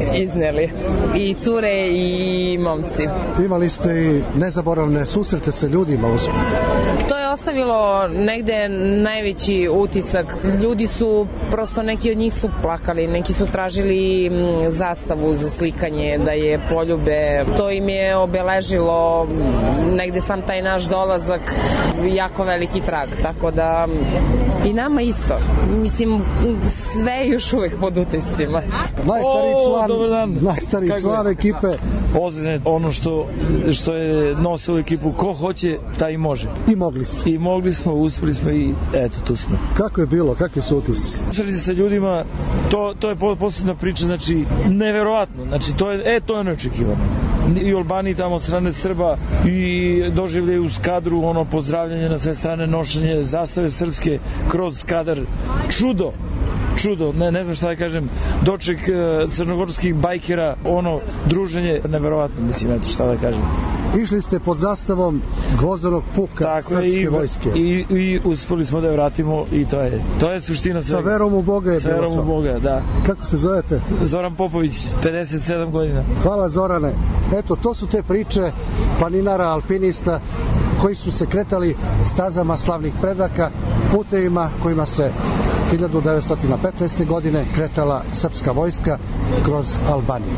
veseli. I cure i momci. Imali ste i nezaboravne susrete sa ljudima u Splitu. To je ostavilo negde najveći utisak. Ljudi su, prosto neki od njih su plakali, neki su tražili zastavu za slikanje, da je poljube. To im je obeležilo negde sam taj naš dolazak jako veliki trag, tako da i nama isto. Mislim, sve je još uvek pod utiscima. Najstariji član, o, najstariji Kako član je? ekipe. Ozirno ono što, što je nosilo ekipu, ko hoće, taj i može. I mogli smo. I mogli smo, uspeli smo i eto, tu smo. Kako je bilo, kakvi su utisci? Susreti sa ljudima, to, to je posebna priča, znači, neverovatno. Znači, to je, e, to je neočekivano. I u Albaniji tamo od strane Srba i doživlje uz kadru, ono, pozdravljanje na sve strane, nošenje zastave srpske kroz kadar. Čudo, čudo, ne, ne znam šta da kažem, doček uh, crnogorskih bajkera, ono, druženje, neverovatno, mislim, eto, šta da kažem. Išli ste pod zastavom Gvozdenog puka Tako srpske i, vojske. I, I uspeli smo da je vratimo i to je, to je suština svega. Sa verom u Boga je Sa bilo verom sve. u Boga, da. Kako se zovete? Zoran Popović, pedeset sedam godina. Hvala Zorane. Eto, to su te priče planinara, alpinista koji su se kretali stazama slavnih predaka, putevima kojima se hiljadu devetsto petnaeste. godine kretala srpska vojska kroz Albaniju.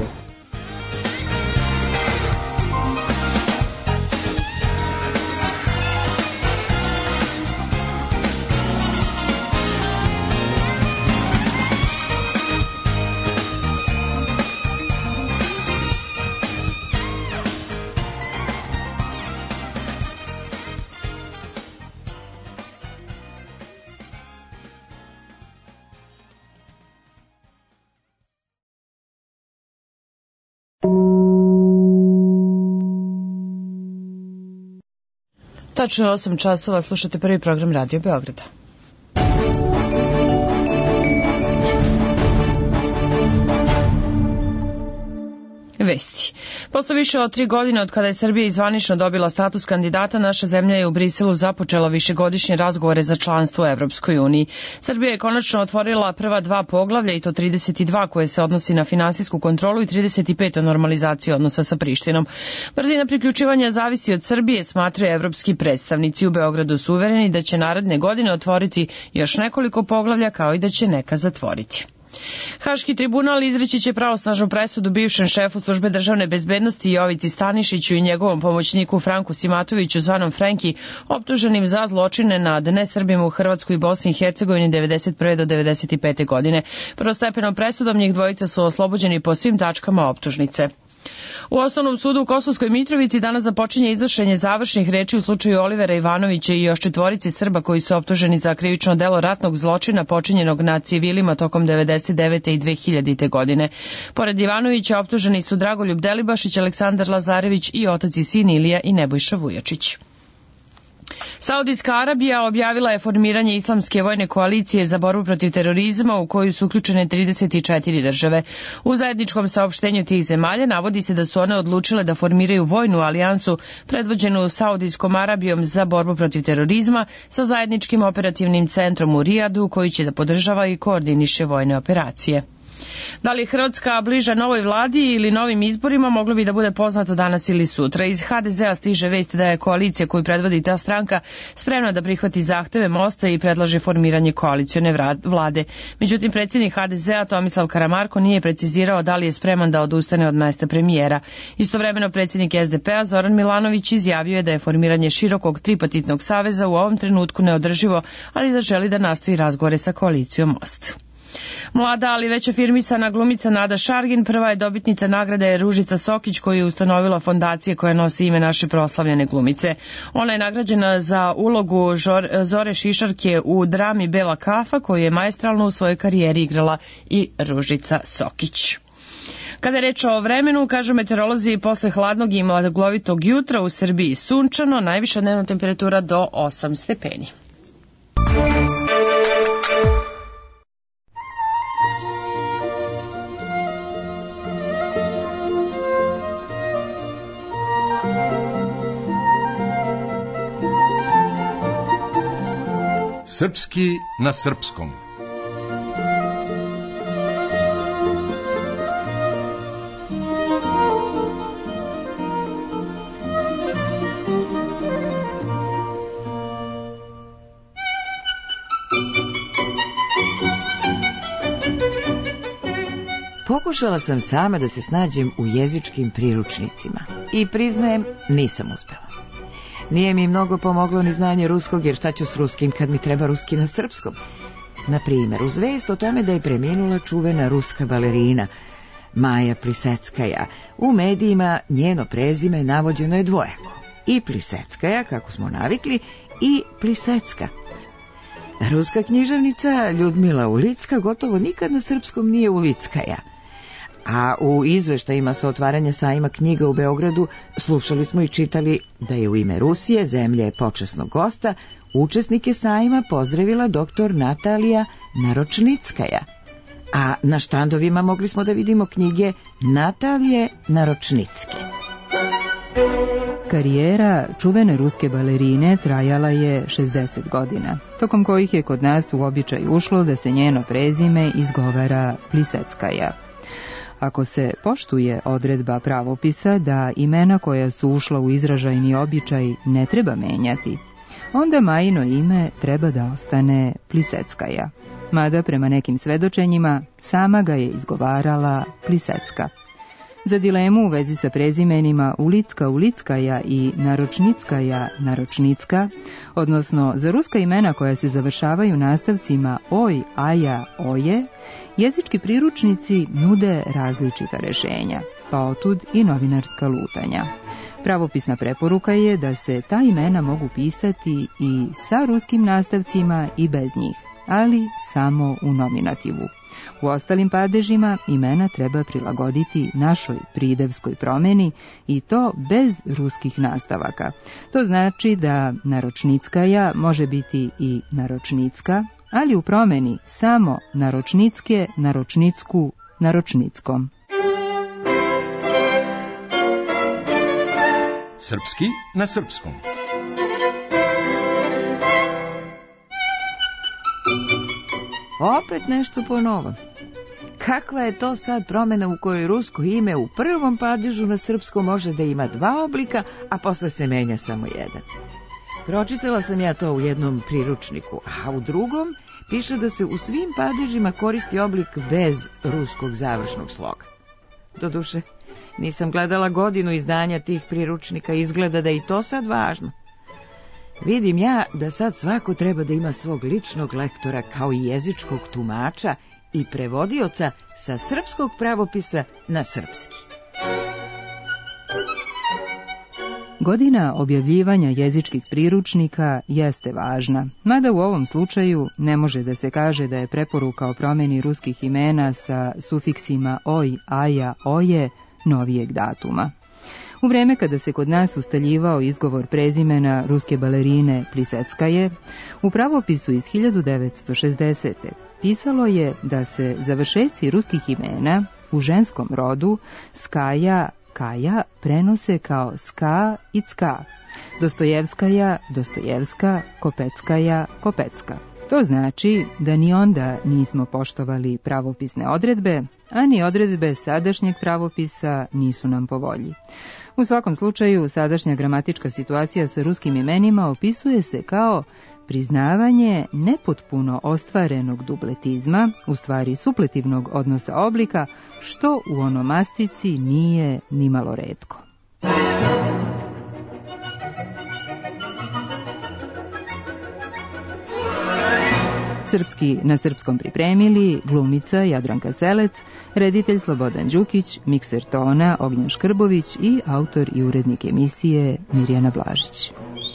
Tačno je osam časova, slušate prvi program Radio Beograda. Vesti. Posle više od tri godine od kada je Srbija izvanično dobila status kandidata, naša zemlja je u Briselu započela višegodišnje razgovore za članstvo u Evropskoj uniji. Srbija je konačno otvorila prva dva poglavlja, i to trideset dva koje se odnosi na finansijsku kontrolu i trideset pet o normalizaciji odnosa sa Prištinom. Brzina priključivanja zavisi od Srbije, smatraju evropski predstavnici. U Beogradu su uvereni da će naredne godine otvoriti još nekoliko poglavlja, kao i da će neka zatvoriti. Haški tribunal izreći će pravosnažnu presudu bivšem šefu službe državne bezbednosti Jovici Stanišiću i njegovom pomoćniku Franku Simatoviću zvanom Frenki, optuženim za zločine nad nesrbima u Hrvatskoj i Bosni i Hercegovini devedeset prve do devedeset pete. godine. Prvostepenom presudom njih dvojica su oslobođeni po svim tačkama optužnice. U Osnovnom sudu u Kosovskoj Mitrovici danas započinje iznošenje završnih reči u slučaju Olivera Ivanovića i još četvorici Srba koji su optuženi za krivično delo ratnog zločina počinjenog nad civilima tokom devedeset devete i dve hiljadite. godine. Pored Ivanovića optuženi su Dragoljub Delibašić, Aleksandar Lazarević i otac i sin Ilija i Nebojša Vujačić. Saudijska Arabija objavila je formiranje islamske vojne koalicije za borbu protiv terorizma u koju su uključene trideset četiri države. U zajedničkom saopštenju tih zemalja navodi se da su one odlučile da formiraju vojnu alijansu predvođenu Saudijskom Arabijom za borbu protiv terorizma sa zajedničkim operativnim centrom u Rijadu koji će da podržava i koordiniše vojne operacije. Da li je Hrvatska bliža novoj vladi ili novim izborima moglo bi da bude poznato danas ili sutra. Iz ha de zea stiže vest da je koalicija koju predvodi ta stranka spremna da prihvati zahteve Mosta i predlaže formiranje koalicione vlade. Međutim, predsjednik ha de zea Tomislav Karamarko nije precizirao da li je spreman da odustane od mesta premijera. Istovremeno predsjednik es de pe a Zoran Milanović izjavio je da je formiranje širokog tripartitnog saveza u ovom trenutku neodrživo, ali da želi da nastavi razgovore sa koalicijom Most. Mlada, ali već afirmisana glumica Nada Šargin prva je dobitnica nagrade Ružica Sokić koju je ustanovila fondacija koja nosi ime naše proslavljene glumice. Ona je nagrađena za ulogu Zore Šišarke u drami Bela kafa koju je maestralno u svojoj karijeri igrala i Ružica Sokić. Kada je reč o vremenu, kažu meteorolozi, posle hladnog i maglovitog jutra u Srbiji sunčano, najviša dnevna temperatura do osam stepeni. Srpski na srpskom. Pokušala sam sama da se snađem u jezičkim priručnicima i priznajem, nisam uspela. Nije mi mnogo pomoglo ni znanje ruskog, jer šta ću s ruskim kad mi treba ruski na srpskom? Na primjer, uz vest o tome da je preminula čuvena ruska balerina Maja Pliseckaja, u medijima njeno prezime navođeno je dvojako. I Pliseckaja, kako smo navikli, i Plisecka. Ruska književnica Ljudmila Ulicka gotovo nikad na srpskom nije Ulickaja. A u izveštajima sa otvaranja sajma knjiga u Beogradu slušali smo i čitali da je u ime Rusije, zemlje počasnog gosta, učesnike sajma pozdravila doktor Natalija Naročnickaja. A na štandovima mogli smo da vidimo knjige Natalije Naročnicke. Karijera čuvene ruske balerine trajala je šezdeset godina, tokom kojih je kod nas u običaj ušlo da se njeno prezime izgovara Pliseckaja. Ako se poštuje odredba pravopisa da imena koja su ušla u izražajni običaj ne treba menjati, onda Majino ime treba da ostane Pliseckaja. Mada prema nekim svedočenjima sama ga je izgovarala Plisecka. Za dilemu u vezi sa prezimenima Ulicka Ulickaja i Naročnickaja Naročnicka, odnosno za ruska imena koja se završavaju nastavcima oj, aja, oje, jezički priručnici nude različita rešenja, pa otud i novinarska lutanja. Pravopisna preporuka je da se ta imena mogu pisati i sa ruskim nastavcima i bez njih, ali samo u nominativu. U ostalim padežima imena treba prilagoditi našoj pridevskoj promeni i to bez ruskih nastavaka. To znači da Naročnickaja može biti i Naročnicka, ali u promeni samo Naročnicke, Naročnicku, Naročnickom. Srpski na srpskom. Opet nešto po novom. Kakva je to sad promjena u kojoj rusko ime u prvom padežu na srpskom može da ima dva oblika, a posle se menja samo jedan? Pročitala sam ja to u jednom priručniku, a u drugom piše da se u svim padežima koristi oblik bez ruskog završnog sloga. Doduše, nisam gledala godinu izdanja tih priručnika, izgleda da je i to sad važno. Vidim ja da sad svako treba da ima svog ličnog lektora kao i jezičkog tumača i prevodioca sa srpskog pravopisa na srpski. Godina objavljivanja jezičkih priručnika jeste važna, mada u ovom slučaju ne može da se kaže da je preporuka o promjeni ruskih imena sa sufiksima oj, aja, oje novijeg datuma. U vreme kada se kod nas ustaljivao izgovor prezimena ruske balerine Pliseckaje, u pravopisu iz hiljadu devetsto šezdesete. pisalo je da se završeci ruskih imena u ženskom rodu Skaja, Kaja prenose kao Ska i Cka, Dostojevskaja, Dostojevska, Kopeckaja, Kopecka. To znači da ni onda nismo poštovali pravopisne odredbe, a ni odredbe sadašnjeg pravopisa nisu nam po volji. U svakom slučaju, sadašnja gramatička situacija sa ruskim imenima opisuje se kao priznavanje nepotpuno ostvarenog dubletizma, u stvari supletivnog odnosa oblika, što u onomastici nije nimalo retko. Srpski na srpskom pripremili glumica Jadranka Selec, reditelj Slobodan Đukić, mikser tona Ognjen Škrbović i autor i urednik emisije Mirjana Blažić.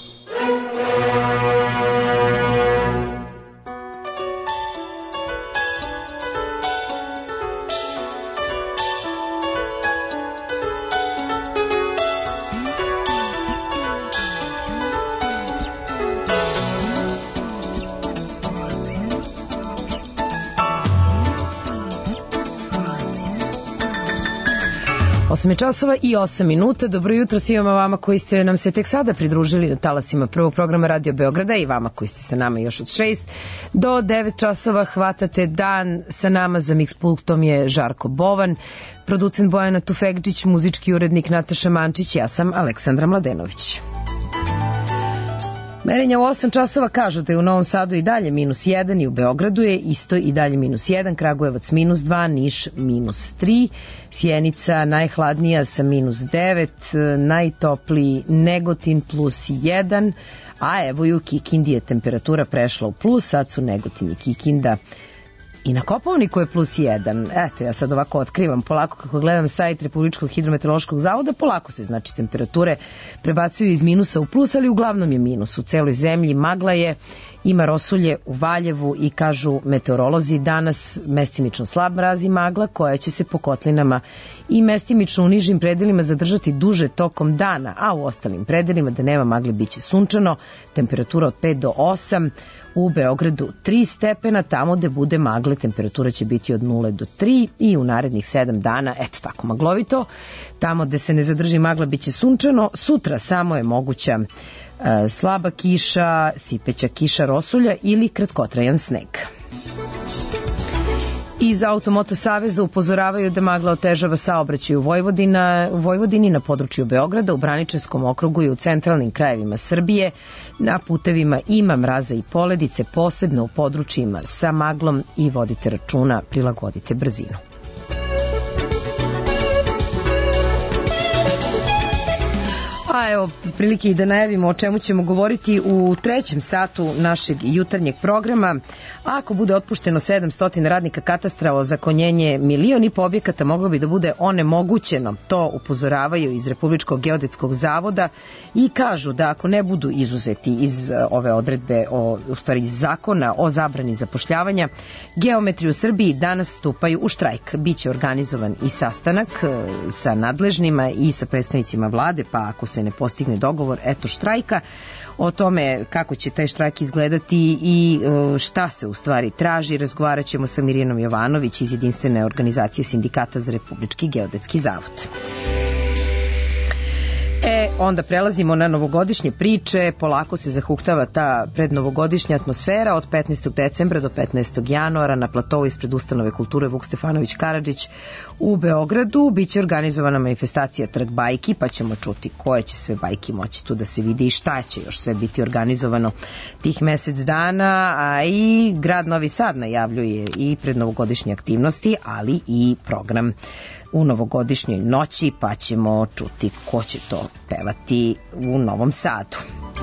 osam je časova i osam minuta. Dobro jutro svima vama koji ste nam se tek sada pridružili na talasima prvog programa Radio Beograda i vama koji ste sa nama još od šest do devet časova hvatate dan sa nama. Za mix pultom je Žarko Bovan, producent Bojana Tufekđić, muzički urednik Nataša Mančić, ja sam Aleksandra Mladenović. Merenja u osam časova kažu da je u Novom Sadu i dalje minus jedan i u Beogradu je isto i dalje minus jedan, Kragujevac minus dva, Niš minus tri, Sjenica najhladnija sa minus devet, najtopliji Negotin plus jedan, a evo i u Kikindi je temperatura prešla u plus, sad su Negotin i Kikinda i na Kopaoniku je plus jedan. Eto, ja sad ovako otkrivam polako kako gledam sajt Republičkog hidrometeorološkog zavoda, polako se znači temperature prebacuju iz minusa u plus, ali uglavnom je minus u celoj zemlji, magla je, ima rosulje u Valjevu i kažu meteorolozi danas mestimično slab mraz i magla koja će se po kotlinama i mestimično u nižim predelima zadržati duže tokom dana, a u ostalim predelima da nema magle biće sunčano, temperatura od pet do osam, u Beogradu tri stepena, tamo gde bude magle temperatura će biti od nula do tri i u narednih sedam dana, eto tako maglovito, tamo gde se ne zadrži magla biće sunčano, sutra samo je moguća e, slaba kiša, sipeća kiša rosulja ili kratkotrajan sneg. Iz Automoto Saveza upozoravaju da magla otežava saobraćaj u Vojvodina, u Vojvodini na području Beograda, u Braničevskom okrugu i u centralnim krajevima Srbije. Na putevima ima mraza i poledice, posebno u područjima sa maglom i vodite računa, prilagodite brzinu. A evo, prilike i da najavimo o čemu ćemo govoriti u trećem satu našeg jutarnjeg programa. Ako bude otpušteno sedamsto radnika katastra, ozakonjenje milion i po objekata moglo bi da bude onemogućeno. To upozoravaju iz Republičkog geodetskog zavoda i kažu da ako ne budu izuzeti iz ove odredbe, o, u stvari iz zakona o zabrani zapošljavanja, geometri u Srbiji danas stupaju u štrajk. Biće organizovan i sastanak sa nadležnima i sa predstavnicima vlade, pa ako se ne postigne dogovor, eto štrajka. O tome kako će taj štrajk izgledati i šta se u stvari traži, razgovarat ćemo sa Mirjanom Jovanović iz Jedinstvene organizacije sindikata za Republički geodetski zavod. E, onda prelazimo na novogodišnje priče, polako se zahuktava ta prednovogodišnja atmosfera od petnaestog decembra do petnaestog januara na platovu ispred Ustanove kulture Vuk Stefanović Karadžić u Beogradu. Biće organizovana manifestacija Trg bajki, pa ćemo čuti koje će sve bajki moći tu da se vidi i šta će još sve biti organizovano tih mesec dana, a i grad Novi Sad najavljuje i prednovogodišnje aktivnosti, ali i program u novogodišnjoj noći, pa ćemo čuti ko će to pevati u Novom Sadu.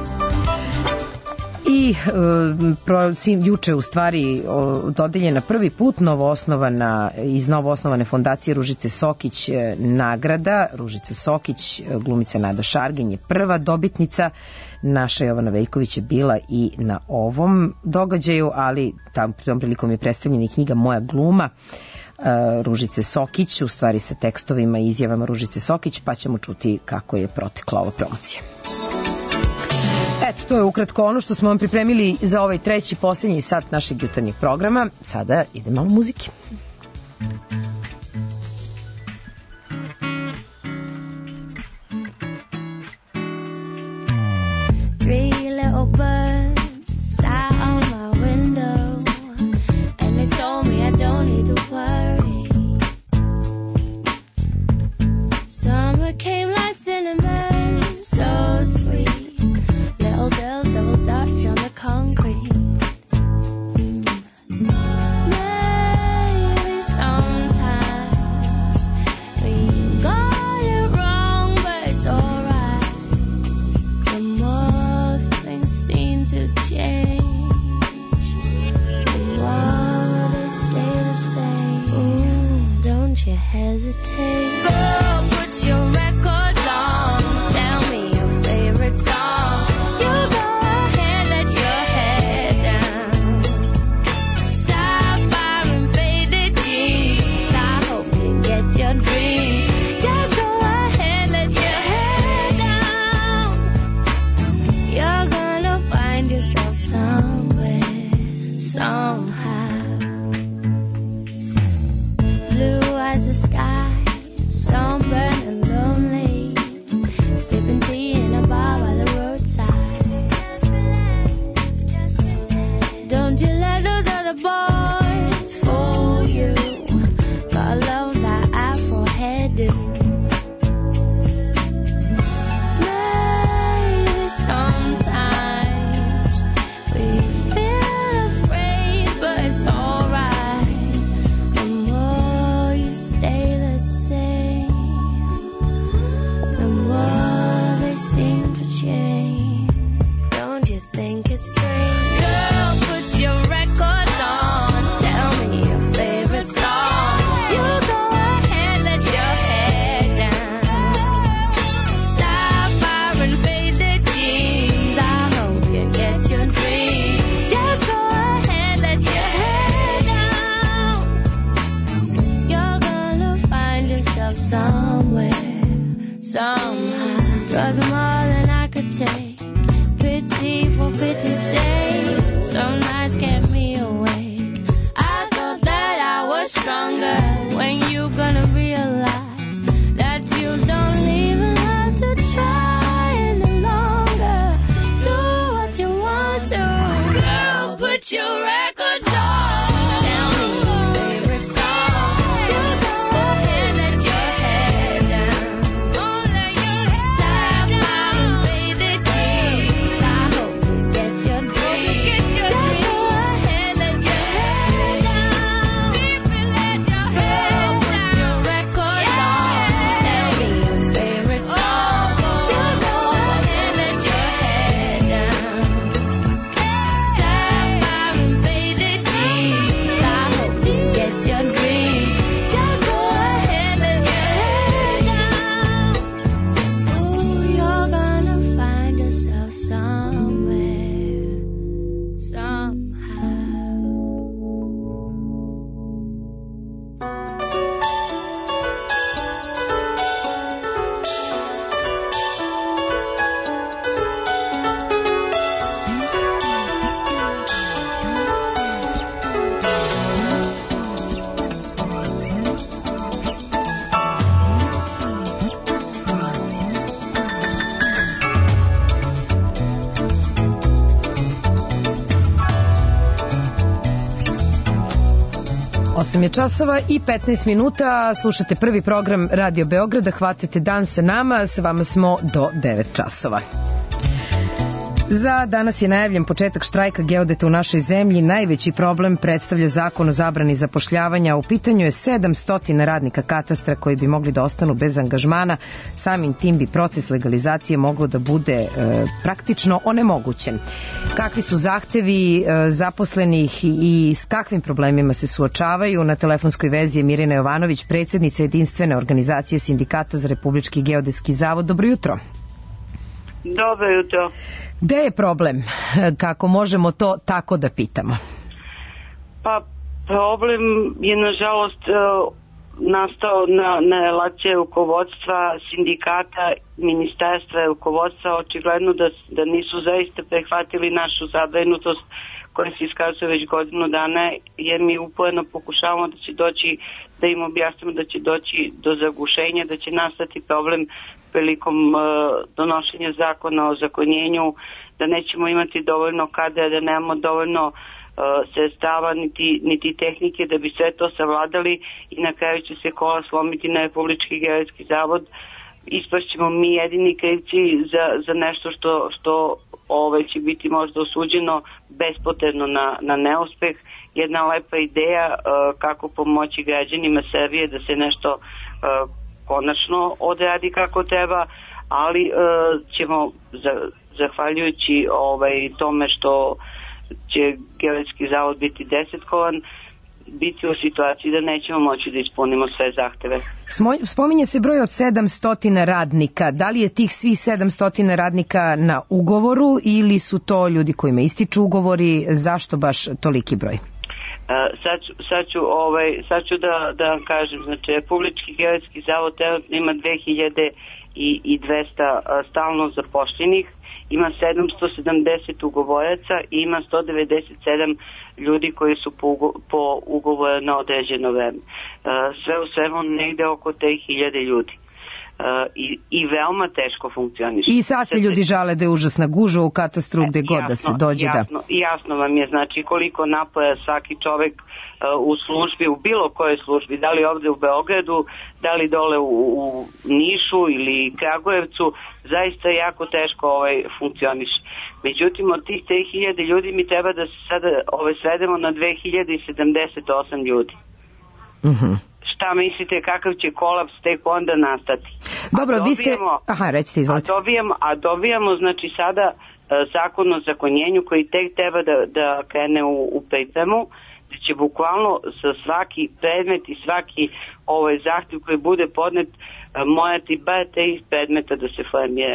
I e, pro, sim, juče u stvari o, dodeljena prvi put novoosnovana, iz novoosnovane fondacije Ružice Sokić e, nagrada. Ružica Sokić, glumica Nada Šargin je prva dobitnica. Naša Jovana Veljković je bila i na ovom događaju, ali tam tom prilikom je predstavljena i knjiga Moja gluma Ružice Sokić, u stvari sa tekstovima i izjavama Ružice Sokić, pa ćemo čuti kako je protekla ova promocija. Eto, to je ukratko ono što smo vam pripremili za ovaj treći, posljednji sat našeg jutarnjeg programa. Sada ide malo muzike. Three little birds sat on my window and they told me I don't need to worry. Summer came like cinnamon, so sweet. Little girls double dutch on the concrete. Maybe sometimes we got it wrong, but it's alright. The more things seem to change, the more they stay the same. Ooh, don't you hesitate. Go put your records on. Tell me your favorite song. You go ahead, let your head down. Sapphire and faded jeans. I hope you get your dreams. Just go ahead, let your head down. You're gonna find yourself somewhere, somehow. Blue as the sky, sunburned and lonely. was more than I could take. Pity for pity's sake, some nights kept me awake. I thought that I was stronger. When you gonna realize that you don't even have to try any longer? Do what you want to. Girl, put your records on. Tell me your favorite song. You go ahead, let your head down. Oh, let your head down. Stop and fade the tears. I hope you get your dreams. Just go ahead, let your head down. Baby, let your head down. Put your records on. Tell me your favorite song. You go ahead, let your head down. Stop and fade the tears. I hope you get your dreams. Just go ahead, let your head down. Ooh, you're gonna find yourself somewhere, somehow. osam je časova i petnaest minuta, slušate prvi program Radio Beograda, hvatite dan sa nama, s vama smo do devet časova. Za danas je najavljen početak štrajka geodeta u našoj zemlji. Najveći problem predstavlja zakon o zabrani zapošljavanja. U pitanju je sedamsto radnika katastra koji bi mogli da ostanu bez angažmana. Samim tim bi proces legalizacije mogao da bude e, praktično onemogućen. Kakvi su zahtevi e, zaposlenih i s kakvim problemima se suočavaju? Na telefonskoj vezi je Mirjana Jovanović, predsjednica jedinstvene organizacije sindikata za Republički geodetski zavod. Dobro jutro. Dobro jutro. Gde je problem? Kako možemo to tako da pitamo? Pa problem je nažalost nastao na, na relaciji rukovodstva, sindikata, ministarstva i rukovodstva. Očigledno da, da nisu zaista prehvatili našu zabrinutost koja se iskazuje već godinu dana, jer mi uporno pokušavamo da će doći, da im objasnimo da će doći do zagušenja, da će nastati problem prilikom uh, donošenja zakona o zakonjenju, da nećemo imati dovoljno kadra, da nemamo dovoljno uh, sredstava niti, niti tehnike da bi sve to savladali i na kraju će se kola slomiti na Republički geodetski zavod. Ispašćemo mi jedini krivci za, za nešto što, što ovaj, će biti možda osuđeno bespotrebno na, na neuspeh. Jedna lepa ideja uh, kako pomoći građanima Srbije da se nešto uh, konačno odradi kako treba, ali e, ćemo za, zahvaljujući ovaj, tome što će geodetski zavod biti desetkovan, biti u situaciji da nećemo moći da ispunimo sve zahteve. Spominje se broj od sedamsto radnika. Da li je tih svih sedamsto radnika na ugovoru ili su to ljudi kojima ističu ugovori? Zašto baš toliki broj? Sad ću, sad ću, ovaj, sad ću da, da vam kažem, znači Republički geodetski zavod ima dve hiljade dvesta stalno zapošljenih, ima sedamsto sedamdeset ugovoraca i ima sto devedeset sedam ljudi koji su po, po ugovoru na određeno vreme. Sve u svemu negde oko te hiljade ljudi. Uh, i, i veoma teško funkcioniše. I sad se ljudi žale da je užasna gužva u katastru gde god da se dođe. Jasno, da. jasno vam je, znači koliko napoja svaki čovek uh, u službi, u bilo kojoj službi, da li ovde u Beogradu, da li dole u, u Nišu ili Kragujevcu, zaista jako teško ovaj, funkcioniše. Međutim, od tih tri hiljade ljudi mi treba da se sada ovaj, svedemo na dve hiljade sedamdeset osam ljudi. Mhm. Šta mislite kakav će kolaps tek onda nastati? Dobro, dobijamo, vi ste... Aha, recite, izvolite. A dobijamo, a dobijamo znači sada uh, zakon o zakonjenju koji tek treba da, da krene u, u pripremu, da će bukvalno za svaki predmet i svaki ovaj zahtjev koji bude podnet uh, morati bar tri predmeta da se formiraju.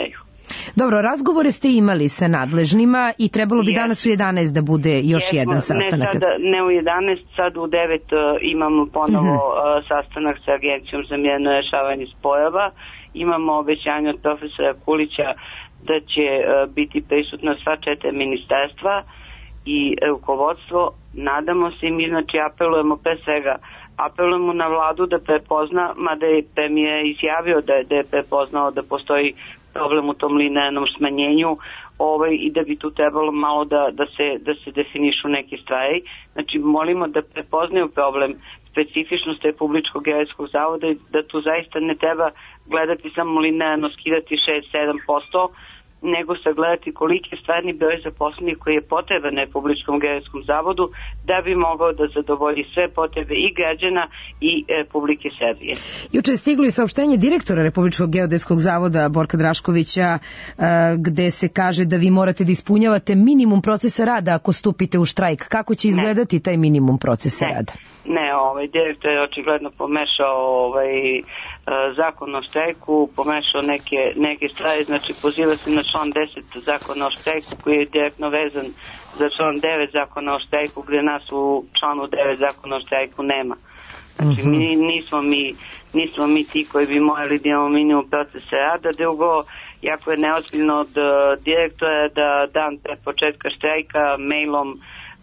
Dobro, razgovore ste imali sa nadležnima i trebalo bi danas u jedanaest da bude još Jesmo, jedan sastanak. Ne, sada, ne u jedanaest, sad u devet uh, imamo ponovo uh, sastanak sa Agencijom za mirno rešavanje spojeva. Imamo obećanje od profesora Kulića da će uh, biti prisutna sva četiri ministarstva i rukovodstvo. Nadamo se i mi, znači, apelujemo pre svega apelujemo na vladu da prepozna, mada je premijer izjavio da je, da je prepoznao da postoji problem u tom linearnom smanjenju, ovaj, i da bi tu trebalo malo da, da, se, da se definišu neke stvari. Znači, molimo da prepoznaju problem, specifičnost Republičkog geodetskog zavoda i da tu zaista ne treba gledati samo linearno, skidati šest do sedam posto, nego sagledati koliki je stvarni broj zaposlenih koji je potreban Republičkom geodetskom zavodu da bi mogao da zadovolji sve potrebe i građana i Republike Srbije. Juče je stiglo i saopštenje direktora Republičkog geodetskog zavoda Borka Draškovića gde se kaže da vi morate da ispunjavate minimum procesa rada ako stupite u štrajk. Kako će izgledati ne. taj minimum procesa ne. rada? Ne, ovaj, direktor je očigledno pomešao ovaj, zakon o štrajku, pomešao neke, neke stvari, znači poziva se na član deset zakona o štrajku koji je direktno vezan za član devet zakona o štrajku gde nas u članu devet zakona o štrajku nema. Znači uh-huh. mi, nismo, mi, nismo mi ti koji bi morali da imamo minimum procesa rada. Drugo, jako je neozbiljno od uh, direktora da dan pre početka štrajka mailom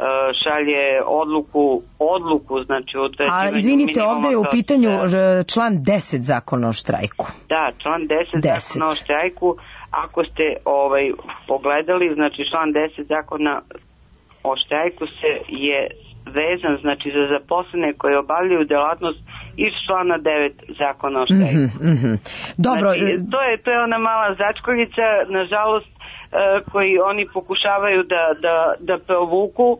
šalje odluku, odluku, znači utvrđivanju. A izvinite, ovde je u pitanju član deset zakona o štrajku. Da, član deset, deset. zakona o štrajku. Ako ste ovaj, pogledali, znači član deset zakona o štrajku se je vezan, znači za zaposlene koji obavljaju delatnost iz člana devet zakona o štrajku. Mm-hmm, mm-hmm. Dobro. Znači, to je, to je ona mala začkoljica, nažalost, koji oni pokušavaju da, da, da provuku,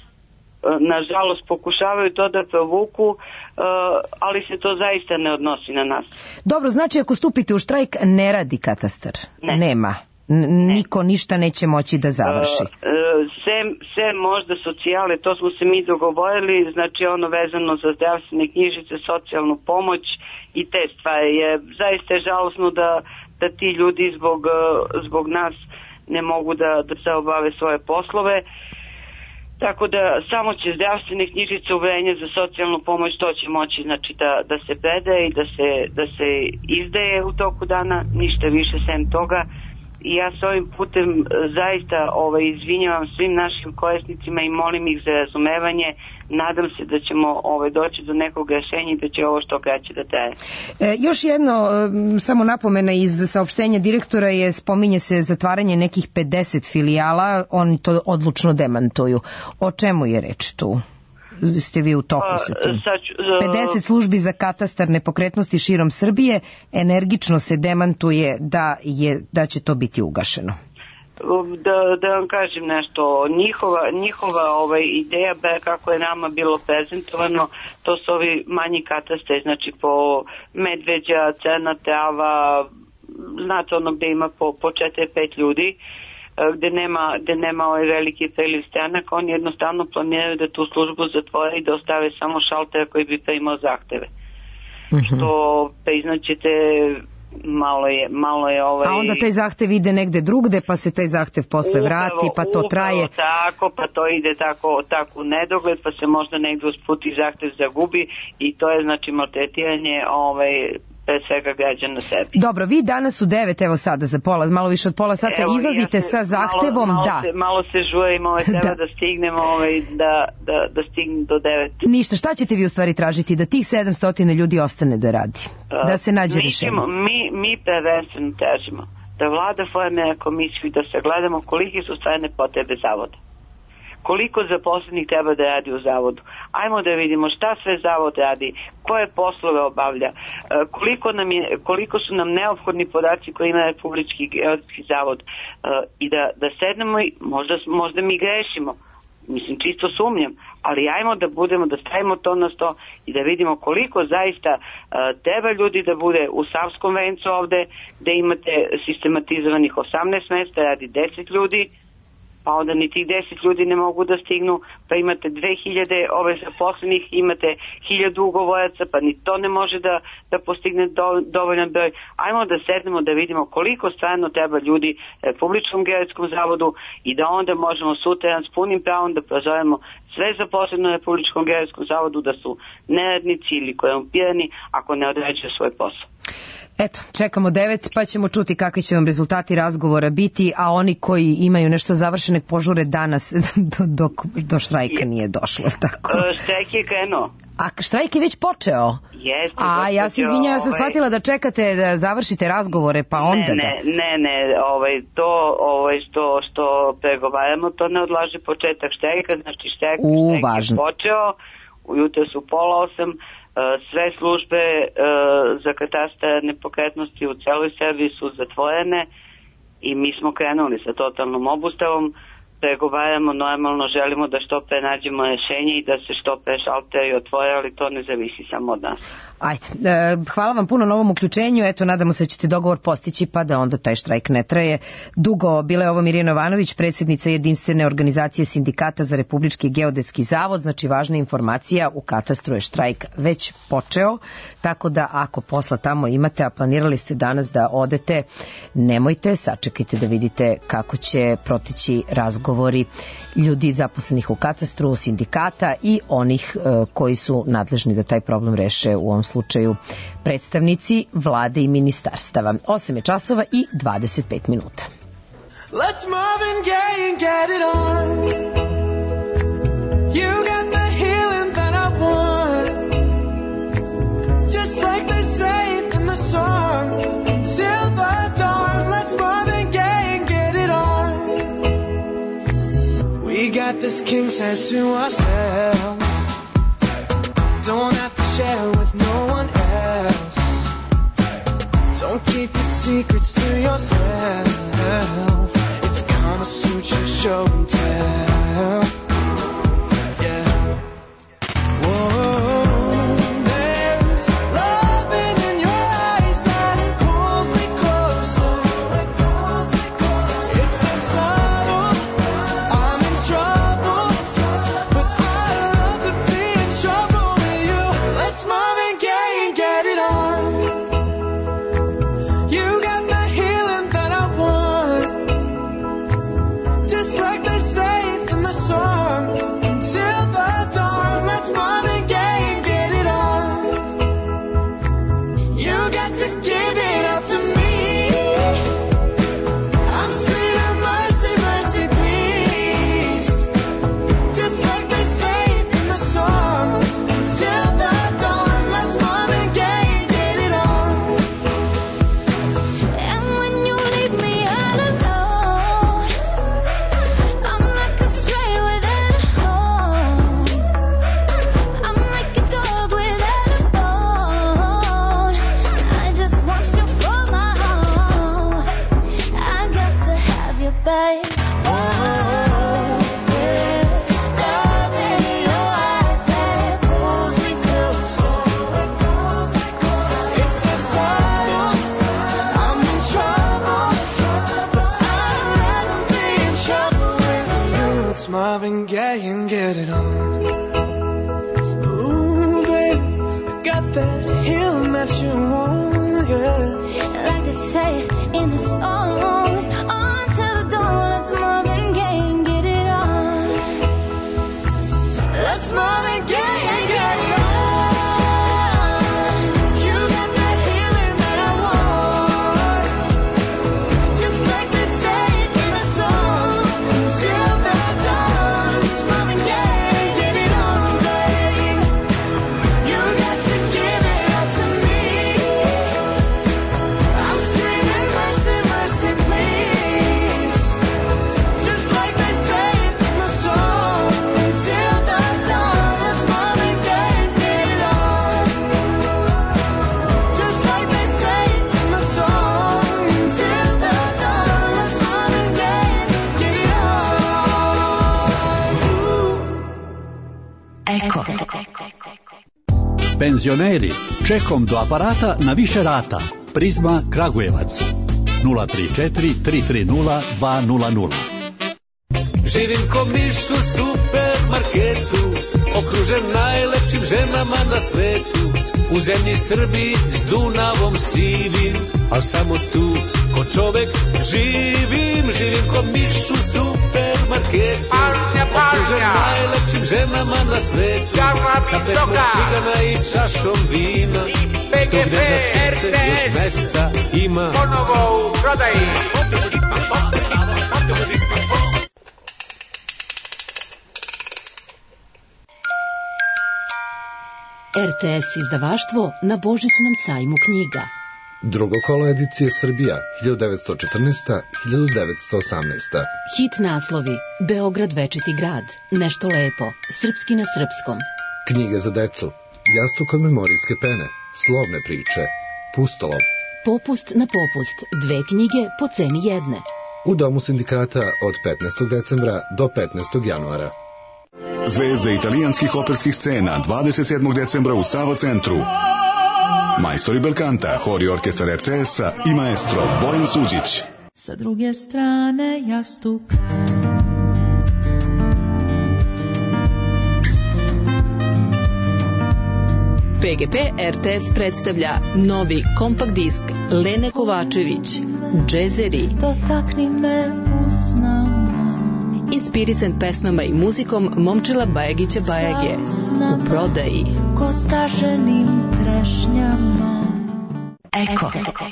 nažalost pokušavaju to da provuku, ali se to zaista ne odnosi na nas. Dobro, znači ako stupite u štrajk ne radi katastar? Ne. Nema? N- niko ništa neće moći da završi? Sem, sem možda socijale, to smo se mi dogovorili, znači ono vezano za zdravstvene knjižice, socijalnu pomoć i te stvari. Je, zaista je žalosno da, da ti ljudi zbog, zbog nas ne mogu da, da se obave svoje poslove. Tako da samo će zdravstvene knjižice, uverenje za socijalnu pomoć, to će moći, znači, da, da se predaje i da se, da se izdaje u toku dana, ništa više sem toga. I ja s ovim putem zaista ovaj, izvinjavam svim našim korisnicima i molim ih za razumevanje. Nadam se da ćemo ovaj, doći do nekog rešenja i da će ovo što kraće da traje. E, još jedno, e, samo napomena iz saopštenja direktora je, spominje se zatvaranje nekih pedeset filijala, oni to odlučno demantuju. O čemu je reč tu? Ste vi u toku sa tim? pedeset službi za katastar nepokretnosti širom Srbije energično se demantuje da, je, da će to biti ugašeno. Da, da vam kažem nešto, njihova, njihova ovaj, ideja kako je nama bilo prezentovano, to su ovi manji katastri, znači po Medveđa, Crna Trava, znate ono gde ima po, po četiri pet ljudi, gde nema, gde nema ovaj veliki priliv stranaka, oni jednostavno planiraju da tu službu zatvore i da ostave samo šaltera koji bi primao zahteve. Mm-hmm. Što priznaćete malo je, malo je ovaj... A onda taj zahtev ide negde drugde, pa se taj zahtev posle upravo, vrati, pa to traje. Tako, pa to ide tako, tako u nedogled, pa se možda negde usput i zahtev zagubi i to je znači maltretiranje ovaj, pre svega građana sebi. Dobro, vi danas u devet, evo sada za pola, malo više od pola sata, evo, izlazite ja se, sa zahtevom, malo, malo da. Se, malo se žurim, ovaj, treba da, da stignemo, ovaj, da, da, da stignem do devet. Ništa, šta ćete vi u stvari tražiti? Da tih sedamsto ljudi ostane da radi? Da se nađe rješenje? Mi, mi prvenstveno tražimo da vlada formira komisiju i da se gledamo kolike su stvarne potrebe zavoda. Koliko zaposlenih treba da radi u zavodu. Ajmo da vidimo šta sve zavod radi, koje poslove obavlja, koliko, nam je, koliko su nam neophodni podaci koje ima Republički geodetski zavod i da, da sednemo i možda, možda mi grešimo. Mislim, čisto sumnjam, ali ajmo da budemo, da stavimo to na sto i da vidimo koliko zaista uh, treba ljudi da bude u Savskom vencu ovde, gde imate sistematizovanih osamnaest mesta, radi deset ljudi, pa onda ni tih deset ljudi ne mogu da stignu, pa imate dve hiljade ove zaposlenih, imate hiljadu ugovoraca, pa ni to ne može da, da postigne do, dovoljan broj. Ajmo da sednemo da vidimo koliko stvarno treba ljudi Republičkom geodetskom zavodu i da onda možemo sutra s punim pravom da prozovemo sve zaposleno u Republičkom geodetskom zavodu da su neradnici ili korumpirani ako ne odrađuju svoj posao. Eto, čekamo devet, pa ćemo čuti kakvi će vam rezultati razgovora biti, a oni koji imaju nešto završene požure danas dok do štrajka nije došlo. Tako. Štrajk je krenuo. A štrajk je već počeo? Jeste. A ja se izvinjam, ja sam ovaj... shvatila da čekate da završite razgovore, pa onda ne, da... Ne, ne, ne, ovaj, to ovaj, što, što pregovaramo, to ne odlaže početak štrajka, znači štrajk, U, štrajk važno. je počeo, ujutro su pola osam, sve službe za katastar nepokretnosti u celoj Srbiji su zatvorene i mi smo krenuli sa totalnom obustavom, pregovaramo normalno, želimo da što pre nađemo rešenje i da se što pre šalteri otvore, ali to ne zavisi samo od nas. Ajde, hvala vam puno na ovom uključenju, eto nadamo se da ćete dogovor postići pa da onda taj štrajk ne traje dugo. Bila je ovo Mirjana Jovanović, predsjednica jedinstvene organizacije sindikata za Republički geodetski zavod, znači važna informacija, u katastru je štrajk već počeo, tako da ako posla tamo imate, a planirali ste danas da odete, nemojte, sačekajte da vidite kako će proteći razgovori ljudi zaposlenih u katastru, sindikata i onih koji su nadležni da taj problem reše, u ovom slučaju predstavnici vlade i ministarstava. osam je časova i dvadeset pet minuta. Let's Marvin Gaye and get it on. You got the healing that I want. Just like they say in the song. Till the dawn. Let's Marvin Gaye and get it on. We got this king size to ourselves. Don't have to share with no one else. Don't keep your secrets to yourself. It's gonna suit your show and tell. Yeah. Whoa. There's loving in your eyes that pulls me closer. It's so subtle. I'm in trouble, but I love to be in trouble with you. Let's Marvin Gaye and get it on. You got the healing that I want. Just like they say in the song. Till the dawn. Let's Marvin Gaye and get it on. You got to give it up to me. I'm screaming mercy, mercy, please. Just like they say in the song. Till the dawn. Let's Marvin Gaye and get it on. And when you leave me all alone, I'm like a stray without a home. I'm like a dog without a bone. I just want you for my home. I got to have you, babe. There's love in your eyes that pulls me closer. It's so subtle. I'm in trouble, but I'd rather be in trouble with you. It's Marvin Gaye and get it on. Ooh, babe, I got that healing that you want, yeah. Like they say in the songs, on to the dawn. Let's Marvin Gaye and get it on. Let's Marvin Gaye and get it on. You got that healing that I want. Just like they say in the song. Till the dawn. Let's Marvin Gaye and get it on, babe. You got to give it up to me. I'm screaming mercy, mercy, please. Just like they say in the song. Till the dawn. Let's Marvin Gaye and get it on. Just like they say in the song. Till the dawn. Let's Marvin Gaye and get it on. Eko. Penzioneri, čekom do aparata na više rata. Prizma Kragujevac. nula tri četiri tri tri nula dva nula nula. Živim ko miš u supermarketu, okružen najlepšim ženama na svetu. U zemlji Srbiji s Dunavom sivim, al samo tu ko čovek živim. Živim ko miš u supermarketu, okružen najlepšim ženama na svetu. Sa pesmom cigana i čašom vina, to gde za srce još mesta ima. Ponovo u prodaji. R T S izdavaštvo na Božićnom sajmu knjiga. Drugo kolo edicije Srbija hiljadu devetsto četrnaesta do hiljadu devetsto osamnaesta. Hit naslovi: Beograd večiti grad, Nešto lepo, Srpski na srpskom. Knjige za decu: Jastuk od memorijske pene, Slovne priče, Pustolov. Popust na popust, dve knjige po ceni jedne. U Domu sindikata od petnaestog decembra do petnaestog januara. Zvezde italijanskih operskih scena dvadeset sedmog decembra u Sava centru. Majstori Belkanta, hor i orkestar R T S-a i maestro Bojan Suđić. Sa druge strane jastuk. P G P R T S predstavlja novi kompakt disk Lene Kovačević, Džezeri. Dotakni me usnama. Inspirisan pesmama i muzikom Momčila Bajagića Bajage. U prodaji. Ko staženim trešnjama. Eko.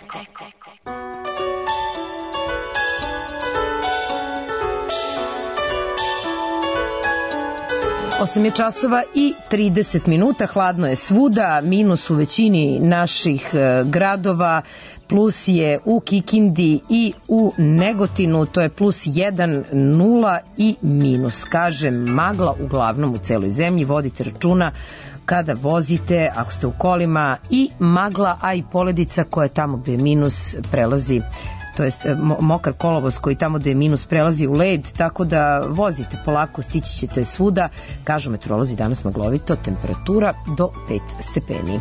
osam je časova i trideset minuta, hladno je svuda, minus u većini naših gradova, plus je u Kikindi i u Negotinu, to je plus jedan, nula i minus. Kaže, magla uglavnom u celoj zemlji, vodite računa kada vozite, ako ste u kolima, i magla, a i poledica koja je tamo gde je minus prelazi, to jest mokar kolovoz koji tamo gde je minus prelazi u led, tako da vozite polako, stići ćete svuda. Kažu meteorolozi danas maglovito, temperatura do pet stepeni.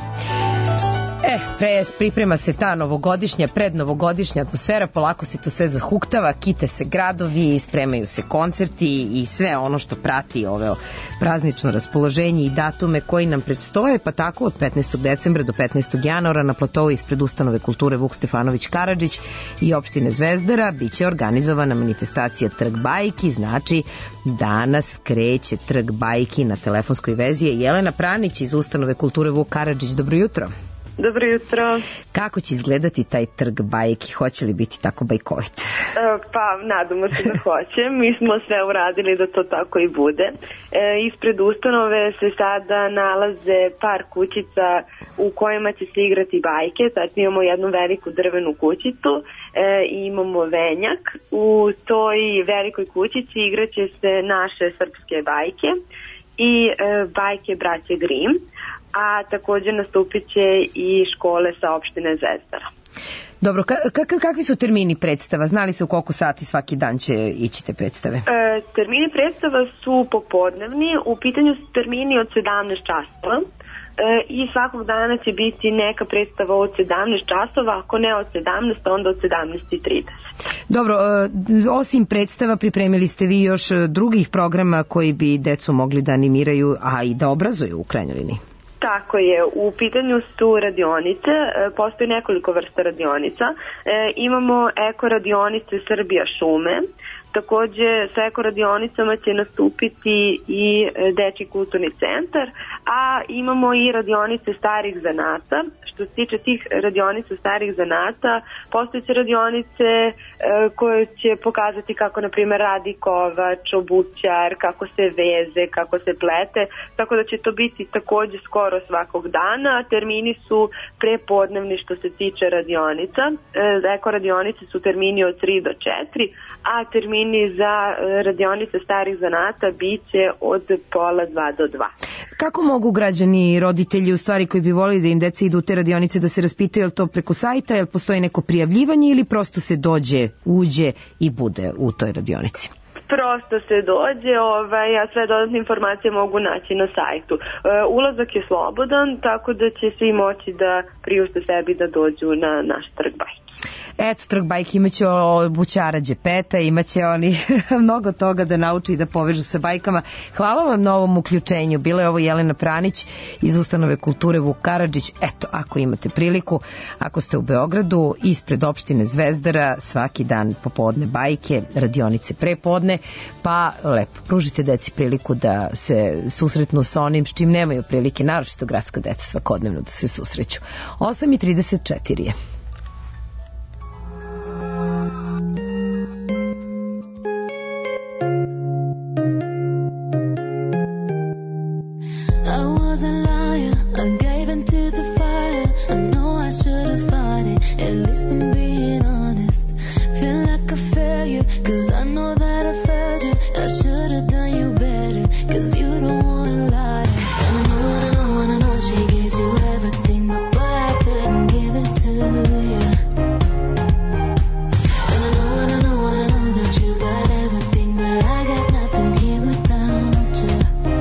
E, pre, priprema se ta novogodišnja, prednovogodišnja atmosfera, polako se to sve zahuktava, kite se gradovi, spremaju se koncerti i sve ono što prati ove praznično raspoloženje i datume koji nam predstoje, pa tako od petnaestog decembra do petnaestog januara na platovu ispred Ustanove kulture Vuk Stefanović Karadžić i opštine Zvezdara biće organizovana manifestacija Trg bajki, znači danas kreće Trg bajki. Na telefonskoj vezi je Jelena Pranić iz Ustanove kulture Vuk Karadžić. Dobro jutro. Dobro jutro. Kako će izgledati taj trg bajki? Hoće li biti tako bajkovit? Pa, nadamo se da hoće. Mi smo sve uradili da to tako i bude. E, ispred ustanove se sada nalaze par kućica u kojima će se igrati bajke. Znači imamo jednu veliku drvenu kućicu e, i imamo venjak. U toj velikoj kućici igraće se naše srpske bajke i e, bajke braće Grim, a takođe nastupit će i škole sa opštine Zvezdara. Dobro, kak, kakvi su termini predstava? Znali se u koliko sati svaki dan će ići te predstave? E, termini predstava su popodnevni, u pitanju su termini od sedamnaest časova. E, i svakog dana će biti neka predstava od sedamnaest časova, ako ne od sedamnaest, onda od sedamnaest i trideset. Dobro, osim predstava pripremili ste vi još drugih programa koji bi decu mogli da animiraju, a i da obrazuju u krajnjoj liniji? Tako je, u pitanju su radionice, postoji nekoliko vrsta radionica. E, imamo eko radionice Srbija šume, takođe sa eko radionicama će nastupiti i Dečji kulturni centar, a imamo i radionice starih zanata. Što se tiče tih radionica starih zanata, postojiće radionice e, koje će pokazati kako, na primjer, radi kovač, obućar, kako se veze, kako se plete, tako da će to biti takođe skoro svakog dana. Termini su prepodnevni što se tiče radionica. E, eko radionice su termini od tri do četiri, a termini za radionice starih zanata biće od pola dva do dva. Kako mogu građani, roditelji u stvari koji bi volili da im deca idu u te radionice da se raspitaju, je li to preko sajta, je li postoji neko prijavljivanje ili prosto se dođe, uđe i bude u toj radionici? Prosto se dođe, ovaj, a sve dodatne informacije mogu naći na sajtu. E, ulazak je slobodan, tako da će svi moći da priušte sebi da dođu na naš trg bajki. Eto, Trg bajke imaće bućara Đepeta, imaće oni mnogo toga da nauči i da povežu sa bajkama. Hvala vam na ovom uključenju. Bila je ovo Jelena Pranić iz Ustanove kulture Vuk Karadžić. Eto, ako imate priliku, ako ste u Beogradu, ispred opštine Zvezdara, svaki dan popodne bajke, radionice prepodne, pa lepo pružite deci priliku da se susretnu sa onim s čim nemaju prilike, naročito gradska deca svakodnevno da se susreću. osam i trideset četiri je. I was a liar, I gave into the fire. I know I should have fought it, at least I'm being honest. Feel like a failure, cause I know that I failed you. I should have done you better, cause you don't wanna lie. I know, I know, I know she gives you everything, but boy, I couldn't give it to you. And I know, I know, I know that you got everything, but I got nothing here without you.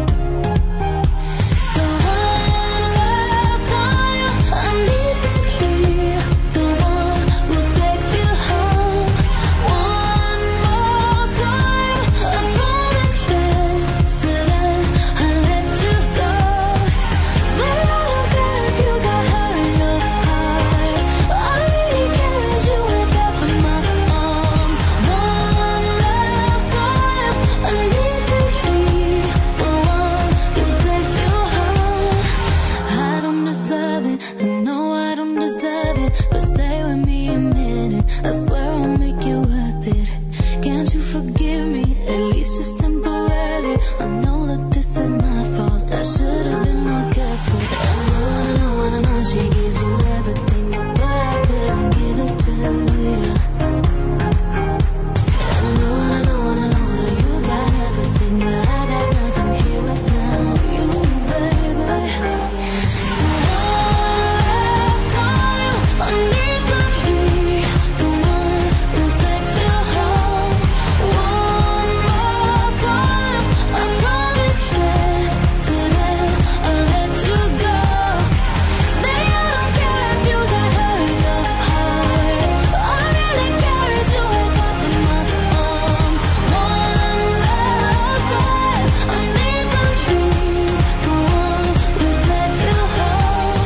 So one last time, I need to be the one who takes you home. One more time, I promise that till then I'll let you go. But I don't care if you got her in your heart. All I really care is you wake up in my arms. One last time, I need to be the one who takes you home. I don't deserve it, I know I don't deserve it, but stay with me a minute, I swear I'll make you worth it. Can't you forgive me, at least just temporarily? I know that this is my fault, I should have been more careful. I know, I know, I know she gives you everything, but boy, I couldn't give it to you. I know, I know, I know that you got everything, but I got nothing here without you, baby. So one last time, I need to be the one who takes you home. One more time, I promise that till then I'll let you go. Baby, I don't care if you got her in your heart. All I really care is you wake up in my arms. One last time, I need to be the one who takes you home.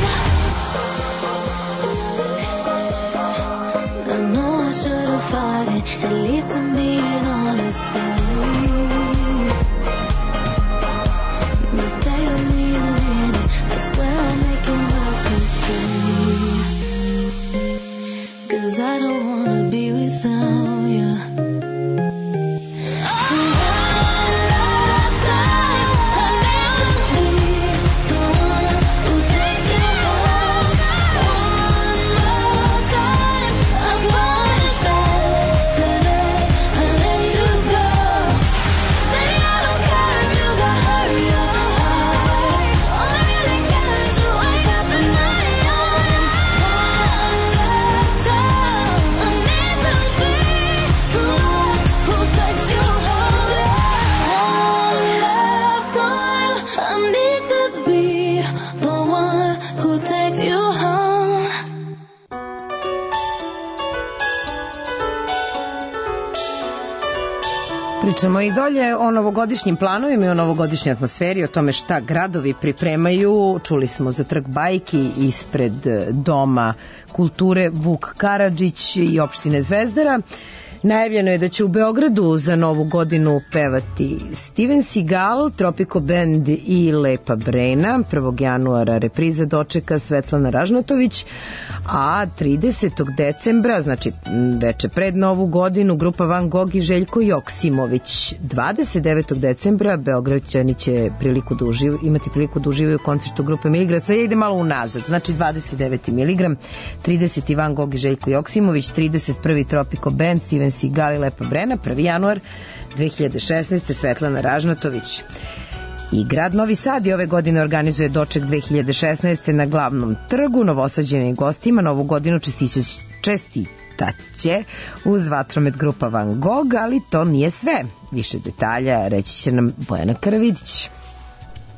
I know I should have fought it, at least I'm being honest with you. But stay with me a minute, I swear I'll make it work with you. Cause I don't wanna be without you. So one last time, I need to be the one who takes you home. One more time, I promise that till then I'll let you go. Baby, I don't care if you got her in your heart. All I really care is you wake up in my arms. One last time, I need to be the one who takes you home. One last time, I need to be the one who takes you home. Pričamo i dolje o novogodišnjim planovima i o novogodišnjoj atmosferi, o tome šta gradovi pripremaju. Čuli smo za Trg bajki ispred Doma kulture Vuk Karadžić i opštine Zvezdara. Najavljeno je da će u Beogradu za novu godinu pevati Steven Seagal, Tropico Band i Lepa Brena. prvog januara repriza dočeka Svetlana Ražnatović, a tridesetog decembra, znači veče pred novu godinu, grupa Van Gogh i Željko Joksimović. dvadeset devetog decembra Beograđani će priliku da uživ, imati priliku da uživaju u koncertu grupe Miligram. Sad ide malo unazad, znači dvadeset deveti Miligram, trideseti Van Gogh i Željko Joksimović, trideset prvi Tropico Band, Steven Seagal i Lepa Brena, prvi januar dve hiljade šesnaeste. Svetlana Ražnatović. I grad Novi Sad i ove godine organizuje doček dve hiljade šesnaeste. na glavnom trgu. Novosađenim gostima novu godinu čestitaće uz vatromet grupa Van Gogh, ali to nije sve. Više detalja reći će nam Bojana Karavidić.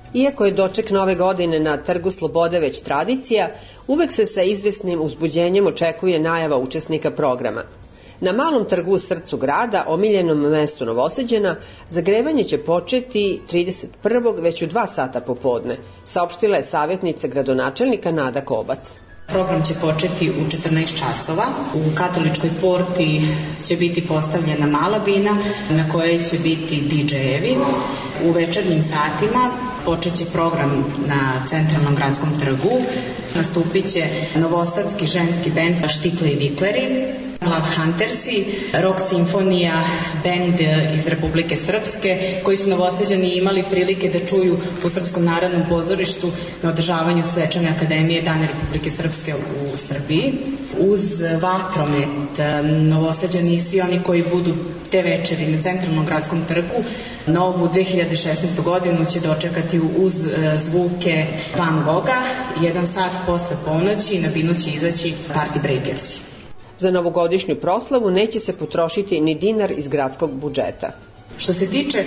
Iako je doček nove godine na Trgu Slobode već tradicija, uvek se sa izvesnim uzbuđenjem očekuje najava učesnika programa. Na malom trgu u srcu grada, omiljenom mestu Novosađana, zagrevanje će početi trideset prvog već u dva sata popodne, saopštila je savjetnica gradonačelnika Nada Kobac. Program će početi u četrnaest časova. U katoličkoj porti će biti postavljena mala bina na kojoj će biti didžejevi. U večernjim satima počet će program na centralnom gradskom trgu. Nastupit će novosadski ženski bend Štikle i Vikleri, Love Huntersi, Rock Simfonija, bend iz Republike Srpske, koji su Novosađani imali prilike da čuju u Srpskom narodnom pozorištu na održavanju Svečane akademije Dane Republike Srpske u Srbiji. Uz vatromet, Novosađani i svi oni koji budu te večeri na centralnom gradskom trgu, novu dve hiljade šesnaestu godinu će dočekati uz zvuke Van Gogha. Jedan sat posle ponoći na binu će izaći Party Breakersi. Za novogodišnju proslavu neće se potrošiti ni dinar iz gradskog budžeta. Što se tiče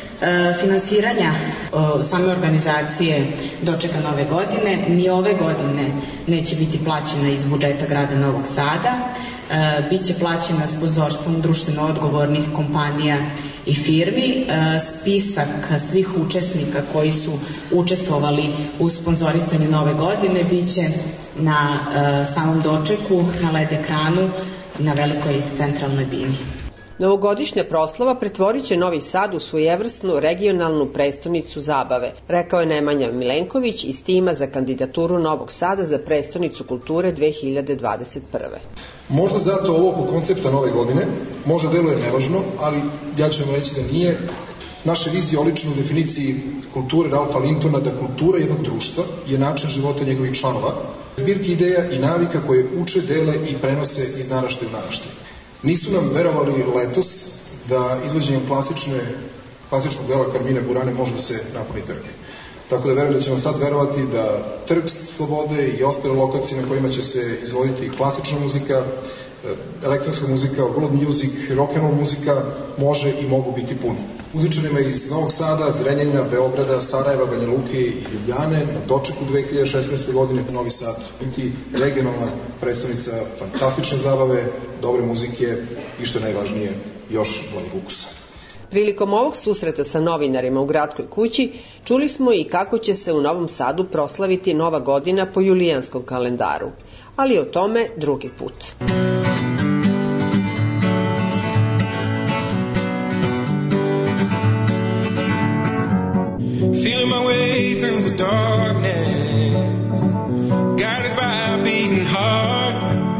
e, finansiranja e, same organizacije dočeka nove godine, ni ove godine neće biti plaćena iz budžeta grada Novog Sada, e, bit će plaćena sponzorstvom društveno odgovornih kompanija i firmi. E, spisak svih učesnika koji su učestvovali u sponzorisanju nove godine bit će na e, samom dočeku, na led ekranu, na velikoj centralnoj bini. Novogodišnja proslava pretvorit će Novi Sad u svojevrsnu regionalnu prestonicu zabave, rekao je Nemanja Milenković iz tima za kandidaturu Novog Sada za prestonicu kulture dve hiljade dvadeset prve. Možda zato ovo oko koncepta nove godine, možda deluje nevažno, ali ja ću vam reći da nije. Naša vizija oličena u definiciji kulture Ralfa Lintona da kultura jednog društva je način života njegovih članova, zbirki ideja i navika koje uče, dele i prenose iz naraštaja u naraštaj. Nisu nam verovali letos da izvođenjem klasične, klasičnog dela Karmine Burane može da se napuni trg. Tako da verujem da ćemo sad verovati da Trg Slobode i ostale lokacije na kojima će se izvoditi klasična muzika, elektronska muzika, world music, rock'n'roll muzika može i mogu biti puni. Muzičarima iz Novog Sada, Zrenjanina, Beograda, Sarajeva, Banja Luke i Ljubljane na dočeku dve hiljade šesnaeste. godine Novi Sad biti regionalna predstavnica fantastične zabave, dobre muzike i što je najvažnije još boljeg ukusa. Prilikom ovog susreta sa novinarima u gradskoj kući čuli smo i kako će se u Novom Sadu proslaviti Nova godina po julijanskom kalendaru, ali o tome drugi put. Feeling my way through the darkness, guided by a beating heart.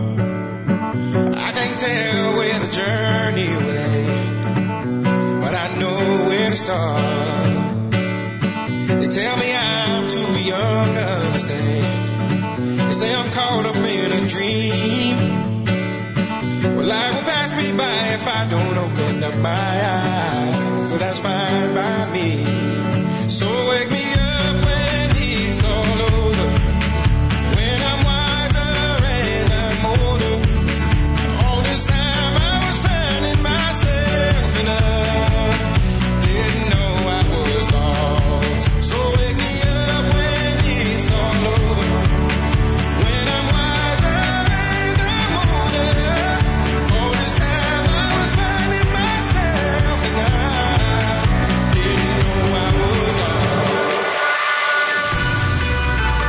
I can't tell where the journey will end, but I know where to start. They tell me I'm too young to understand. They say I'm caught up in a dream. Well, life will pass me by if I don't open up my eyes, so that's fine by me. So wake me up when it's all over, when I'm wiser and I'm older. All this time I was finding myself and I didn't know I was lost. So wake me up when it's all over, when I'm wiser and I'm older. All this time I was finding myself and I didn't know I was lost.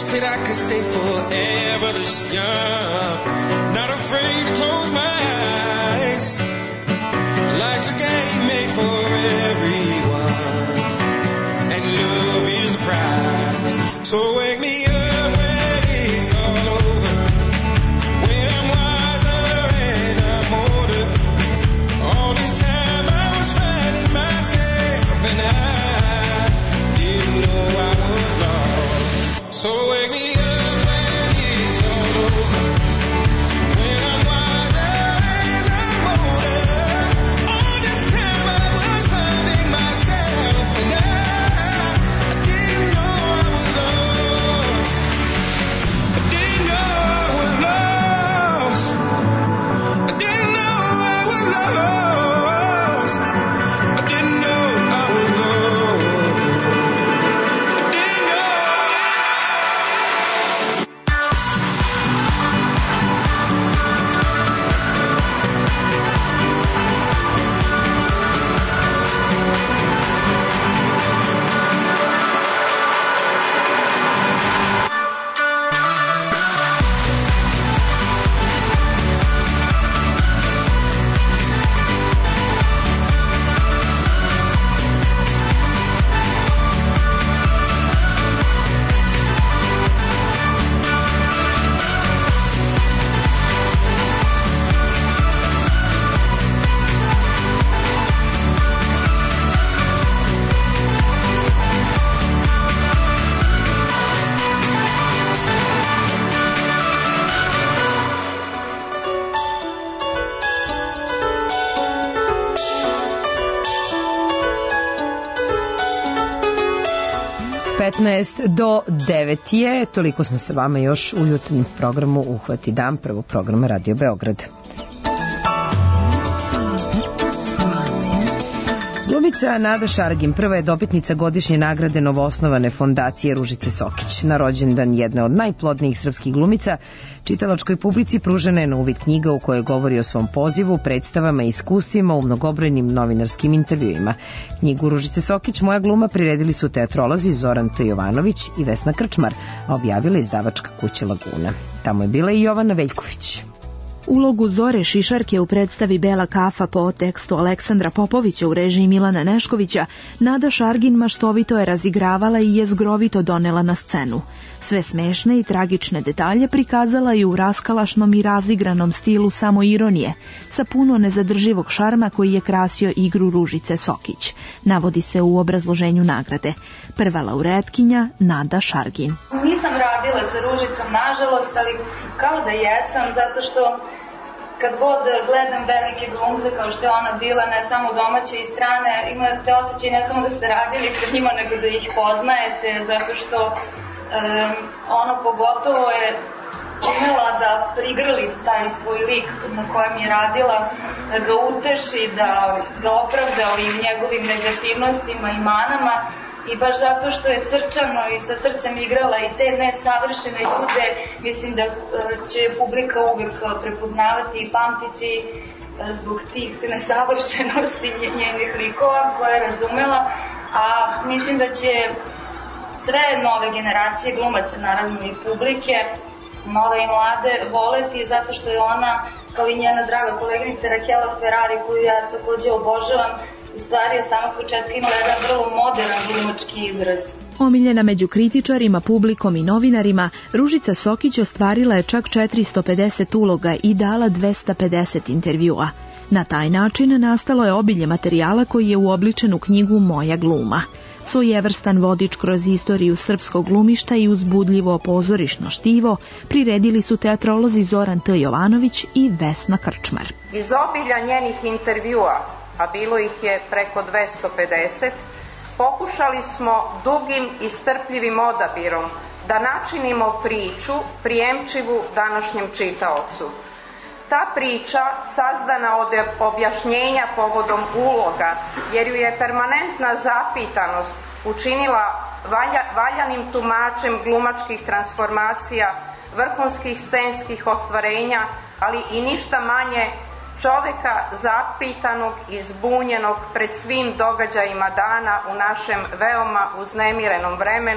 that I could stay forever this young. Not afraid to close my eyes. Life's a game made for everyone, and love is the prize. So wake me up when it's all over, when I'm wiser and I'm older. All this time I was finding myself, and I didn't know I was lost. So wake me up when it's all over, when I'm wiser and I'm older. All this time I was finding myself, and I, I didn't know I was lost. I didn't know I was lost. I didn't know I was lost. I didn't know I was lost. I didn't know. petnaest do devet je, toliko smo sa vama još u jutarnjem programu Uhvati dan, prvog programa Radio Beograd. Glumica Nada Šargin prva je dobitnica godišnje nagrade novoosnovane fondacije Ružice Sokić. Na rođendan jedne od najplodnijih srpskih glumica, čitalačkoj publici pružena je na uvid knjiga u kojoj govori o svom pozivu, predstavama i iskustvima u mnogobrojnim novinarskim intervjuima. Knjigu Ružice Sokić, Moja gluma, priredili su teatrolozi Zoran T. Jovanović i Vesna Krčmar, a objavila izdavačka kuća Laguna. Tamo je bila i Jovana Veljković. Ulogu Zore Šišarke u predstavi Bela kafa po tekstu Aleksandra Popovića u režiji Milana Neškovića, Nada Šargin maštovito je razigravala i jezgrovito donela na scenu. Sve smešne i tragične detalje prikazala je u raskalašnom i razigranom stilu samoironije, sa puno nezadrživog šarma koji je krasio igru Ružice Sokić, navodi se u obrazloženju nagrade. Prva laureatkinja Nada Šargin. Nisam radila sa Ružicom, nažalost, ali kao da jesam, zato što kad god gledam velike glumce kao što je ona bila, ne samo domaće i strane, imate osjećaj ne samo da ste radili sa njima, nego da ih poznajete, zato što um, ono pogotovo je umela da prigrli taj svoj lik na kojem je radila, da ga uteši, da ga opravda ovim njegovim negativnostima i manama, i baš zato što je srčano i sa srcem igrala i te nesavršene ljude, mislim da će publika uvijek prepoznavati i pamtiti zbog tih nesavršenosti njenih likova koje je razumela, a mislim da će sve nove generacije glumaca, naravno i publike, nove i mlade, voleti zato što je ona, kao i njena draga koleginica Rahela Ferrari, koju ja takođe obožavam, u stvari od samog početka imala jedan vrlo modern glumački izraz. Omiljena među kritičarima, publikom i novinarima, Ružica Sokić ostvarila je čak četiristo pedeset uloga i dala dvesta pedeset intervjua. Na taj način nastalo je obilje materijala koji je uobličen u knjigu Moja gluma. Svojevrstan vodič kroz istoriju srpskog glumišta i uzbudljivo pozorišno štivo priredili su teatrolozi Zoran T. Jovanović i Vesna Krčmar. Iz obilja njenih intervjua, a bilo ih je preko dvesta pedeset, pokušali smo dugim i strpljivim odabirom da načinimo priču prijemčivu današnjem čitaocu. Ta priča, sazdana od objašnjenja povodom uloga, jer ju je permanentna zapitanost učinila valja, valjanim tumačem glumačkih transformacija, vrhunskih scenskih ostvarenja, ali i ništa manje čoveka zapitanog i zbunjenog pred svim događajima dana u našem veoma uznemirenom vremenu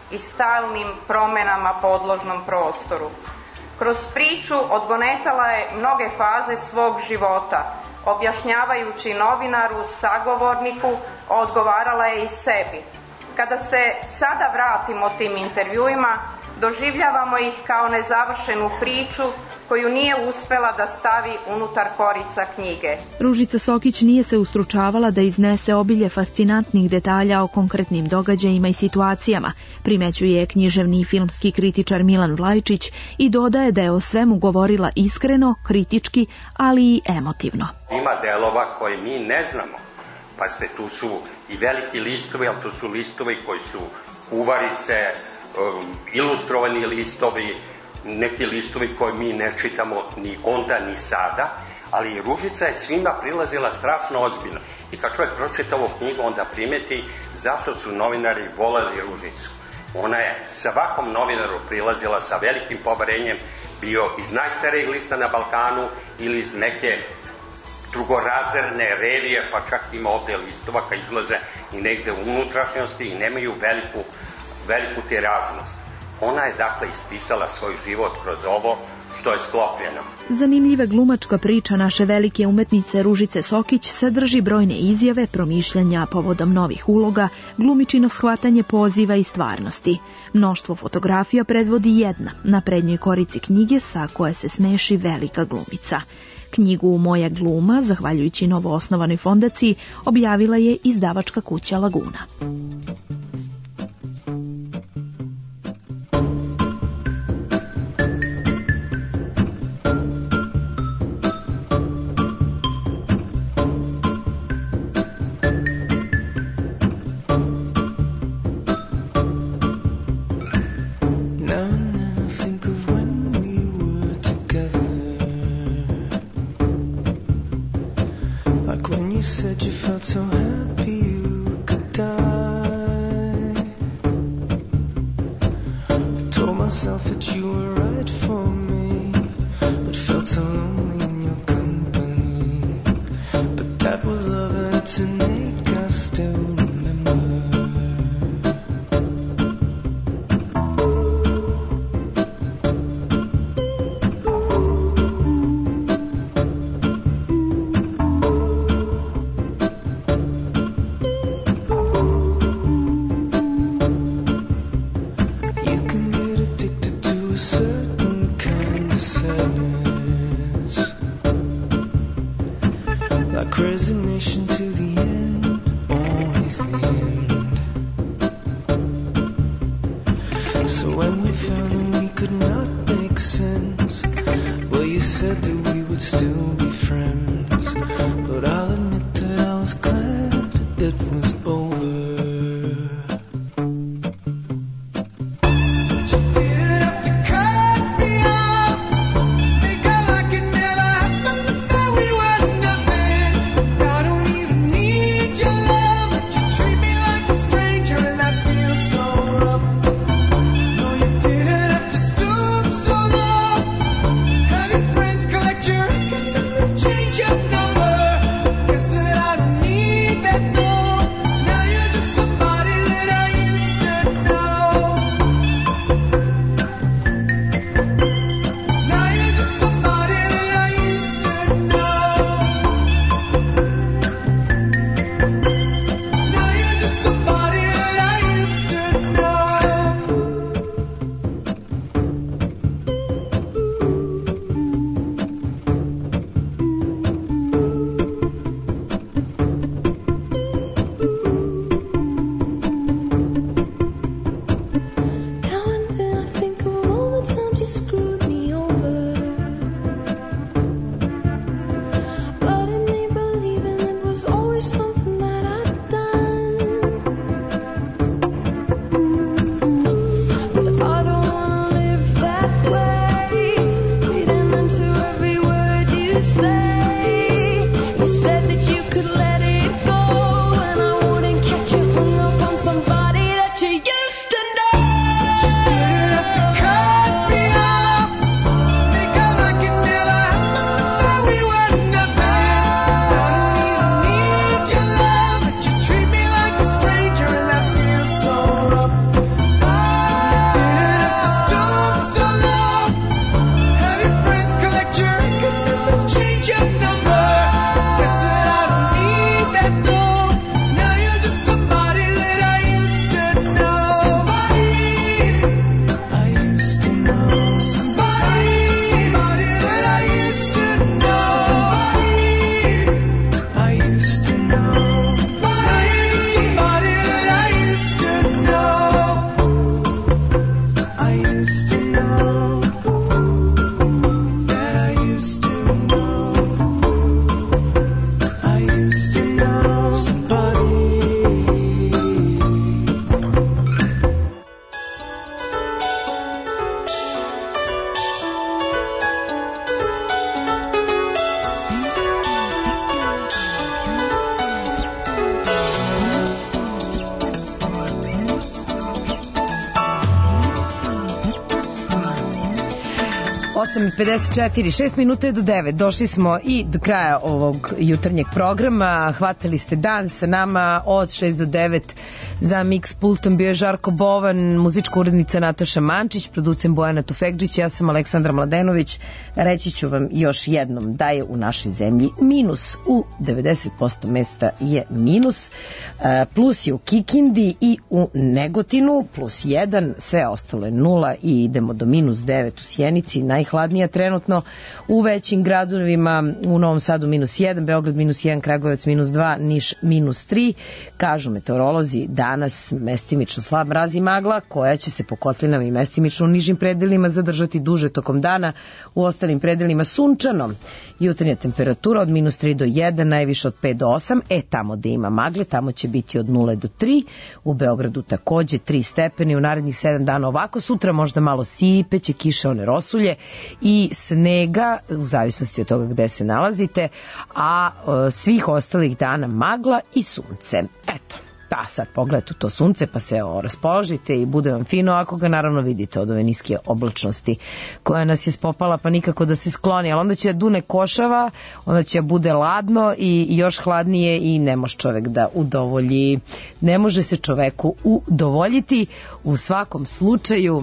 i stalnim promenama podložnom prostoru. Kroz priču odgonetala je mnoge faze svog života, objašnjavajući novinaru, sagovorniku, odgovarala je i sebi. Kada se sada vratimo tim intervjuima, doživljavamo ih kao nezavršenu priču koju nije uspela da stavi unutar korica knjige. Ružica Sokić nije se ustručavala da iznese obilje fascinantnih detalja o konkretnim događajima i situacijama, primećuje književni i filmski kritičar Milan Vlajčić i dodaje da je o svemu govorila iskreno, kritički, ali i emotivno. Ima delova koje mi ne znamo. Pazite, tu su i veliki listovi, ali tu su listovi koji su kuvarice, um, ilustrovani listovi, neki listovi koje mi ne čitamo ni onda ni sada, ali Ružica je svima prilazila strašno ozbiljno. I kad čovjek pročita ovu knjigu, onda primeti zašto su novinari voleli Ružicu. Ona je svakom novinaru prilazila sa velikim poverenjem, bio iz najstarijeg lista na Balkanu ili iz neke drugorazredne revije, pa čak ima ovde listova kad izlaze i negde u unutrašnjosti i nemaju veliku, veliku tiražnost. Ona je dakle ispisala svoj život kroz ovo što je sklopljeno. Zanimljiva glumačka priča naše velike umetnice Ružice Sokić sadrži brojne izjave, promišljanja povodom novih uloga, glumičino shvatanje poziva i stvarnosti. Mnoštvo fotografija predvodi jedna, na prednjoj korici knjige sa koje se smeši velika glumica. Knjigu Moja gluma, zahvaljujući novoosnovanoj fondaciji, objavila je izdavačka kuća Laguna. So happy you could die. I told myself that you were right for me, but felt so lonely in your company. But that was love, and to make us still remember. Resignation to the end, always the end. So when we found that we could not make sense, well, you said that we would still be friends. But I'll admit that I was glad it was over. Bye. osam i pedeset četiri, šest minuta je do devet. Došli smo i do kraja ovog jutarnjeg programa. Hvatali ste dan sa nama od šest do devet. Za Mix pultom bio je Žarko Bovan, muzička urednica Nataša Mančić, producent Bojana Tufekđić, ja sam Aleksandra Mladenović. Reći ću vam još jednom da je u našoj zemlji minus. U devedeset posto mesta je minus. Plus je u Kikindi i u Negotinu, plus jedan, sve ostalo je nula i idemo do minus devet u Sjenici, najhladnija trenutno u većim gradovima, u Novom Sadu minus jedan, Beograd minus jedan, Kragujevac minus dva, Niš minus tri. Kažu meteorolozi danas mestimično slab mraz i magla koja će se po kotlinama i mestimično u nižim predelima zadržati duže tokom dana, u ostalim predelima sunčano. Jutarnja temperatura od minus tri do jedan, najviše od pet do osam, e tamo gde ima magle, tamo će biti od nula do tri, u Beogradu takođe tri stepeni, u narednih sedam dana ovako, sutra možda malo sipeće, kiše, one rosulje i snega, u zavisnosti od toga gde se nalazite, a e, svih ostalih dana magla i sunce. Eto. Pa sad pogledajte to sunce pa se o, raspoložite i bude vam fino ako ga naravno vidite od ove niske oblačnosti koja nas je spopala pa nikako da se skloni, ali onda će da dune košava, onda će da bude ladno i još hladnije i ne može čovek da udovolji, ne može se čoveku udovoljiti. U svakom slučaju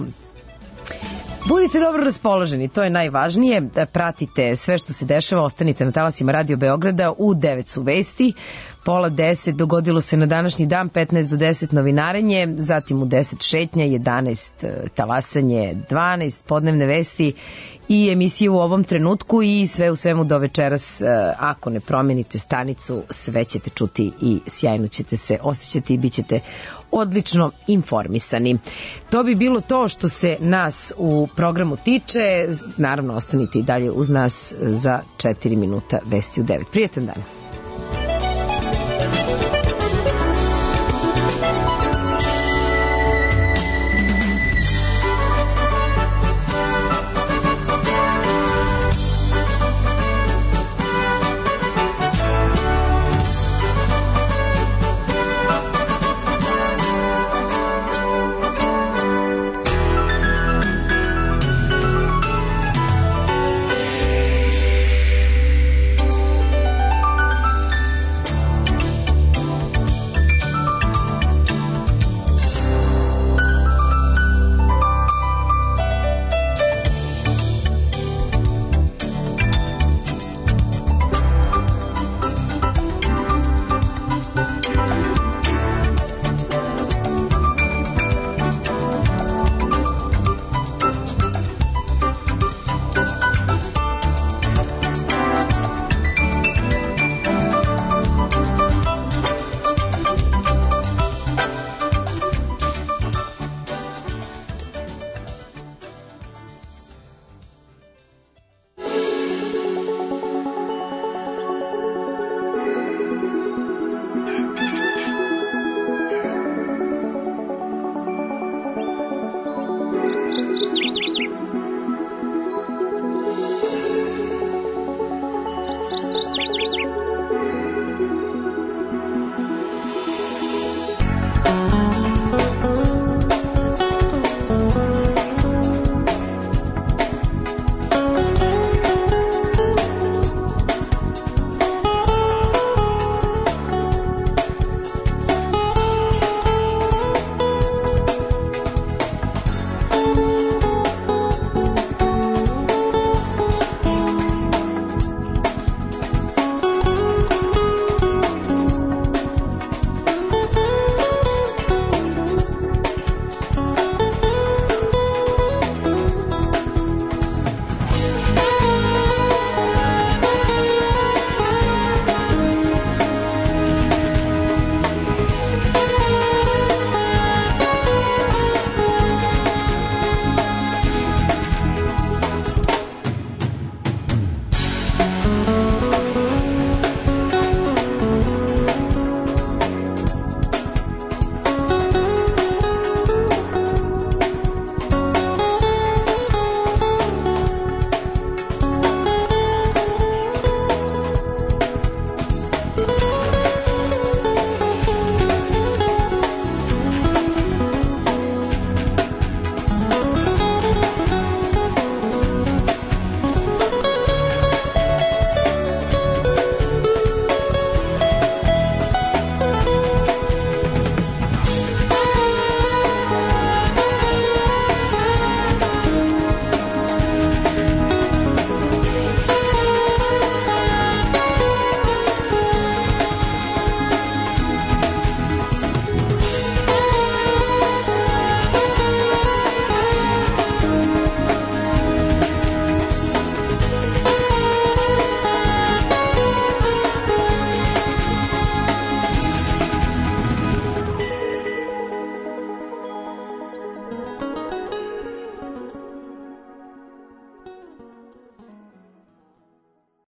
budite dobro raspoloženi, to je najvažnije. Pratite sve što se dešava, ostanite na talasima Radio Beograda. U devet su vesti, pola deset dogodilo se na današnji dan, petnaest do deset novinarenje, zatim u deset šetnja, jedanaest talasanje, dvanaest podnevne vesti i emisije u ovom trenutku i sve u svemu do večeras. Ako ne promenite stanicu, sve ćete čuti i sjajno ćete se osjećati i bit ćete odlično informisani. To bi bilo to što se nas u programu tiče. Naravno, ostanite i dalje uz nas za četiri minuta vesti u devet. Prijetan dan.